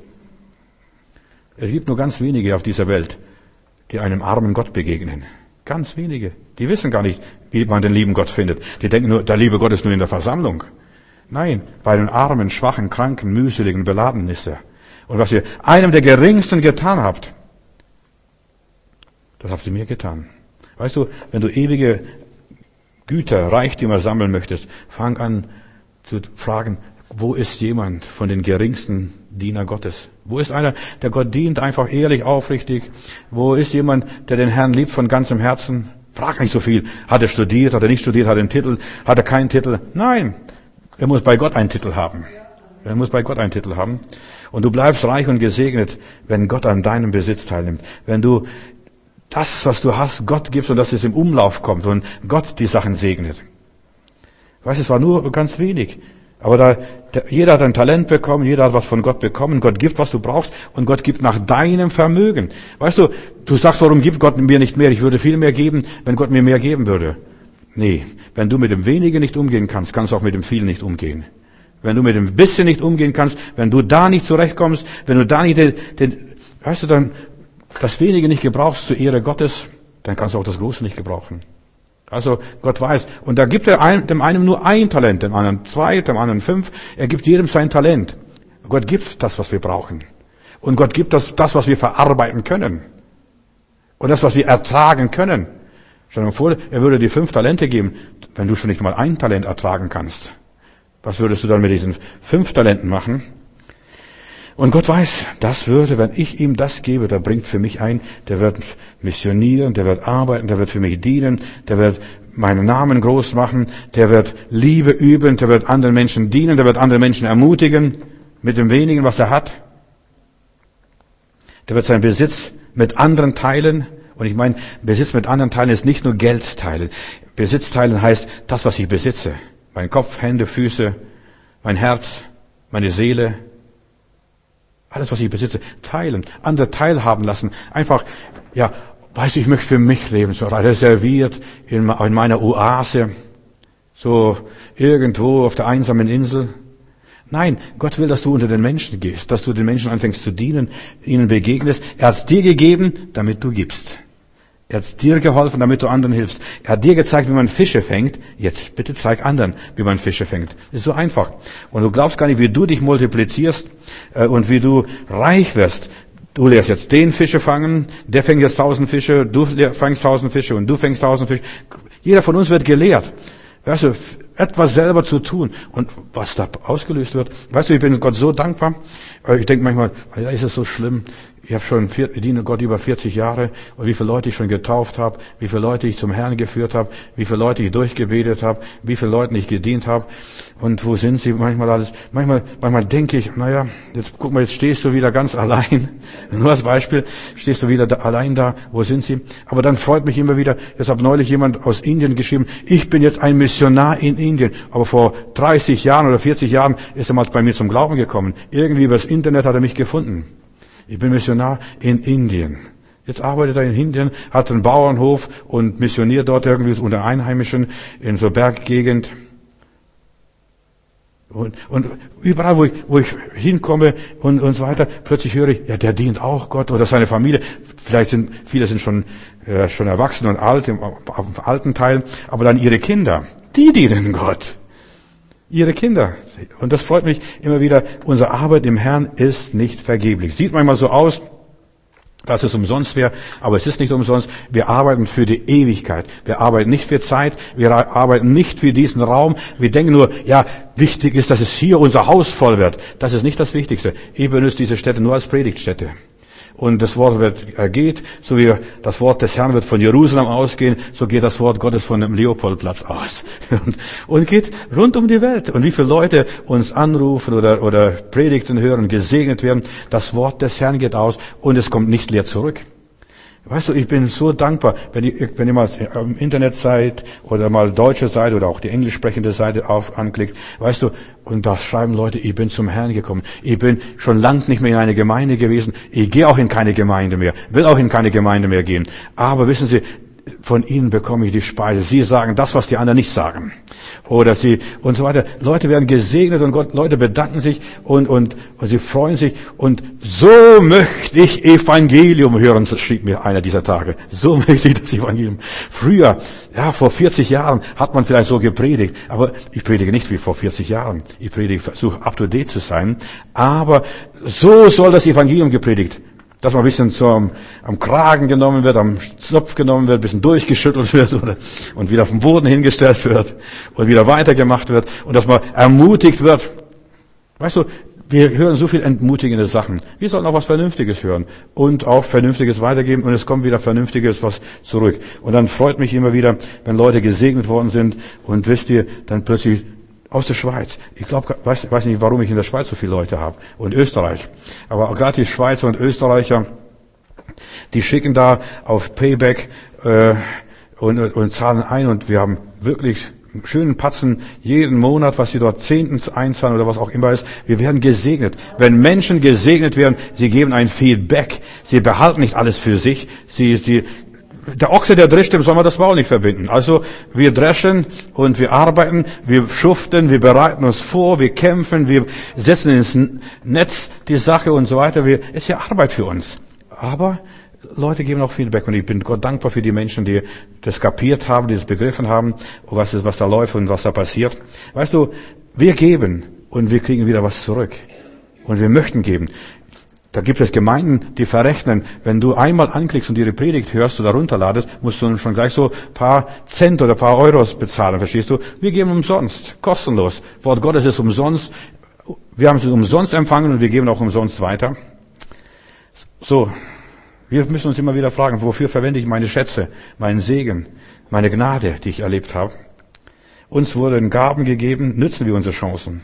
Es gibt nur ganz wenige auf dieser Welt, die einem armen Gott begegnen. Ganz wenige. Die wissen gar nicht, wie man den lieben Gott findet. Die denken nur, der liebe Gott ist nur in der Versammlung. Nein, bei den armen, schwachen, kranken, mühseligen, beladenen ist er. Und was ihr einem der Geringsten getan habt, Das habt ihr mir getan. Weißt du, wenn du ewige Güter, Reichtümer sammeln möchtest, fang an zu fragen, wo ist jemand von den geringsten Diener Gottes? Wo ist einer, der Gott dient, einfach ehrlich, aufrichtig? Wo ist jemand, der den Herrn liebt von ganzem Herzen? Frag nicht so viel. Hat er studiert, hat er nicht studiert, hat er einen Titel, hat er keinen Titel? Nein, er muss bei Gott einen Titel haben. Er muss bei Gott einen Titel haben. Und du bleibst reich und gesegnet, wenn Gott an deinem Besitz teilnimmt. Wenn du das, was du hast, Gott gibst und dass es im Umlauf kommt und Gott die Sachen segnet. Weißt du, es war nur ganz wenig. Aber da, der, jeder hat ein Talent bekommen, jeder hat was von Gott bekommen. Gott gibt, was du brauchst, und Gott gibt nach deinem Vermögen. Weißt du, du sagst, warum gibt Gott mir nicht mehr? Ich würde viel mehr geben, wenn Gott mir mehr geben würde. Nee, wenn du mit dem Wenigen nicht umgehen kannst, kannst du auch mit dem Vielen nicht umgehen. Wenn du mit dem Bisschen nicht umgehen kannst, wenn du da nicht zurechtkommst, wenn du da nicht den, den weißt du, dann das Wenige nicht gebrauchst zur Ehre Gottes, dann kannst du auch das Große nicht gebrauchen. Also Gott weiß. Und da gibt er ein, dem einen nur ein Talent, dem anderen zwei, dem anderen fünf. Er gibt jedem sein Talent. Gott gibt das, was wir brauchen. Und Gott gibt das, das, was wir verarbeiten können. Und das, was wir ertragen können. Stell dir vor, er würde dir fünf Talente geben, wenn du schon nicht mal ein Talent ertragen kannst. Was würdest du dann mit diesen fünf Talenten machen? Und Gott weiß, das würde, wenn ich ihm das gebe, der bringt für mich ein, der wird missionieren, der wird arbeiten, der wird für mich dienen, der wird meinen Namen groß machen, der wird Liebe üben, der wird anderen Menschen dienen, der wird andere Menschen ermutigen mit dem wenigen, was er hat. Der wird seinen Besitz mit anderen teilen. Und ich meine, Besitz mit anderen teilen ist nicht nur Geld teilen. Besitz teilen heißt das, was ich besitze. Mein Kopf, Hände, Füße, mein Herz, meine Seele. Alles, was ich besitze, teilen, andere teilhaben lassen. Einfach, ja, weißt du, ich möchte für mich leben, so reserviert in meiner Oase, so irgendwo auf der einsamen Insel. Nein, Gott will, dass du unter den Menschen gehst, dass du den Menschen anfängst zu dienen, ihnen begegnest. Er hat es dir gegeben, damit du gibst. Er hat es dir geholfen, damit du anderen hilfst. Er hat dir gezeigt, wie man Fische fängt. Jetzt bitte zeig anderen, wie man Fische fängt. Das ist so einfach. Und du glaubst gar nicht, wie du dich multiplizierst äh, und wie du reich wirst. Du lehrst jetzt den Fische fangen, der fängt jetzt tausend Fische, du fängst tausend Fische und du fängst tausend Fische. Jeder von uns wird gelehrt. Weißt du, etwas selber zu tun. Und was da ausgelöst wird. Weißt du, ich bin Gott so dankbar. Ich denke manchmal, ja, ist es so schlimm. Ich habe schon, ich diene Gott über vierzig Jahre, und wie viele Leute ich schon getauft habe, wie viele Leute ich zum Herrn geführt habe, wie viele Leute ich durchgebetet habe, wie viele Leuten ich gedient habe. Und wo sind sie? Manchmal alles. Manchmal, manchmal denke ich, naja, jetzt guck mal, jetzt stehst du wieder ganz allein. Nur als Beispiel, stehst du wieder da, allein da. Wo sind sie? Aber dann freut mich immer wieder. Jetzt hat neulich jemand aus Indien geschrieben, ich bin jetzt ein Missionar in Indien. Aber vor dreißig Jahren oder vierzig Jahren ist er mal bei mir zum Glauben gekommen. Irgendwie über das Internet hat er mich gefunden. Ich bin Missionar in Indien. Jetzt arbeitet er in Indien, hat einen Bauernhof und missioniert dort irgendwie unter Einheimischen in so Berggegend. Und, und überall, wo ich, wo ich hinkomme und, und so weiter, plötzlich höre ich, ja, der dient auch Gott oder seine Familie. Vielleicht sind, viele sind schon, äh, schon erwachsen und alt, im, auf dem alten Teil, aber dann ihre Kinder, die dienen Gott. Ihre Kinder. Und das freut mich immer wieder. Unsere Arbeit im Herrn ist nicht vergeblich. Sieht manchmal so aus, dass es umsonst wäre, aber es ist nicht umsonst. Wir arbeiten für die Ewigkeit. Wir arbeiten nicht für Zeit. Wir arbeiten nicht für diesen Raum. Wir denken nur, ja, wichtig ist, dass es hier unser Haus voll wird. Das ist nicht das Wichtigste. Ich benutze diese Stätte nur als Predigtstätte. Und das Wort wird, äh, geht, so wie das Wort des Herrn wird von Jerusalem ausgehen, so geht das Wort Gottes von dem Leopoldplatz aus. Und, und geht rund um die Welt. Und wie viele Leute uns anrufen oder, oder Predigten hören, gesegnet werden, das Wort des Herrn geht aus und es kommt nicht leer zurück. Weißt du, ich bin so dankbar, wenn ihr, wenn ihr mal im Internet seid oder mal deutsche Seite oder auch die englisch sprechende Seite auf anklickt, weißt du, und da schreiben Leute, ich bin zum Herrn gekommen. Ich bin schon lang nicht mehr in eine Gemeinde gewesen. Ich gehe auch in keine Gemeinde mehr, will auch in keine Gemeinde mehr gehen. Aber wissen Sie, von ihnen bekomme ich die Speise. Sie sagen das, was die anderen nicht sagen. Oder sie, und so weiter. Leute werden gesegnet und Gott, Leute bedanken sich und, und, und sie freuen sich. Und so möchte ich Evangelium hören, schrieb mir einer dieser Tage. So möchte ich das Evangelium. Früher, ja, vor vierzig Jahren hat man vielleicht so gepredigt. Aber ich predige nicht wie vor vierzig Jahren. Ich predige, versuche up to date zu sein. Aber so soll das Evangelium gepredigt Dass man ein bisschen zum, am Kragen genommen wird, am Zopf genommen wird, ein bisschen durchgeschüttelt wird oder, und wieder auf den Boden hingestellt wird und wieder weitergemacht wird und dass man ermutigt wird. Weißt du, wir hören so viel entmutigende Sachen. Wir sollen auch was Vernünftiges hören und auch Vernünftiges weitergeben und es kommt wieder Vernünftiges was zurück. Und dann freut mich immer wieder, wenn Leute gesegnet worden sind und wisst ihr, dann plötzlich aus der Schweiz. Ich glaube, weiß, weiß nicht, warum ich in der Schweiz so viele Leute habe und Österreich. Aber auch gerade die Schweizer und Österreicher, die schicken da auf Payback äh, und, und zahlen ein und wir haben wirklich schönen Patzen jeden Monat, was sie dort Zehntens einzahlen oder was auch immer ist. Wir werden gesegnet. Wenn Menschen gesegnet werden, sie geben ein Feedback. Sie behalten nicht alles für sich. Sie, sie, der Ochse, der drescht, dem soll man das Maul nicht verbinden. Also wir dreschen und wir arbeiten, wir schuften, wir bereiten uns vor, wir kämpfen, wir setzen ins Netz die Sache und so weiter. Wir, ist ja Arbeit für uns. Aber Leute geben auch Feedback und ich bin Gott dankbar für die Menschen, die das kapiert haben, die das begriffen haben, was ist, was da läuft und was da passiert. Weißt du, wir geben und wir kriegen wieder was zurück. Und wir möchten geben. Da gibt es Gemeinden, die verrechnen, wenn du einmal anklickst und ihre Predigt hörst oder runterladest, musst du schon gleich so ein paar Cent oder ein paar Euros bezahlen, verstehst du? Wir geben umsonst, kostenlos. Wort Gottes ist umsonst. Wir haben es umsonst empfangen und wir geben auch umsonst weiter. So. Wir müssen uns immer wieder fragen, wofür verwende ich meine Schätze, meinen Segen, meine Gnade, die ich erlebt habe. Uns wurden Gaben gegeben, nützen wir unsere Chancen.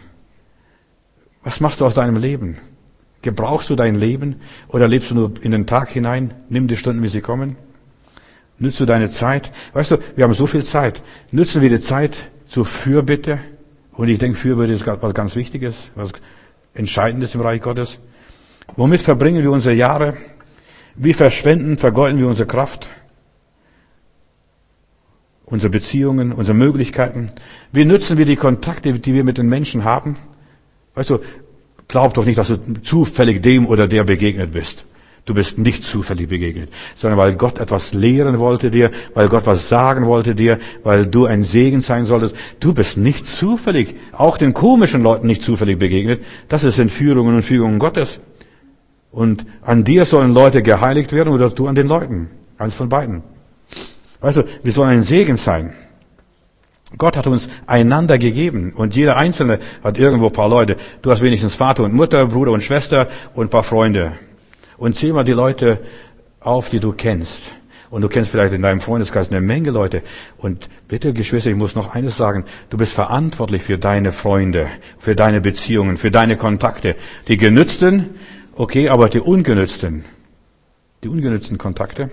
Was machst du aus deinem Leben? Gebrauchst du dein Leben oder lebst du nur in den Tag hinein? Nimm die Stunden, wie sie kommen. Nützt du deine Zeit? Weißt du, wir haben so viel Zeit. Nützen wir die Zeit zur Fürbitte? Und ich denke, Fürbitte ist was ganz Wichtiges, was Entscheidendes im Reich Gottes. Womit verbringen wir unsere Jahre? Wie verschwenden, vergeuden wir unsere Kraft, unsere Beziehungen, unsere Möglichkeiten? Wie nützen wir die Kontakte, die wir mit den Menschen haben? Weißt du, glaub doch nicht, dass du zufällig dem oder der begegnet bist. Du bist nicht zufällig begegnet, sondern weil Gott etwas lehren wollte dir, weil Gott was sagen wollte dir, weil du ein Segen sein solltest. Du bist nicht zufällig, auch den komischen Leuten nicht zufällig begegnet. Das ist Entführungen und Fügungen Gottes. Und an dir sollen Leute geheiligt werden oder du an den Leuten. Eins von beiden. Weißt du, wir sollen ein Segen sein. Gott hat uns einander gegeben und jeder Einzelne hat irgendwo ein paar Leute. Du hast wenigstens Vater und Mutter, Bruder und Schwester und ein paar Freunde. Und zähl mal die Leute auf, die du kennst. Und du kennst vielleicht in deinem Freundeskreis eine Menge Leute. Und bitte, Geschwister, ich muss noch eines sagen. Du bist verantwortlich für deine Freunde, für deine Beziehungen, für deine Kontakte. Die Genützten, okay, aber die ungenützten, die ungenützten Kontakte.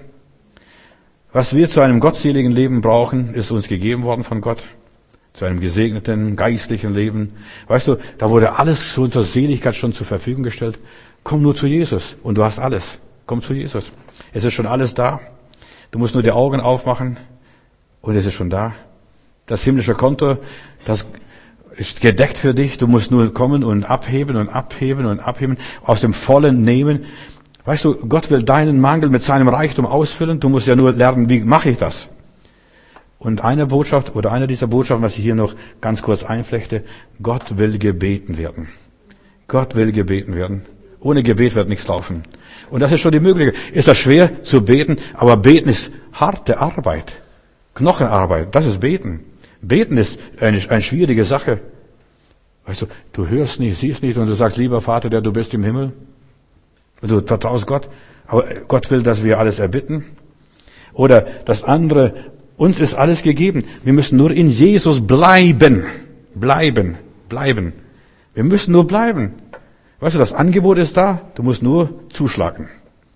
Was wir zu einem gottseligen Leben brauchen, ist uns gegeben worden von Gott. Zu einem gesegneten, geistlichen Leben. Weißt du, da wurde alles zu unserer Seligkeit schon zur Verfügung gestellt. Komm nur zu Jesus und du hast alles. Komm zu Jesus. Es ist schon alles da. Du musst nur die Augen aufmachen und es ist schon da. Das himmlische Konto, das ist gedeckt für dich. Du musst nur kommen und abheben und abheben und abheben, aus dem Vollen nehmen. Weißt du, Gott will deinen Mangel mit seinem Reichtum ausfüllen. Du musst ja nur lernen, wie mache ich das? Und eine Botschaft oder eine dieser Botschaften, was ich hier noch ganz kurz einflechte, Gott will gebeten werden. Gott will gebeten werden. Ohne Gebet wird nichts laufen. Und das ist schon die Möglichkeit. Ist das schwer zu beten? Aber beten ist harte Arbeit. Knochenarbeit. Das ist Beten. Beten ist eine, eine schwierige Sache. Weißt du, du hörst nicht, siehst nicht und du sagst, lieber Vater, der du bist im Himmel. Und du vertraust Gott. Aber Gott will, dass wir alles erbitten. Oder das andere, uns ist alles gegeben. Wir müssen nur in Jesus bleiben. Bleiben. Bleiben. Wir müssen nur bleiben. Weißt du, das Angebot ist da. Du musst nur zuschlagen.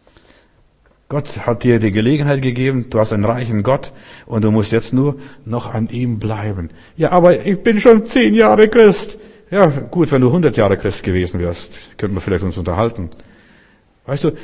Gott hat dir die Gelegenheit gegeben, du hast einen reichen Gott und du musst jetzt nur noch an ihm bleiben. Ja, aber ich bin schon zehn Jahre Christ. Ja, gut, wenn du hundert Jahre Christ gewesen wärst, könnten wir vielleicht uns unterhalten. Weißt du,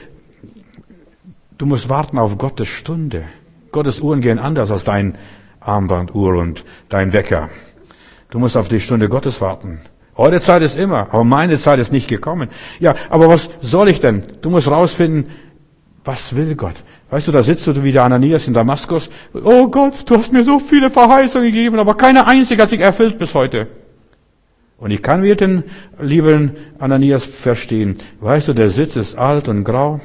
du musst warten auf Gottes Stunde. Gottes Uhren gehen anders als dein Armbanduhr und dein Wecker. Du musst auf die Stunde Gottes warten. Eure Zeit ist immer, aber meine Zeit ist nicht gekommen. Ja, aber was soll ich denn? Du musst rausfinden, was will Gott? Weißt du, da sitzt du wie der Ananias in Damaskus. Oh Gott, du hast mir so viele Verheißungen gegeben, aber keine einzige hat sich erfüllt bis heute. Und ich kann mir den lieben Ananias verstehen. Weißt du, der Sitz ist alt und grau.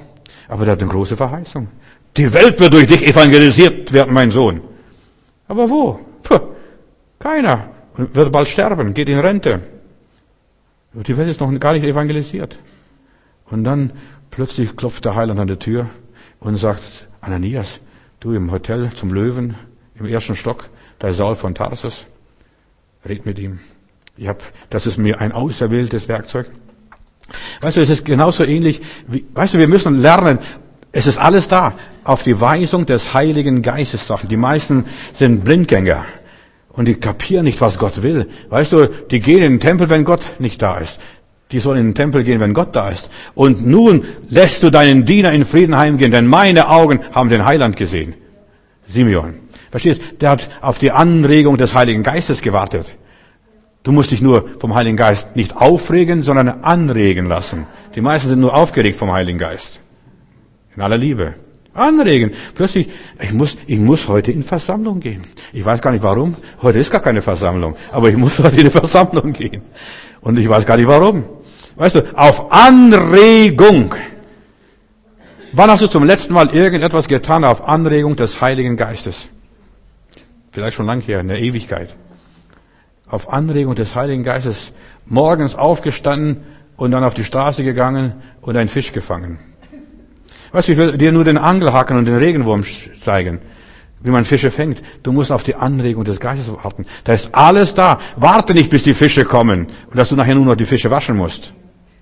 Aber der hat eine große Verheißung. Die Welt wird durch dich evangelisiert werden, mein Sohn. Aber wo? Puh, keiner. Und wird bald sterben, geht in Rente. Die Welt ist noch gar nicht evangelisiert. Und dann plötzlich klopft der Heiland an der Tür und sagt, Ananias, du im Hotel zum Löwen, im ersten Stock, da ist Saul von Tarsus. Red mit ihm. Ich hab, das ist mir ein auserwähltes Werkzeug. Weißt du, es ist genauso ähnlich, wie, weißt du, wir müssen lernen, es ist alles da, auf die Weisung des Heiligen Geistes Sachen. Die meisten sind Blindgänger und die kapieren nicht, was Gott will. Weißt du, die gehen in den Tempel, wenn Gott nicht da ist. Die sollen in den Tempel gehen, wenn Gott da ist. Und nun lässt du deinen Diener in Frieden heimgehen, denn meine Augen haben den Heiland gesehen. Simeon. Verstehst? Der hat auf die Anregung des Heiligen Geistes gewartet. Du musst dich nur vom Heiligen Geist nicht aufregen, sondern anregen lassen. Die meisten sind nur aufgeregt vom Heiligen Geist. In aller Liebe. Anregen. Plötzlich, ich muss, ich muss heute in Versammlung gehen. Ich weiß gar nicht warum. Heute ist gar keine Versammlung. Aber ich muss heute in eine Versammlung gehen. Und ich weiß gar nicht warum. Weißt du, auf Anregung. Wann hast du zum letzten Mal irgendetwas getan auf Anregung des Heiligen Geistes? Vielleicht schon lang her, in der Ewigkeit. Auf Anregung des Heiligen Geistes morgens aufgestanden und dann auf die Straße gegangen und einen Fisch gefangen. Weißt du, ich will dir nur den Angelhaken und den Regenwurm zeigen, wie man Fische fängt. Du musst auf die Anregung des Geistes warten. Da ist alles da. Warte nicht, bis die Fische kommen und dass du nachher nur noch die Fische waschen musst.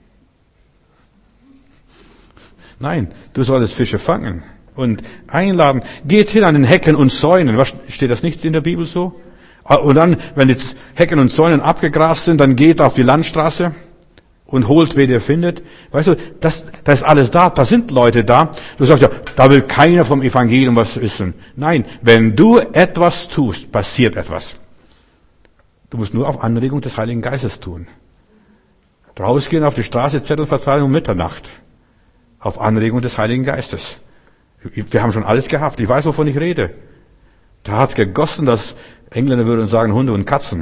Nein, du solltest Fische fangen und einladen. Geht hin an den Hecken und Zäunen. Was, steht das nicht in der Bibel so? Und dann, wenn die Hecken und Zäunen abgegrast sind, dann geht auf die Landstraße und holt, wen ihr findet. Weißt du, das, das ist alles da. Da sind Leute da. Du sagst ja, da will keiner vom Evangelium was wissen. Nein, wenn du etwas tust, passiert etwas. Du musst nur auf Anregung des Heiligen Geistes tun. Rausgehen auf die Straße, Zettel verteilen um Mitternacht. Auf Anregung des Heiligen Geistes. Wir haben schon alles gehabt. Ich weiß, wovon ich rede. Da hat's gegossen, dass Engländer würden sagen Hunde und Katzen.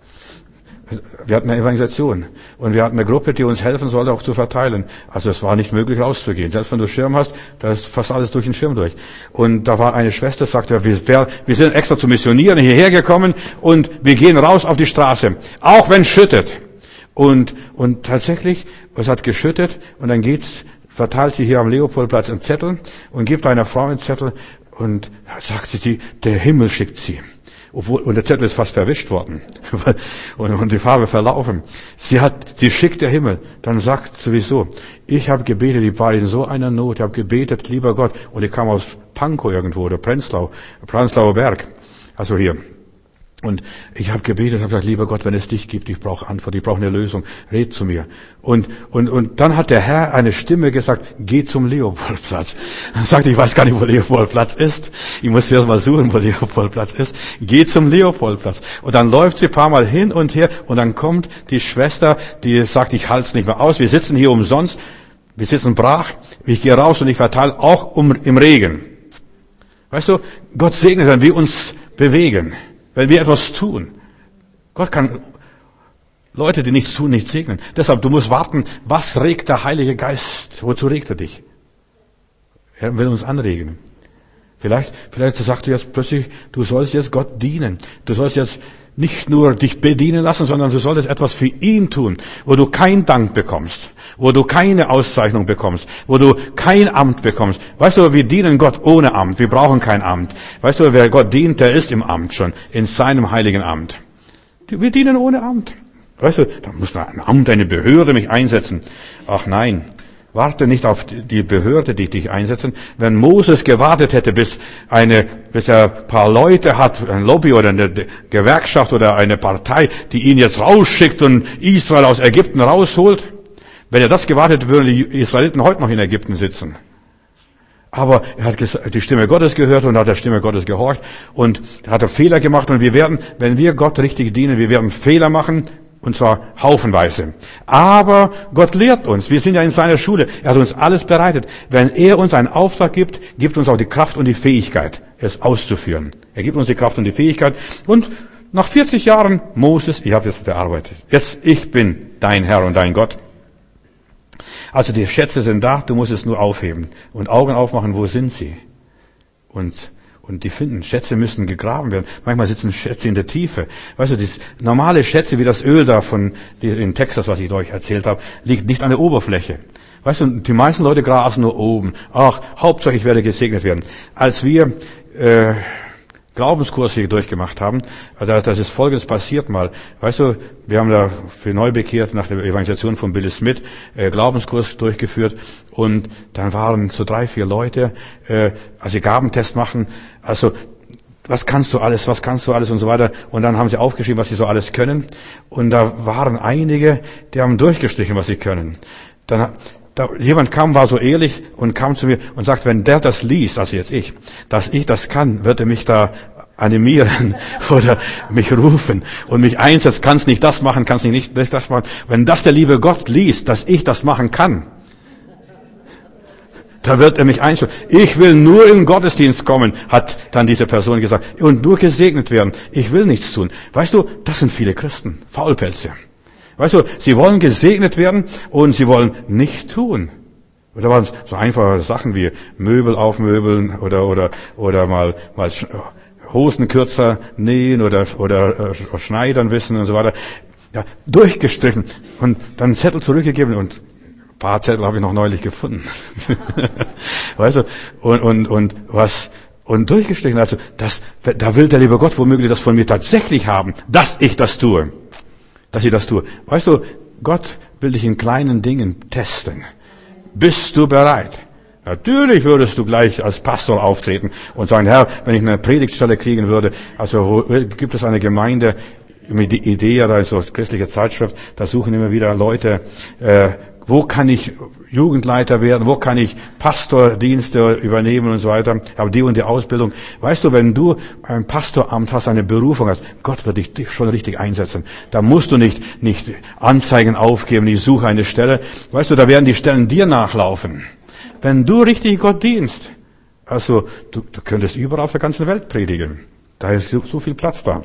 Wir hatten eine Evangelisation und wir hatten eine Gruppe, die uns helfen sollte, auch zu verteilen. Also es war nicht möglich, rauszugehen. Selbst wenn du Schirm hast, da ist fast alles durch den Schirm durch. Und da war eine Schwester, sagte, wir, wir sind extra zu missionieren hierher gekommen und wir gehen raus auf die Straße, auch wenn es schüttet. Und, und tatsächlich, es hat geschüttet und dann geht's, verteilt sie hier am Leopoldplatz einen Zettel und gibt einer Frau einen Zettel und sagt sie, der Himmel schickt sie. Obwohl, und der Zettel ist fast verwischt worden. und, und die Farbe verlaufen. Sie hat, sie schickt der Himmel. Dann sagt sowieso, ich habe gebetet, ich war in so einer Not, ich habe gebetet, lieber Gott. Und ich kam aus Pankow irgendwo, oder Prenzlau, Prenzlauer Berg. Also hier. Und ich habe gebetet, habe gesagt, lieber Gott, wenn es dich gibt, ich brauche Antwort, ich brauche eine Lösung, red zu mir. Und, und, und dann hat der Herr eine Stimme gesagt, geh zum Leopoldplatz. Dann sagte ich, weiß gar nicht, wo Leopoldplatz ist. Ich muss erst mal suchen, wo Leopoldplatz ist. Geh zum Leopoldplatz. Und dann läuft sie ein paar Mal hin und her und dann kommt die Schwester, die sagt, ich halte es nicht mehr aus, wir sitzen hier umsonst, wir sitzen brach, ich gehe raus und ich verteile auch um, im Regen. Weißt du, Gott segnet, wenn wir uns bewegen. Wenn wir etwas tun. Gott kann Leute, die nichts tun, nicht segnen. Deshalb, du musst warten, was regt der Heilige Geist? Wozu regt er dich? Er will uns anregen. Vielleicht, vielleicht sagt er jetzt plötzlich, du sollst jetzt Gott dienen. Du sollst jetzt nicht nur dich bedienen lassen, sondern du solltest etwas für ihn tun, wo du keinen Dank bekommst, wo du keine Auszeichnung bekommst, wo du kein Amt bekommst. Weißt du, wir dienen Gott ohne Amt, wir brauchen kein Amt. Weißt du, wer Gott dient, der ist im Amt schon, in seinem heiligen Amt. Wir dienen ohne Amt. Weißt du, da muss ein Amt, eine Behörde mich einsetzen. Ach nein. Warte nicht auf die Behörde, die dich einsetzen. Wenn Moses gewartet hätte, bis eine, bis er ein paar Leute hat, ein Lobby oder eine Gewerkschaft oder eine Partei, die ihn jetzt rausschickt und Israel aus Ägypten rausholt, wenn er das gewartet, würden die Israeliten heute noch in Ägypten sitzen. Aber er hat die Stimme Gottes gehört und hat der Stimme Gottes gehorcht und hat Fehler gemacht und wir werden, wenn wir Gott richtig dienen, wir werden Fehler machen, und zwar haufenweise. Aber Gott lehrt uns. Wir sind ja in seiner Schule. Er hat uns alles bereitet. Wenn er uns einen Auftrag gibt, gibt uns auch die Kraft und die Fähigkeit, es auszuführen. Er gibt uns die Kraft und die Fähigkeit. Und nach vierzig Jahren, Moses, ich habe jetzt gearbeitet. Jetzt, ich bin dein Herr und dein Gott. Also die Schätze sind da, du musst es nur aufheben und Augen aufmachen, wo sind sie? Und und die finden, Schätze müssen gegraben werden. Manchmal sitzen Schätze in der Tiefe. Weißt du, das normale Schätze, wie das Öl da von in Texas, was ich euch erzählt habe, liegt nicht an der Oberfläche. Weißt du, die meisten Leute grasen nur oben. Ach, Hauptsache ich werde gesegnet werden. Als wir äh, Glaubenskurs hier durchgemacht haben, da, das ist Folgendes passiert mal. Weißt du, wir haben da für Neubekehrt nach der Evangelisation von Billy Smith äh, Glaubenskurs durchgeführt und dann waren so drei, vier Leute, äh, also die Gabentest machen, also was kannst du alles, was kannst du alles und so weiter. Und dann haben sie aufgeschrieben, was sie so alles können. Und da waren einige, die haben durchgestrichen, was sie können. Dann Da, jemand kam, war so ehrlich und kam zu mir und sagt, wenn der das liest, also jetzt ich, dass ich das kann, wird er mich da animieren oder mich rufen und mich einsetzen, kannst nicht das machen, kannst nicht das machen. Wenn das der liebe Gott liest, dass ich das machen kann, da wird er mich einstellen. Ich will nur in den Gottesdienst kommen, hat dann diese Person gesagt, und nur gesegnet werden. Ich will nichts tun. Weißt du, das sind viele Christen, Faulpelze. Weißt du, sie wollen gesegnet werden und sie wollen nicht tun. Oder waren es so einfache Sachen wie Möbel aufmöbeln oder oder oder mal mal Hosen kürzer nähen oder oder äh, schneidern wissen und so weiter. Ja, durchgestrichen und dann einen Zettel zurückgegeben und ein paar Zettel habe ich noch neulich gefunden. Weißt du, und und und was und durchgestrichen, also das da will der liebe Gott womöglich das von mir tatsächlich haben, dass ich das tue. Dass ich das tue. Weißt du, Gott will dich in kleinen Dingen testen. Bist du bereit? Natürlich würdest du gleich als Pastor auftreten und sagen, Herr, wenn ich eine Predigtstelle kriegen würde, also wo, gibt es eine Gemeinde, die Idee, da ist so eine christliche Zeitschrift, da suchen immer wieder Leute, äh, wo kann ich Jugendleiter werden, wo kann ich Pastordienste übernehmen und so weiter, aber die und die Ausbildung. Weißt du, wenn du ein Pastoramt hast, eine Berufung hast, Gott wird dich schon richtig einsetzen. Da musst du nicht, nicht Anzeigen aufgeben, ich suche eine Stelle. Weißt du, da werden die Stellen dir nachlaufen. Wenn du richtig Gott dienst, also du, du könntest überall auf der ganzen Welt predigen. Da ist so, so viel Platz da.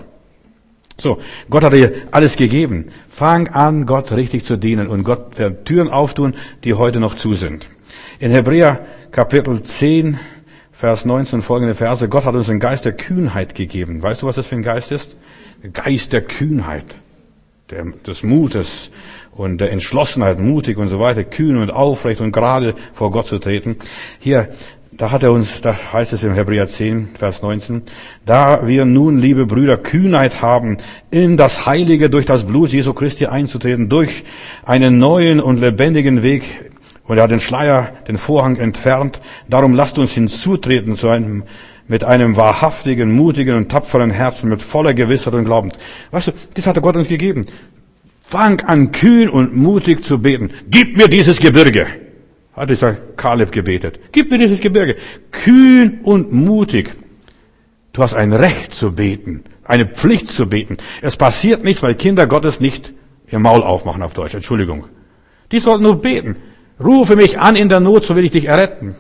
So, Gott hat dir alles gegeben. Fang an, Gott richtig zu dienen und Gott wird Türen auftun, die heute noch zu sind. In Hebräer Kapitel zehn, Vers neunzehn folgende Verse, Gott hat uns einen Geist der Kühnheit gegeben. Weißt du, was das für ein Geist ist? Der Geist der Kühnheit, der, des Mutes und der Entschlossenheit, mutig und so weiter, kühn und aufrecht und gerade vor Gott zu treten. Hier, Da hat er uns, da heißt es im Hebräer zehn, Vers neunzehn, da wir nun, liebe Brüder, Kühnheit haben, in das Heilige durch das Blut Jesu Christi einzutreten, durch einen neuen und lebendigen Weg, und er hat den Schleier, den Vorhang entfernt, darum lasst uns hinzutreten zu einem, mit einem wahrhaftigen, mutigen und tapferen Herzen, mit voller Gewissheit und Glauben. Weißt du, das hat Gott uns gegeben. Fang an, kühn und mutig zu beten. Gib mir dieses Gebirge. Hat dieser Kaleb gebetet. Gib mir dieses Gebirge. Kühn und mutig. Du hast ein Recht zu beten. Eine Pflicht zu beten. Es passiert nichts, weil Kinder Gottes nicht ihr Maul aufmachen auf Deutsch. Entschuldigung. Die sollten nur beten. Rufe mich an in der Not, so will ich dich erretten.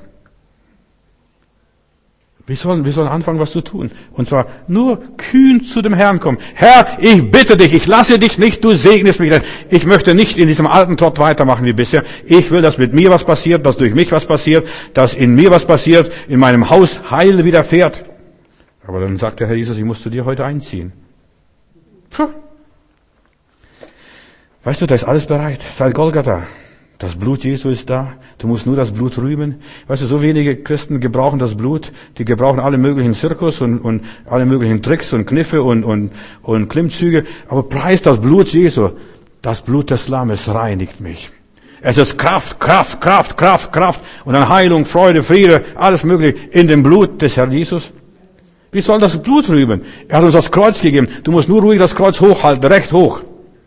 Wir sollen, wir sollen anfangen, was zu tun. Und zwar nur kühn zu dem Herrn kommen. Herr, ich bitte dich, ich lasse dich nicht, du segnest mich. Ich möchte nicht in diesem alten Trott weitermachen wie bisher. Ich will, dass mit mir was passiert, dass durch mich was passiert, dass in mir was passiert, in meinem Haus Heil widerfährt. Aber dann sagt der Herr Jesus, ich muss zu dir heute einziehen. Puh. Weißt du, da ist alles bereit. Seit Golgatha. Das Blut Jesu ist da. Du musst nur das Blut rühmen. Weißt du, so wenige Christen gebrauchen das Blut. Die gebrauchen alle möglichen Zirkus und, und alle möglichen Tricks und Kniffe und, und, und Klimmzüge. Aber preis das Blut Jesu. Das Blut des Lammes reinigt mich. Es ist Kraft, Kraft, Kraft, Kraft, Kraft. Und dann Heilung, Freude, Friede, alles mögliche in dem Blut des Herrn Jesus. Wir sollen das Blut rühmen. Er hat uns das Kreuz gegeben. Du musst nur ruhig das Kreuz hochhalten, recht hoch.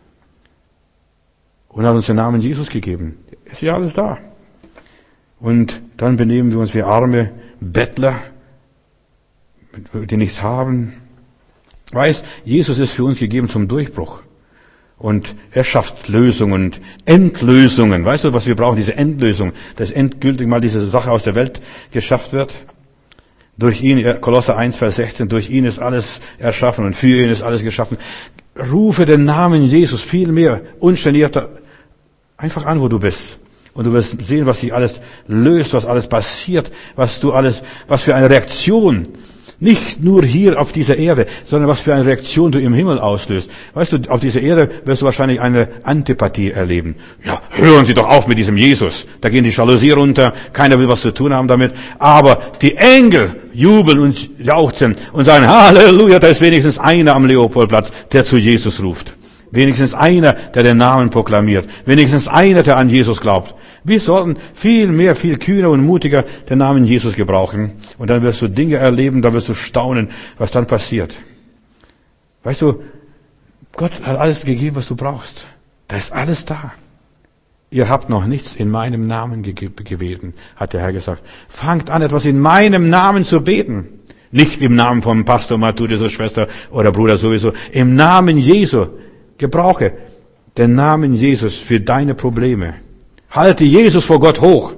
Und hat uns den Namen Jesus gegeben. Ist ja alles da. Und dann benehmen wir uns wie arme Bettler, die nichts haben. Weiß, Jesus ist für uns gegeben zum Durchbruch. Und er schafft Lösungen und Endlösungen. Weißt du, was wir brauchen? Diese Endlösung, dass endgültig mal diese Sache aus der Welt geschafft wird. Durch ihn, Kolosser eins, Vers sechzehn, durch ihn ist alles erschaffen und für ihn ist alles geschaffen. Rufe den Namen Jesus viel mehr ungeniert einfach an, wo du bist. Und du wirst sehen, was sich alles löst, was alles passiert, was du alles, was für eine Reaktion, nicht nur hier auf dieser Erde, sondern was für eine Reaktion du im Himmel auslöst. Weißt du, auf dieser Erde wirst du wahrscheinlich eine Antipathie erleben. Ja, hören Sie doch auf mit diesem Jesus. Da gehen die Jalousie runter, keiner will was zu tun haben damit. Aber die Engel jubeln und jauchzen und sagen, Halleluja, da ist wenigstens einer am Leopoldplatz, der zu Jesus ruft. Wenigstens einer, der den Namen proklamiert. Wenigstens einer, der an Jesus glaubt. Wir sollten viel mehr, viel kühner und mutiger den Namen Jesus gebrauchen. Und dann wirst du Dinge erleben, da wirst du staunen, was dann passiert. Weißt du, Gott hat alles gegeben, was du brauchst. Da ist alles da. Ihr habt noch nichts in meinem Namen gebeten, hat der Herr gesagt. Fangt an, etwas in meinem Namen zu beten. Nicht im Namen vom Pastor Matthäus, Schwester oder Bruder sowieso. Im Namen Jesu. Gebrauche den Namen Jesus für deine Probleme. Halte Jesus vor Gott hoch.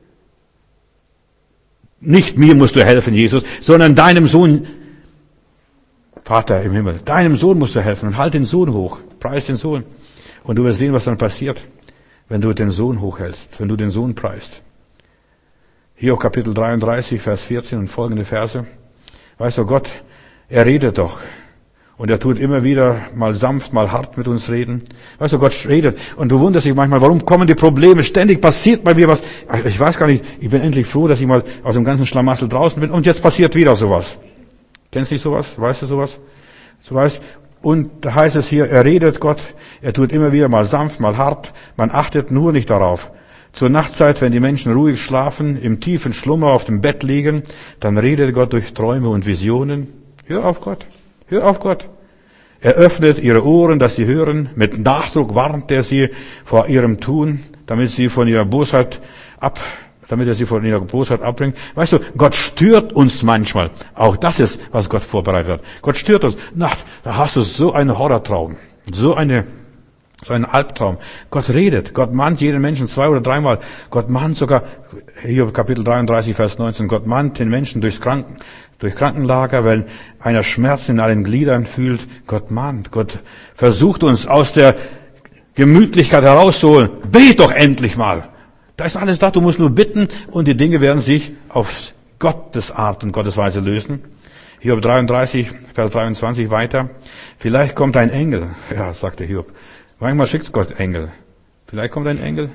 Nicht mir musst du helfen, Jesus, sondern deinem Sohn, Vater im Himmel. Deinem Sohn musst du helfen und halt den Sohn hoch. Preis den Sohn. Und du wirst sehen, was dann passiert, wenn du den Sohn hochhältst, wenn du den Sohn preist. Hier Kapitel dreiunddreißig, Vers vierzehn und folgende Verse. Weißt du, Gott, er redet doch. Und er tut immer wieder mal sanft, mal hart mit uns reden. Weißt du, Gott redet. Und du wunderst dich manchmal, warum kommen die Probleme? Ständig passiert bei mir was. Ich weiß gar nicht, ich bin endlich froh, dass ich mal aus dem ganzen Schlamassel draußen bin. Und jetzt passiert wieder sowas. Kennst du nicht sowas? Weißt du sowas? So weißt. Und da heißt es hier, er redet Gott. Er tut immer wieder mal sanft, mal hart. Man achtet nur nicht darauf. Zur Nachtzeit, wenn die Menschen ruhig schlafen, im tiefen Schlummer auf dem Bett liegen, dann redet Gott durch Träume und Visionen. Hör auf Gott. Hör auf Gott. Er öffnet ihre Ohren, dass sie hören. Mit Nachdruck warnt er sie vor ihrem Tun, damit sie von ihrer Bosheit ab, damit er sie von ihrer Bosheit abbringt. Weißt du, Gott stört uns manchmal. Auch das ist, was Gott vorbereitet hat. Gott stört uns. Nacht, da hast du so einen Horrortraum. So eine, so einen Albtraum. Gott redet. Gott mahnt jeden Menschen zwei oder dreimal. Gott mahnt sogar, hier Kapitel dreiunddreißig, Vers neunzehn, Gott mahnt den Menschen durchs Kranken, durch Krankenlager, wenn einer Schmerz in allen Gliedern fühlt. Gott mahnt. Gott versucht uns aus der Gemütlichkeit herauszuholen. Bet doch endlich mal. Da ist alles da. Du musst nur bitten und die Dinge werden sich auf Gottes Art und Gottes Weise lösen. Hiob dreiunddreißig, Vers dreiundzwanzig weiter. Vielleicht kommt ein Engel. Ja, sagte Hiob. Manchmal schickt Gott Engel. Vielleicht kommt ein Engel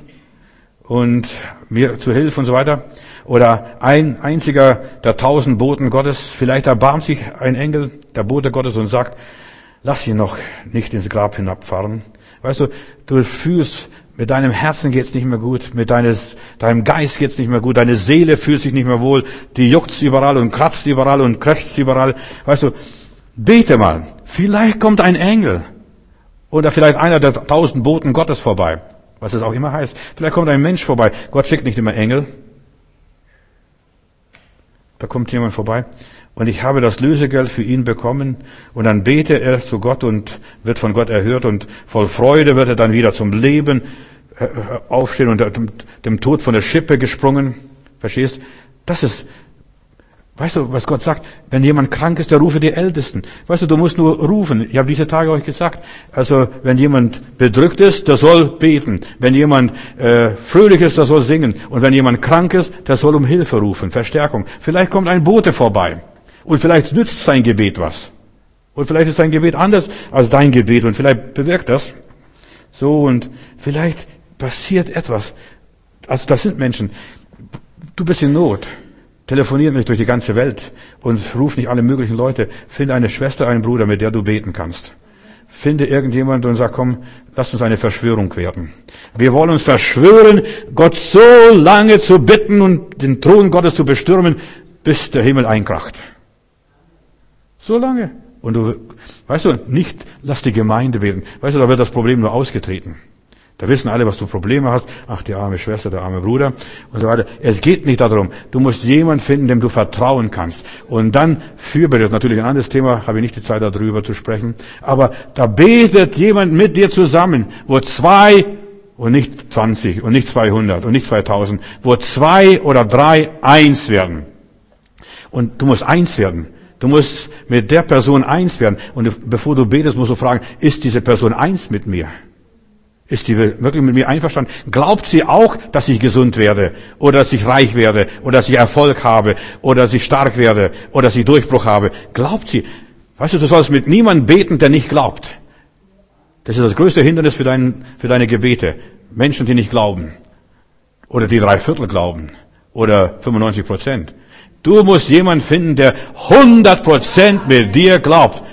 und mir zu Hilfe und so weiter. Oder ein einziger der tausend Boten Gottes. Vielleicht erbarmt sich ein Engel, der Bote Gottes, und sagt, lass ihn noch nicht ins Grab hinabfahren. Weißt du, du fühlst, mit deinem Herzen geht's nicht mehr gut, mit deines, deinem Geist geht's nicht mehr gut, deine Seele fühlt sich nicht mehr wohl, die juckt's überall und kratzt überall und krächzt überall. Weißt du, bete mal. Vielleicht kommt ein Engel. Oder vielleicht einer der tausend Boten Gottes vorbei. Was es auch immer heißt. Vielleicht kommt ein Mensch vorbei. Gott schickt nicht immer Engel. Da kommt jemand vorbei. Und ich habe das Lösegeld für ihn bekommen. Und dann betet er zu Gott und wird von Gott erhört. Und voll Freude wird er dann wieder zum Leben aufstehen und dem Tod von der Schippe gesprungen. Verstehst? Das ist, weißt du, was Gott sagt? Wenn jemand krank ist, der rufe die Ältesten. Weißt du, du musst nur rufen. Ich habe diese Tage euch gesagt. Also, wenn jemand bedrückt ist, der soll beten. Wenn jemand äh, fröhlich ist, der soll singen. Und wenn jemand krank ist, der soll um Hilfe rufen, Verstärkung. Vielleicht kommt ein Bote vorbei. Und vielleicht nützt sein Gebet was. Und vielleicht ist sein Gebet anders als dein Gebet. Und vielleicht bewirkt das. So, und vielleicht passiert etwas. Also, das sind Menschen. Du bist in Not. Telefonier nicht durch die ganze Welt und ruf nicht alle möglichen Leute. Finde eine Schwester, einen Bruder, mit der du beten kannst. Finde irgendjemand und sag, komm, lass uns eine Verschwörung werden. Wir wollen uns verschwören, Gott so lange zu bitten und den Thron Gottes zu bestürmen, bis der Himmel einkracht. So lange. Und du, weißt du, nicht, lass die Gemeinde beten. Weißt du, da wird das Problem nur ausgetreten. Da wissen alle, was du Probleme hast. Ach, die arme Schwester, der arme Bruder und so weiter. Es geht nicht darum. Du musst jemanden finden, dem du vertrauen kannst. Und dann Fürbitte, das ist natürlich ein anderes Thema, habe ich nicht die Zeit, darüber zu sprechen. Aber da betet jemand mit dir zusammen, wo zwei und nicht zwanzig und nicht zweihundert und nicht zweitausend, wo zwei oder drei eins werden. Und du musst eins werden. Du musst mit der Person eins werden. Und bevor du betest, musst du fragen, ist diese Person eins mit mir? Ist die wirklich mit mir einverstanden? Glaubt sie auch, dass ich gesund werde? Oder dass ich reich werde? Oder dass ich Erfolg habe? Oder dass ich stark werde? Oder dass ich Durchbruch habe? Glaubt sie? Weißt du, du sollst mit niemandem beten, der nicht glaubt. Das ist das größte Hindernis für, dein, für deine Gebete. Menschen, die nicht glauben. Oder die drei Viertel glauben. Oder fünfundneunzig Prozent. Du musst jemanden finden, der hundert Prozent mit dir glaubt.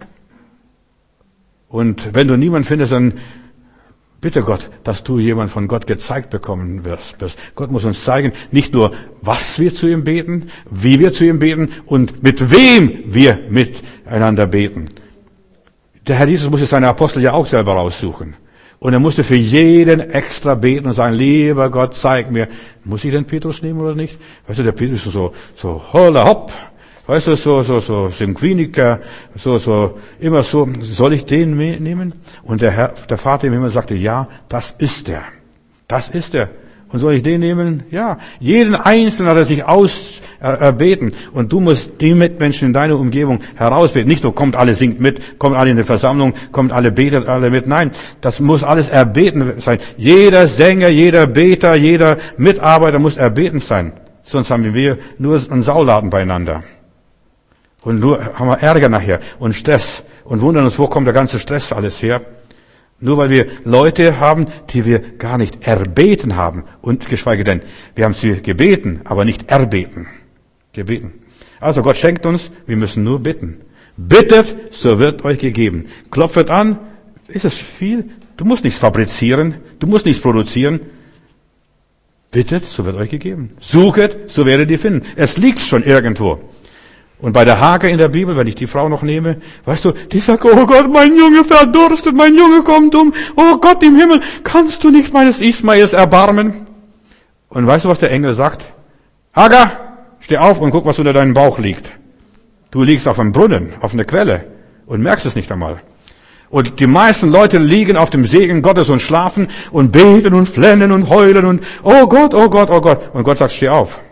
Und wenn du niemanden findest, dann bitte Gott, dass du jemand von Gott gezeigt bekommen wirst. Gott muss uns zeigen, nicht nur, was wir zu ihm beten, wie wir zu ihm beten und mit wem wir miteinander beten. Der Herr Jesus musste seine Apostel ja auch selber raussuchen. Und er musste für jeden extra beten und sagen, lieber Gott, zeig mir, muss ich den Petrus nehmen oder nicht? Weißt du, der Petrus ist so, so, holla hopp. Weißt du, so, so, so, Synquiniker, so, so, immer so, soll ich den nehmen? Und der Herr, der Vater im Himmel sagte, ja, das ist er. Das ist er. Und soll ich den nehmen? Ja. Jeden Einzelnen hat er sich auserbeten. Und du musst die Mitmenschen in deiner Umgebung herausbeten. Nicht nur, kommt alle, singt mit, kommt alle in die Versammlung, kommt alle, betet alle mit. Nein, das muss alles erbeten sein. Jeder Sänger, jeder Beter, jeder Mitarbeiter muss erbeten sein. Sonst haben wir nur einen Sauladen beieinander. Und nur haben wir Ärger nachher und Stress und wundern uns, wo kommt der ganze Stress alles her? Nur weil wir Leute haben, die wir gar nicht erbeten haben und geschweige denn, wir haben sie gebeten, aber nicht erbeten. Gebeten. Also Gott schenkt uns, wir müssen nur bitten. Bittet, so wird euch gegeben. Klopft an, ist es viel? Du musst nichts fabrizieren, du musst nichts produzieren. Bittet, so wird euch gegeben. Suchet, so werdet ihr finden. Es liegt schon irgendwo. Und bei der Hagar in der Bibel, wenn ich die Frau noch nehme, weißt du, die sagt, oh Gott, mein Junge verdurstet, mein Junge kommt um, oh Gott im Himmel, kannst du nicht meines Ismaels erbarmen? Und weißt du, was der Engel sagt? Hagar, steh auf und guck, was unter deinem Bauch liegt. Du liegst auf einem Brunnen, auf einer Quelle und merkst es nicht einmal. Und die meisten Leute liegen auf dem Segen Gottes und schlafen und beten und flennen und heulen und, oh Gott, oh Gott, oh Gott. Und Gott sagt, steh auf.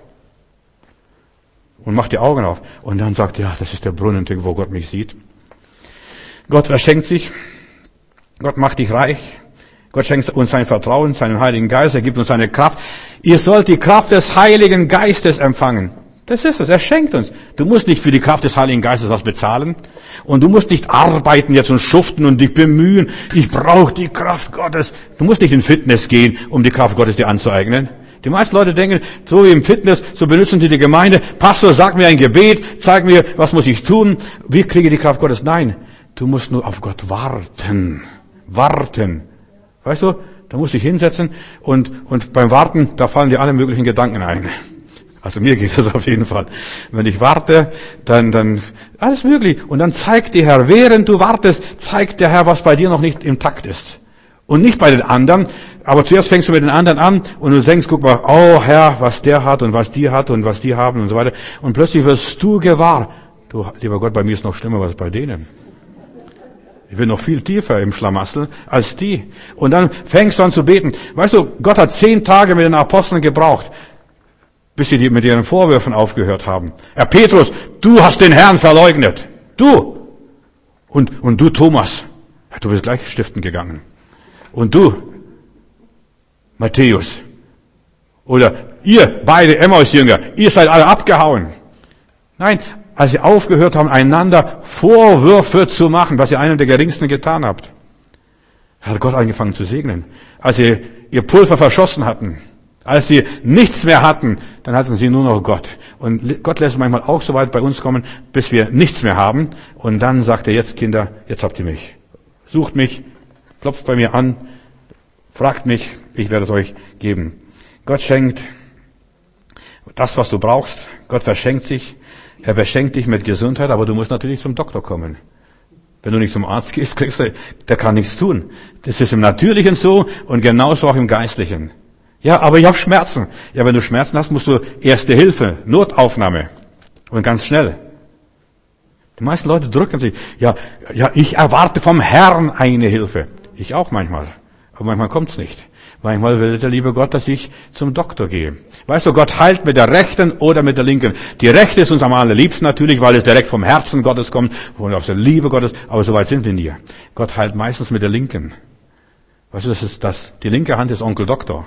Und macht die Augen auf. Und dann sagt, ja, das ist der Brunnen, wo Gott mich sieht. Gott verschenkt sich. Gott macht dich reich. Gott schenkt uns sein Vertrauen, seinen Heiligen Geist. Er gibt uns seine Kraft. Ihr sollt die Kraft des Heiligen Geistes empfangen. Das ist es. Er schenkt uns. Du musst nicht für die Kraft des Heiligen Geistes was bezahlen. Und du musst nicht arbeiten jetzt und schuften und dich bemühen. Ich brauche die Kraft Gottes. Du musst nicht in Fitness gehen, um die Kraft Gottes dir anzueignen. Die meisten Leute denken, so wie im Fitness, so benutzen sie die Gemeinde. Pastor, sag mir ein Gebet, zeig mir, was muss ich tun? Wie kriege ich die Kraft Gottes? Nein, du musst nur auf Gott warten. Warten. Weißt du, da musst du dich hinsetzen und, und beim Warten, da fallen dir alle möglichen Gedanken ein. Also mir geht das auf jeden Fall. Wenn ich warte, dann, dann, alles möglich. Und dann zeigt der Herr, während du wartest, zeigt der Herr, was bei dir noch nicht im Takt ist. Und nicht bei den anderen, aber zuerst fängst du mit den anderen an und du denkst, guck mal, oh Herr, was der hat und was die hat und was die haben und so weiter. Und plötzlich wirst du gewahr, du, lieber Gott, bei mir ist noch schlimmer als bei denen. Ich bin noch viel tiefer im Schlamassel als die. Und dann fängst du an zu beten. Weißt du, Gott hat zehn Tage mit den Aposteln gebraucht, bis sie mit ihren Vorwürfen aufgehört haben. Herr Petrus, du hast den Herrn verleugnet. Du. Und, und du, Thomas, du bist gleich stiften gegangen. Und du, Matthäus, oder ihr beide Emmaus-Jünger, ihr seid alle abgehauen. Nein, als sie aufgehört haben, einander Vorwürfe zu machen, was ihr einem der Geringsten getan habt, hat Gott angefangen zu segnen. Als sie ihr Pulver verschossen hatten, als sie nichts mehr hatten, dann hatten sie nur noch Gott. Und Gott lässt manchmal auch so weit bei uns kommen, bis wir nichts mehr haben. Und dann sagt er, jetzt Kinder, jetzt habt ihr mich. Sucht mich. Klopft bei mir an, fragt mich, ich werde es euch geben. Gott schenkt das, was du brauchst. Gott verschenkt sich. Er beschenkt dich mit Gesundheit, aber du musst natürlich zum Doktor kommen. Wenn du nicht zum Arzt gehst, kriegst du, der kann nichts tun. Das ist im Natürlichen so und genauso auch im Geistlichen. Ja, aber ich habe Schmerzen. Ja, wenn du Schmerzen hast, musst du Erste Hilfe, Notaufnahme und ganz schnell. Die meisten Leute drücken sich. Ja, ja, ich erwarte vom Herrn eine Hilfe. Ich auch manchmal. Aber manchmal kommt's nicht. Manchmal will der liebe Gott, dass ich zum Doktor gehe. Weißt du, Gott heilt mit der rechten oder mit der linken. Die rechte ist uns am allerliebsten natürlich, weil es direkt vom Herzen Gottes kommt und aus der Liebe Gottes. Aber so weit sind wir nie. Gott heilt meistens mit der linken. Weißt du, das ist das, die linke Hand ist Onkel Doktor.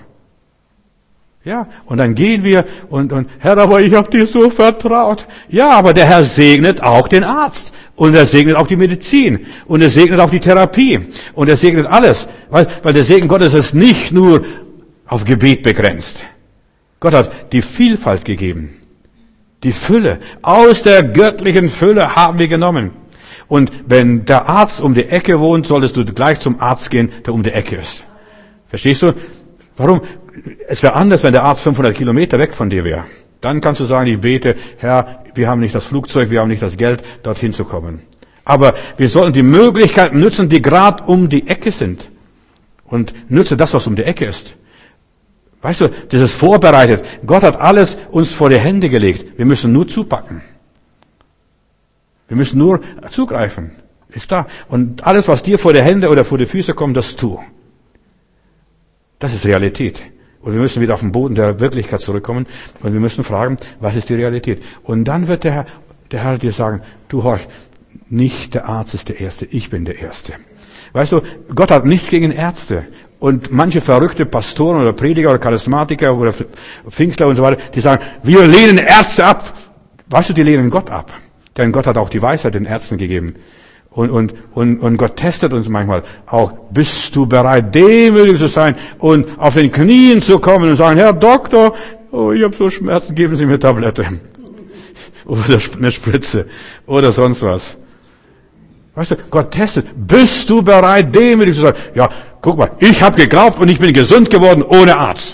Ja, und dann gehen wir und, und Herr, aber ich habe dir so vertraut. Ja, aber der Herr segnet auch den Arzt und er segnet auch die Medizin und er segnet auch die Therapie und er segnet alles, weil, weil der Segen Gottes ist nicht nur auf Gebet begrenzt. Gott hat die Vielfalt gegeben, die Fülle. Aus der göttlichen Fülle haben wir genommen. Und wenn der Arzt um die Ecke wohnt, solltest du gleich zum Arzt gehen, der um die Ecke ist. Verstehst du? Warum? Es wäre anders, wenn der Arzt fünfhundert Kilometer weg von dir wäre. Dann kannst du sagen, ich bete, Herr, wir haben nicht das Flugzeug, wir haben nicht das Geld, dorthin zu kommen. Aber wir sollten die Möglichkeiten nutzen, die gerade um die Ecke sind. Und nütze das, was um die Ecke ist. Weißt du, das ist vorbereitet. Gott hat alles uns vor die Hände gelegt. Wir müssen nur zupacken. Wir müssen nur zugreifen. Ist da. Und alles, was dir vor die Hände oder vor die Füße kommt, das tu. Das ist Realität. Und wir müssen wieder auf den Boden der Wirklichkeit zurückkommen. Und wir müssen fragen, was ist die Realität? Und dann wird der Herr, der Herr dir sagen, du horch, nicht der Arzt ist der Erste, ich bin der Erste. Weißt du, Gott hat nichts gegen Ärzte. Und manche verrückte Pastoren oder Prediger oder Charismatiker oder Pfingstler und so weiter, die sagen, wir lehnen Ärzte ab. Weißt du, die lehnen Gott ab. Denn Gott hat auch die Weisheit den Ärzten gegeben. Und, und, und, und Gott testet uns manchmal auch. Bist du bereit, demütig zu sein und auf den Knien zu kommen und sagen, Herr Doktor, oh, ich habe so Schmerzen, geben Sie mir Tablette. Oder eine Spritze. Oder sonst was. Weißt du, Gott testet. Bist du bereit, demütig zu sein? Ja, guck mal, ich habe geglaubt und ich bin gesund geworden ohne Arzt.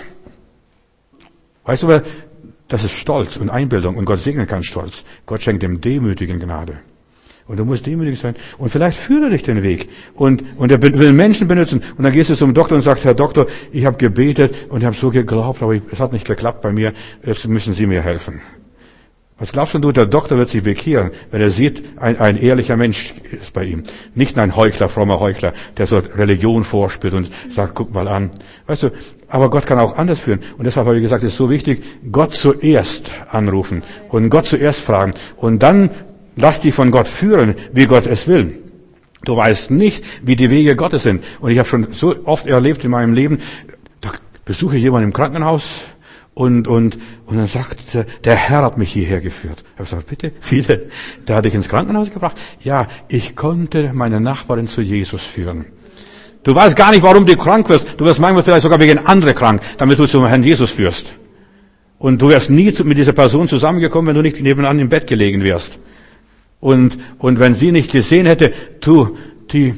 Weißt du, das ist Stolz und Einbildung. Und Gott segnet keinen Stolz. Gott schenkt dem Demütigen Gnade. Und du musst demütig sein. Und vielleicht führt er dich den Weg. Und, und er will Menschen benutzen. Und dann gehst du zum Doktor und sagst, Herr Doktor, ich habe gebetet und ich habe so geglaubt, aber es hat nicht geklappt bei mir. Jetzt müssen Sie mir helfen. Was glaubst du, der Doktor wird sich bekehren, wenn er sieht, ein, ein ehrlicher Mensch ist bei ihm. Nicht ein Heuchler, frommer Heuchler, der so Religion vorspielt und sagt, guck mal an. Weißt du, aber Gott kann auch anders führen. Und deshalb habe ich gesagt, es ist so wichtig, Gott zuerst anrufen und Gott zuerst fragen. Und dann lass dich von Gott führen, wie Gott es will. Du weißt nicht, wie die Wege Gottes sind. Und ich habe schon so oft erlebt in meinem Leben, da besuche ich jemanden im Krankenhaus, Und, und, und dann sagt, der Herr hat mich hierher geführt. Ich habe gesagt, bitte, viele, der hat dich ins Krankenhaus gebracht. Ja, ich konnte meine Nachbarin zu Jesus führen. Du weißt gar nicht, warum du krank wirst. Du wirst manchmal vielleicht sogar wegen andere krank, damit du zum Herrn Jesus führst. Und du wärst nie mit dieser Person zusammengekommen, wenn du nicht nebenan im Bett gelegen wärst. Und, und wenn sie nicht gesehen hätte, du, die,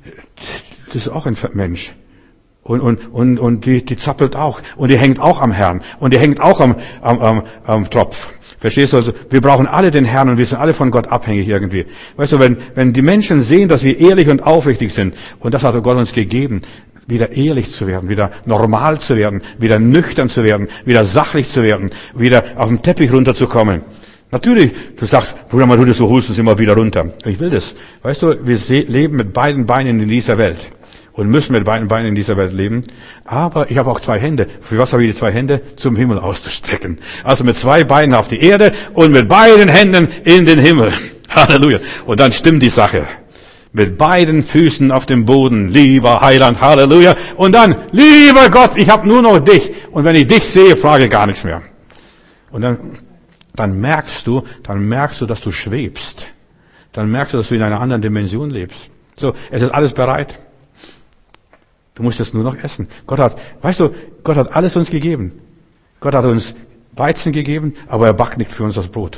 das ist auch ein Mensch. Und, und, und, und die, die zappelt auch. Und die hängt auch am Herrn. Und die hängt auch am, am, am, am Tropf. Verstehst du? Also, wir brauchen alle den Herrn und wir sind alle von Gott abhängig irgendwie. Weißt du, wenn, wenn die Menschen sehen, dass wir ehrlich und aufrichtig sind, und das hat Gott uns gegeben, wieder ehrlich zu werden, wieder normal zu werden, wieder nüchtern zu werden, wieder sachlich zu werden, wieder auf den Teppich runterzukommen. Natürlich, du sagst, Bruder, mal du das so holst uns immer wieder runter. Ich will das. Weißt du, wir leben mit beiden Beinen in dieser Welt. Und müssen mit beiden Beinen in dieser Welt leben. Aber ich habe auch zwei Hände. Für was habe ich die zwei Hände? Zum Himmel auszustrecken. Also mit zwei Beinen auf die Erde und mit beiden Händen in den Himmel. Halleluja. Und dann stimmt die Sache. Mit beiden Füßen auf dem Boden. Lieber Heiland, Halleluja. Und dann, lieber Gott, ich habe nur noch dich. Und wenn ich dich sehe, frage gar nichts mehr. Und dann, dann merkst du, dann merkst du, dass du schwebst. Dann merkst du, dass du in einer anderen Dimension lebst. So, es ist alles bereit. Du musst es nur noch essen. Gott hat, weißt du, Gott hat alles uns gegeben. Gott hat uns Weizen gegeben, aber er backt nicht für uns das Brot.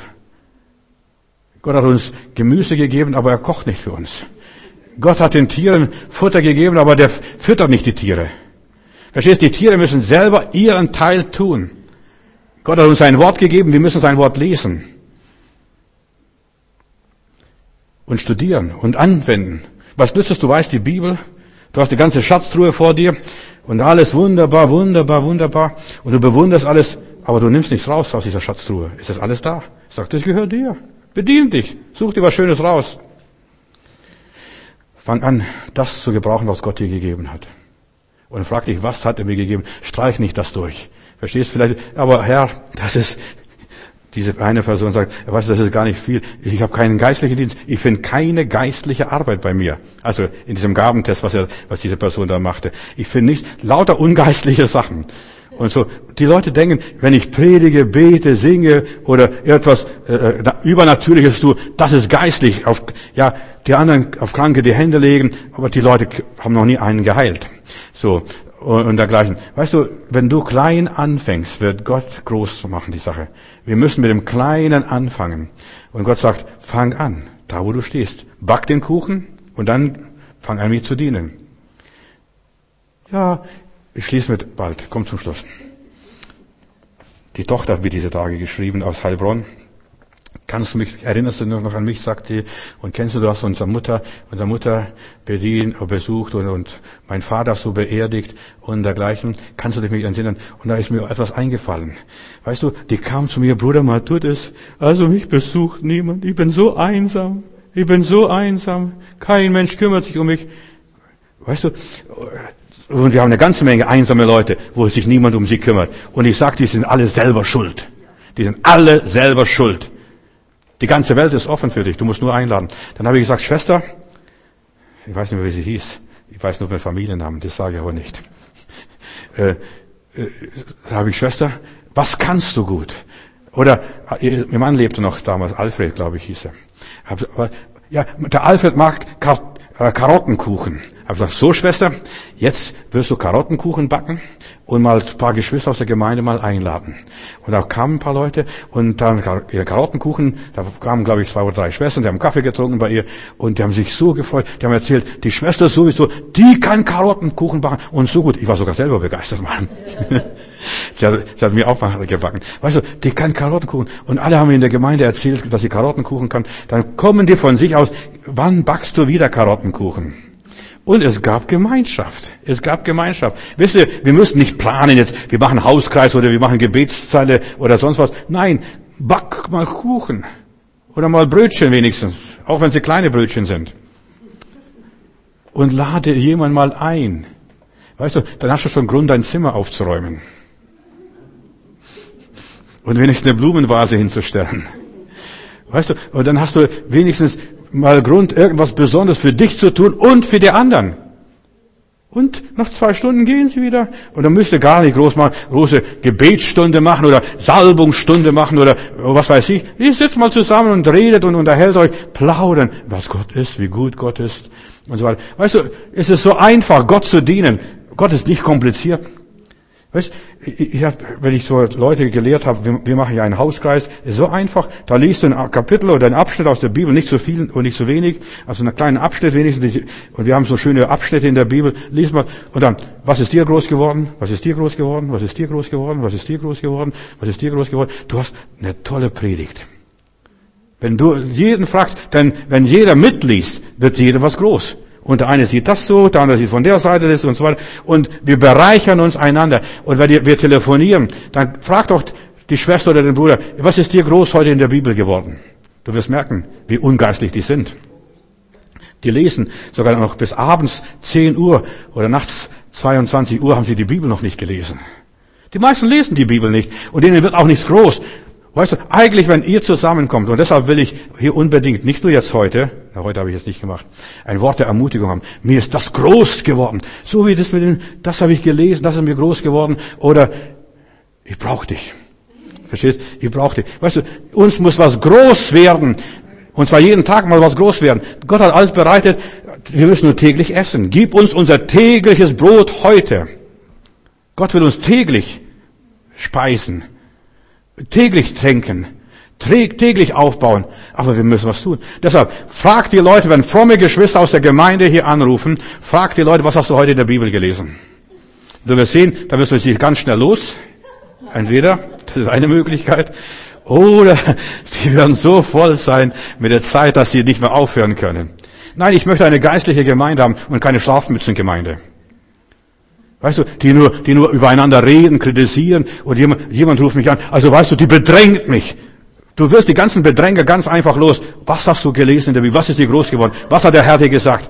Gott hat uns Gemüse gegeben, aber er kocht nicht für uns. Gott hat den Tieren Futter gegeben, aber der füttert nicht die Tiere. Verstehst du, die Tiere müssen selber ihren Teil tun. Gott hat uns ein Wort gegeben, wir müssen sein Wort lesen. Und studieren und anwenden. Was nützt es, du weißt die Bibel? Du hast die ganze Schatztruhe vor dir und alles wunderbar, wunderbar, wunderbar. Und du bewunderst alles, aber du nimmst nichts raus aus dieser Schatztruhe. Ist das alles da? Sag, das gehört dir. Bedien dich. Such dir was Schönes raus. Fang an, das zu gebrauchen, was Gott dir gegeben hat. Und frag dich, was hat er mir gegeben? Streich nicht das durch. Verstehst du vielleicht? Aber Herr, das ist, diese eine Person sagt, weißt du, das ist gar nicht viel. Ich habe keinen geistlichen Dienst. Ich finde keine geistliche Arbeit bei mir. Also in diesem Gabentest, was er, was diese Person da machte. Ich finde nichts, lauter ungeistliche Sachen. Und so, die Leute denken, wenn ich predige, bete, singe oder etwas äh, Übernatürliches tue, das ist geistlich. Auf, ja, die anderen auf Kranke die Hände legen, aber die Leute haben noch nie einen geheilt. So und, und dergleichen. Weißt du, wenn du klein anfängst, wird Gott groß machen die Sache. Wir müssen mit dem Kleinen anfangen. Und Gott sagt, fang an, da wo du stehst. Back den Kuchen und dann fang an, mir zu dienen. Ja, ich schließe mit bald, komm zum Schluss. Die Tochter hat mir diese Tage geschrieben aus Heilbronn. Kannst du mich, erinnerst du noch an mich, sagt sie, und kennst du, du hast unsere Mutter, unsere Mutter bedient, besucht und, und mein Vater so beerdigt und dergleichen. Kannst du dich mich erinnern? Und da ist mir etwas eingefallen. Weißt du, die kam zu mir, Bruder, mal tut es. Also mich besucht niemand. Ich bin so einsam. Ich bin so einsam. Kein Mensch kümmert sich um mich. Weißt du, und wir haben eine ganze Menge einsame Leute, wo sich niemand um sie kümmert. Und ich sage, die sind alle selber schuld. Die sind alle selber schuld. Die ganze Welt ist offen für dich. Du musst nur einladen. Dann habe ich gesagt, Schwester, ich weiß nicht mehr, wie sie hieß. Ich weiß nur den Familiennamen, das sage ich aber nicht. Äh, äh, da habe ich, Schwester, was kannst du gut? Oder, ihr Mann lebte noch damals, Alfred, glaube ich, hieß er. Hab, ja, der Alfred mag Kar- äh, Karottenkuchen. Ich habe gesagt, so Schwester, jetzt wirst du Karottenkuchen backen und mal ein paar Geschwister aus der Gemeinde mal einladen. Und da kamen ein paar Leute und dann ihr Karottenkuchen, da kamen glaube ich zwei oder drei Schwestern, die haben Kaffee getrunken bei ihr und die haben sich so gefreut, die haben erzählt, die Schwester sowieso, die kann Karottenkuchen backen und so gut. Ich war sogar selber begeistert, Mann. sie, hat, sie hat mir auch mal gebacken. Weißt du, die kann Karottenkuchen. Und alle haben in der Gemeinde erzählt, dass sie Karottenkuchen kann. Dann kommen die von sich aus, wann backst du wieder Karottenkuchen? Und es gab Gemeinschaft. Es gab Gemeinschaft. Wisst ihr, wir müssen nicht planen jetzt, wir machen Hauskreis oder wir machen Gebetszeile oder sonst was. Nein, back mal Kuchen. Oder mal Brötchen wenigstens. Auch wenn sie kleine Brötchen sind. Und lade jemand mal ein. Weißt du, dann hast du schon Grund, dein Zimmer aufzuräumen. Und wenigstens eine Blumenvase hinzustellen. Weißt du, und dann hast du wenigstens mal Grund, irgendwas Besonderes für dich zu tun und für die anderen. Und nach zwei Stunden gehen sie wieder. Und dann müsst ihr gar nicht groß machen, große Gebetsstunde machen oder Salbungsstunde machen oder was weiß ich. Ihr sitzt mal zusammen und redet und unterhält euch, plaudern, was Gott ist, wie gut Gott ist und so weiter. Weißt du, es ist so einfach, Gott zu dienen. Gott ist nicht kompliziert. Weißt, ich, ich hab, wenn ich so Leute gelehrt habe, wir, wir machen ja einen Hauskreis, ist so einfach, da liest du ein Kapitel oder einen Abschnitt aus der Bibel, nicht so viel und nicht so wenig, also einen kleinen Abschnitt wenigstens, und wir haben so schöne Abschnitte in der Bibel, liest mal, und dann, was ist dir groß geworden, was ist dir groß geworden, was ist dir groß geworden, was ist dir groß geworden, was ist dir groß geworden, du hast eine tolle Predigt. Wenn du jeden fragst, denn wenn jeder mitliest, wird jeder was groß. Und der eine sieht das so, der andere sieht von der Seite das und so weiter. Und wir bereichern uns einander. Und wenn wir telefonieren, dann frag doch die Schwester oder den Bruder, was ist dir groß heute in der Bibel geworden? Du wirst merken, wie ungeistlich die sind. Die lesen sogar noch bis abends zehn Uhr oder nachts zweiundzwanzig Uhr haben sie die Bibel noch nicht gelesen. Die meisten lesen die Bibel nicht. Und denen wird auch nichts groß. Weißt du, eigentlich, wenn ihr zusammenkommt, und deshalb will ich hier unbedingt, nicht nur jetzt heute, na, heute habe ich es nicht gemacht, ein Wort der Ermutigung haben. Mir ist das groß geworden. So wie das mit dem, das habe ich gelesen, das ist mir groß geworden. Oder, ich brauche dich. Verstehst? Ich brauche dich. Weißt du, uns muss was groß werden. Und zwar jeden Tag mal was groß werden. Gott hat alles bereitet. Wir müssen nur täglich essen. Gib uns unser tägliches Brot heute. Gott will uns täglich speisen. Täglich tränken, täglich aufbauen, aber wir müssen was tun. Deshalb, frag die Leute, wenn fromme Geschwister aus der Gemeinde hier anrufen, frag die Leute, was hast du heute in der Bibel gelesen? Du wirst sehen, da wirst du dich ganz schnell los. Entweder, das ist eine Möglichkeit, oder die werden so voll sein mit der Zeit, dass sie nicht mehr aufhören können. Nein, ich möchte eine geistliche Gemeinde haben und keine Schlafmützengemeinde. Weißt du, die nur, die nur übereinander reden, kritisieren, und jemand, jemand ruft mich an, also weißt du, die bedrängt mich. Du wirst die ganzen Bedränger ganz einfach los. Was hast du gelesen in der Bibel? Was ist dir groß geworden? Was hat der Herr dir gesagt?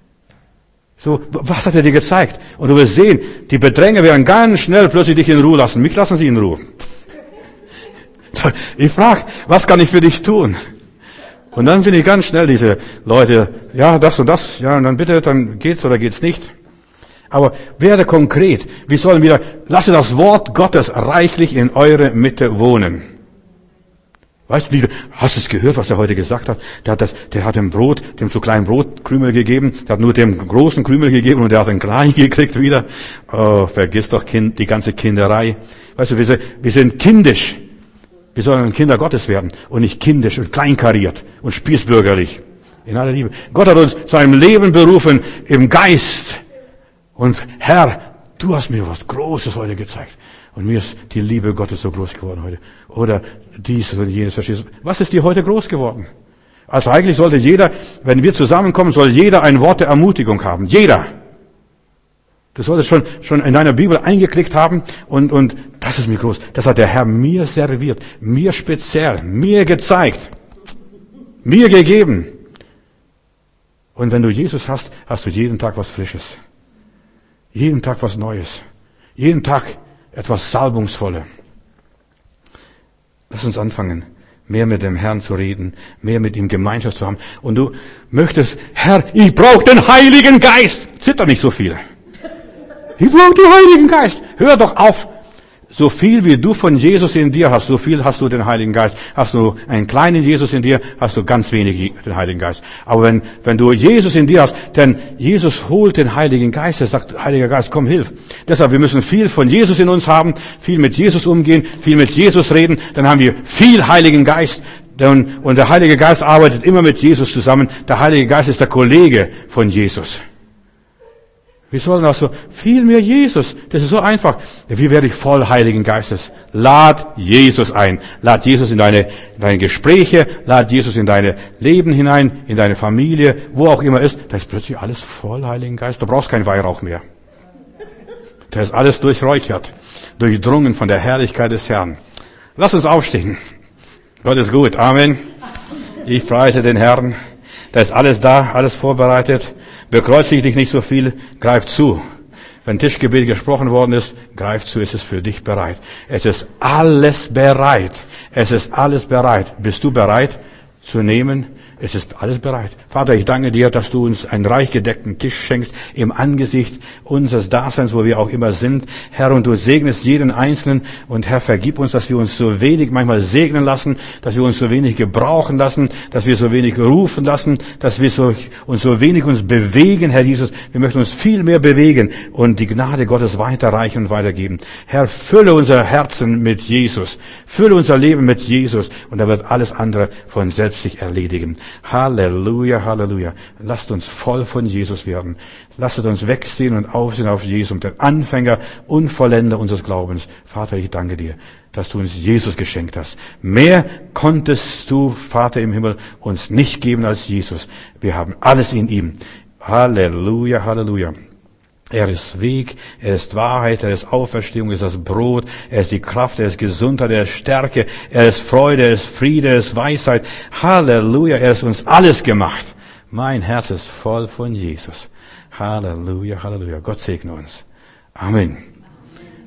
So, was hat er dir gezeigt? Und du wirst sehen, die Bedränger werden ganz schnell plötzlich dich in Ruhe lassen. Mich lassen sie in Ruhe. Ich frage, was kann ich für dich tun? Und dann finde ich ganz schnell diese Leute, ja, das und das, ja, und dann bitte, dann geht's oder geht's nicht. Aber werde konkret. Wir sollen wieder, lasse das Wort Gottes reichlich in eure Mitte wohnen. Weißt du, hast du es gehört, was er heute gesagt hat? Der hat das, der hat dem Brot, dem so kleinen Brotkrümel gegeben, der hat nur dem großen Krümel gegeben und der hat einen kleinen gekriegt wieder. Oh, vergiss doch kind, die ganze Kinderei. Weißt du, wir sind, wir sind kindisch. Wir sollen Kinder Gottes werden und nicht kindisch und kleinkariert und spießbürgerlich. In aller Liebe. Gott hat uns zu einem Leben berufen im Geist. Und Herr, du hast mir was Großes heute gezeigt. Und mir ist die Liebe Gottes so groß geworden heute. Oder dieses und jenes, verstehst du? Was ist dir heute groß geworden? Also eigentlich sollte jeder, wenn wir zusammenkommen, soll jeder ein Wort der Ermutigung haben. Jeder. Du solltest schon, schon in deiner Bibel eingeklickt haben und, und das ist mir groß. Das hat der Herr mir serviert, mir speziell, mir gezeigt, mir gegeben. Und wenn du Jesus hast, hast du jeden Tag was Frisches. Jeden Tag was Neues. Jeden Tag etwas Salbungsvolles. Lass uns anfangen, mehr mit dem Herrn zu reden, mehr mit ihm Gemeinschaft zu haben. Und du möchtest, Herr, ich brauche den Heiligen Geist. Zitter nicht so viel. Ich brauche den Heiligen Geist. Hör doch auf. So viel wie du von Jesus in dir hast, so viel hast du den Heiligen Geist. Hast du einen kleinen Jesus in dir, hast du ganz wenig den Heiligen Geist. Aber wenn, wenn du Jesus in dir hast, denn Jesus holt den Heiligen Geist, er sagt, Heiliger Geist, komm, hilf. Deshalb, wir müssen viel von Jesus in uns haben, viel mit Jesus umgehen, viel mit Jesus reden, dann haben wir viel Heiligen Geist. Und der Heilige Geist arbeitet immer mit Jesus zusammen. Der Heilige Geist ist der Kollege von Jesus. Wir sollen also viel mehr Jesus. Das ist so einfach. Wie werde ich voll Heiligen Geistes? Lad Jesus ein. Lad Jesus in deine, in deine Gespräche. Lad Jesus in deine Leben hinein, in deine Familie, wo auch immer ist. Da ist plötzlich alles voll Heiligen Geist. Du brauchst keinen Weihrauch mehr. Da ist alles durchräuchert, durchdrungen von der Herrlichkeit des Herrn. Lass uns aufstehen. Gott ist gut. Amen. Ich preise den Herrn. Da ist alles da, alles vorbereitet. Bekreuzige dich nicht so viel, greif zu. Wenn Tischgebet gesprochen worden ist, greif zu, es ist für dich bereit. Es ist alles bereit. Es ist alles bereit. Bist du bereit zu nehmen? Es ist alles bereit. Vater, ich danke dir, dass du uns einen reich gedeckten Tisch schenkst im Angesicht unseres Daseins, wo wir auch immer sind. Herr, und du segnest jeden Einzelnen. Und Herr, vergib uns, dass wir uns so wenig manchmal segnen lassen, dass wir uns so wenig gebrauchen lassen, dass wir so wenig rufen lassen, dass wir so, uns so wenig uns bewegen, Herr Jesus. Wir möchten uns viel mehr bewegen und die Gnade Gottes weiterreichen und weitergeben. Herr, fülle unser Herzen mit Jesus. Fülle unser Leben mit Jesus. Und da wird alles andere von selbst sich erledigen. Halleluja, Halleluja. Lasst uns voll von Jesus werden. Lasst uns wegsehen und aufsehen auf Jesus, den Anfänger und Vollender unseres Glaubens. Vater, ich danke dir, dass du uns Jesus geschenkt hast. Mehr konntest du, Vater im Himmel, uns nicht geben als Jesus. Wir haben alles in ihm. Halleluja, Halleluja. Er ist Weg, er ist Wahrheit, er ist Auferstehung, er ist das Brot, er ist die Kraft, er ist Gesundheit, er ist Stärke, er ist Freude, er ist Friede, er ist Weisheit. Halleluja, er ist uns alles gemacht. Mein Herz ist voll von Jesus. Halleluja, Halleluja. Gott segne uns. Amen.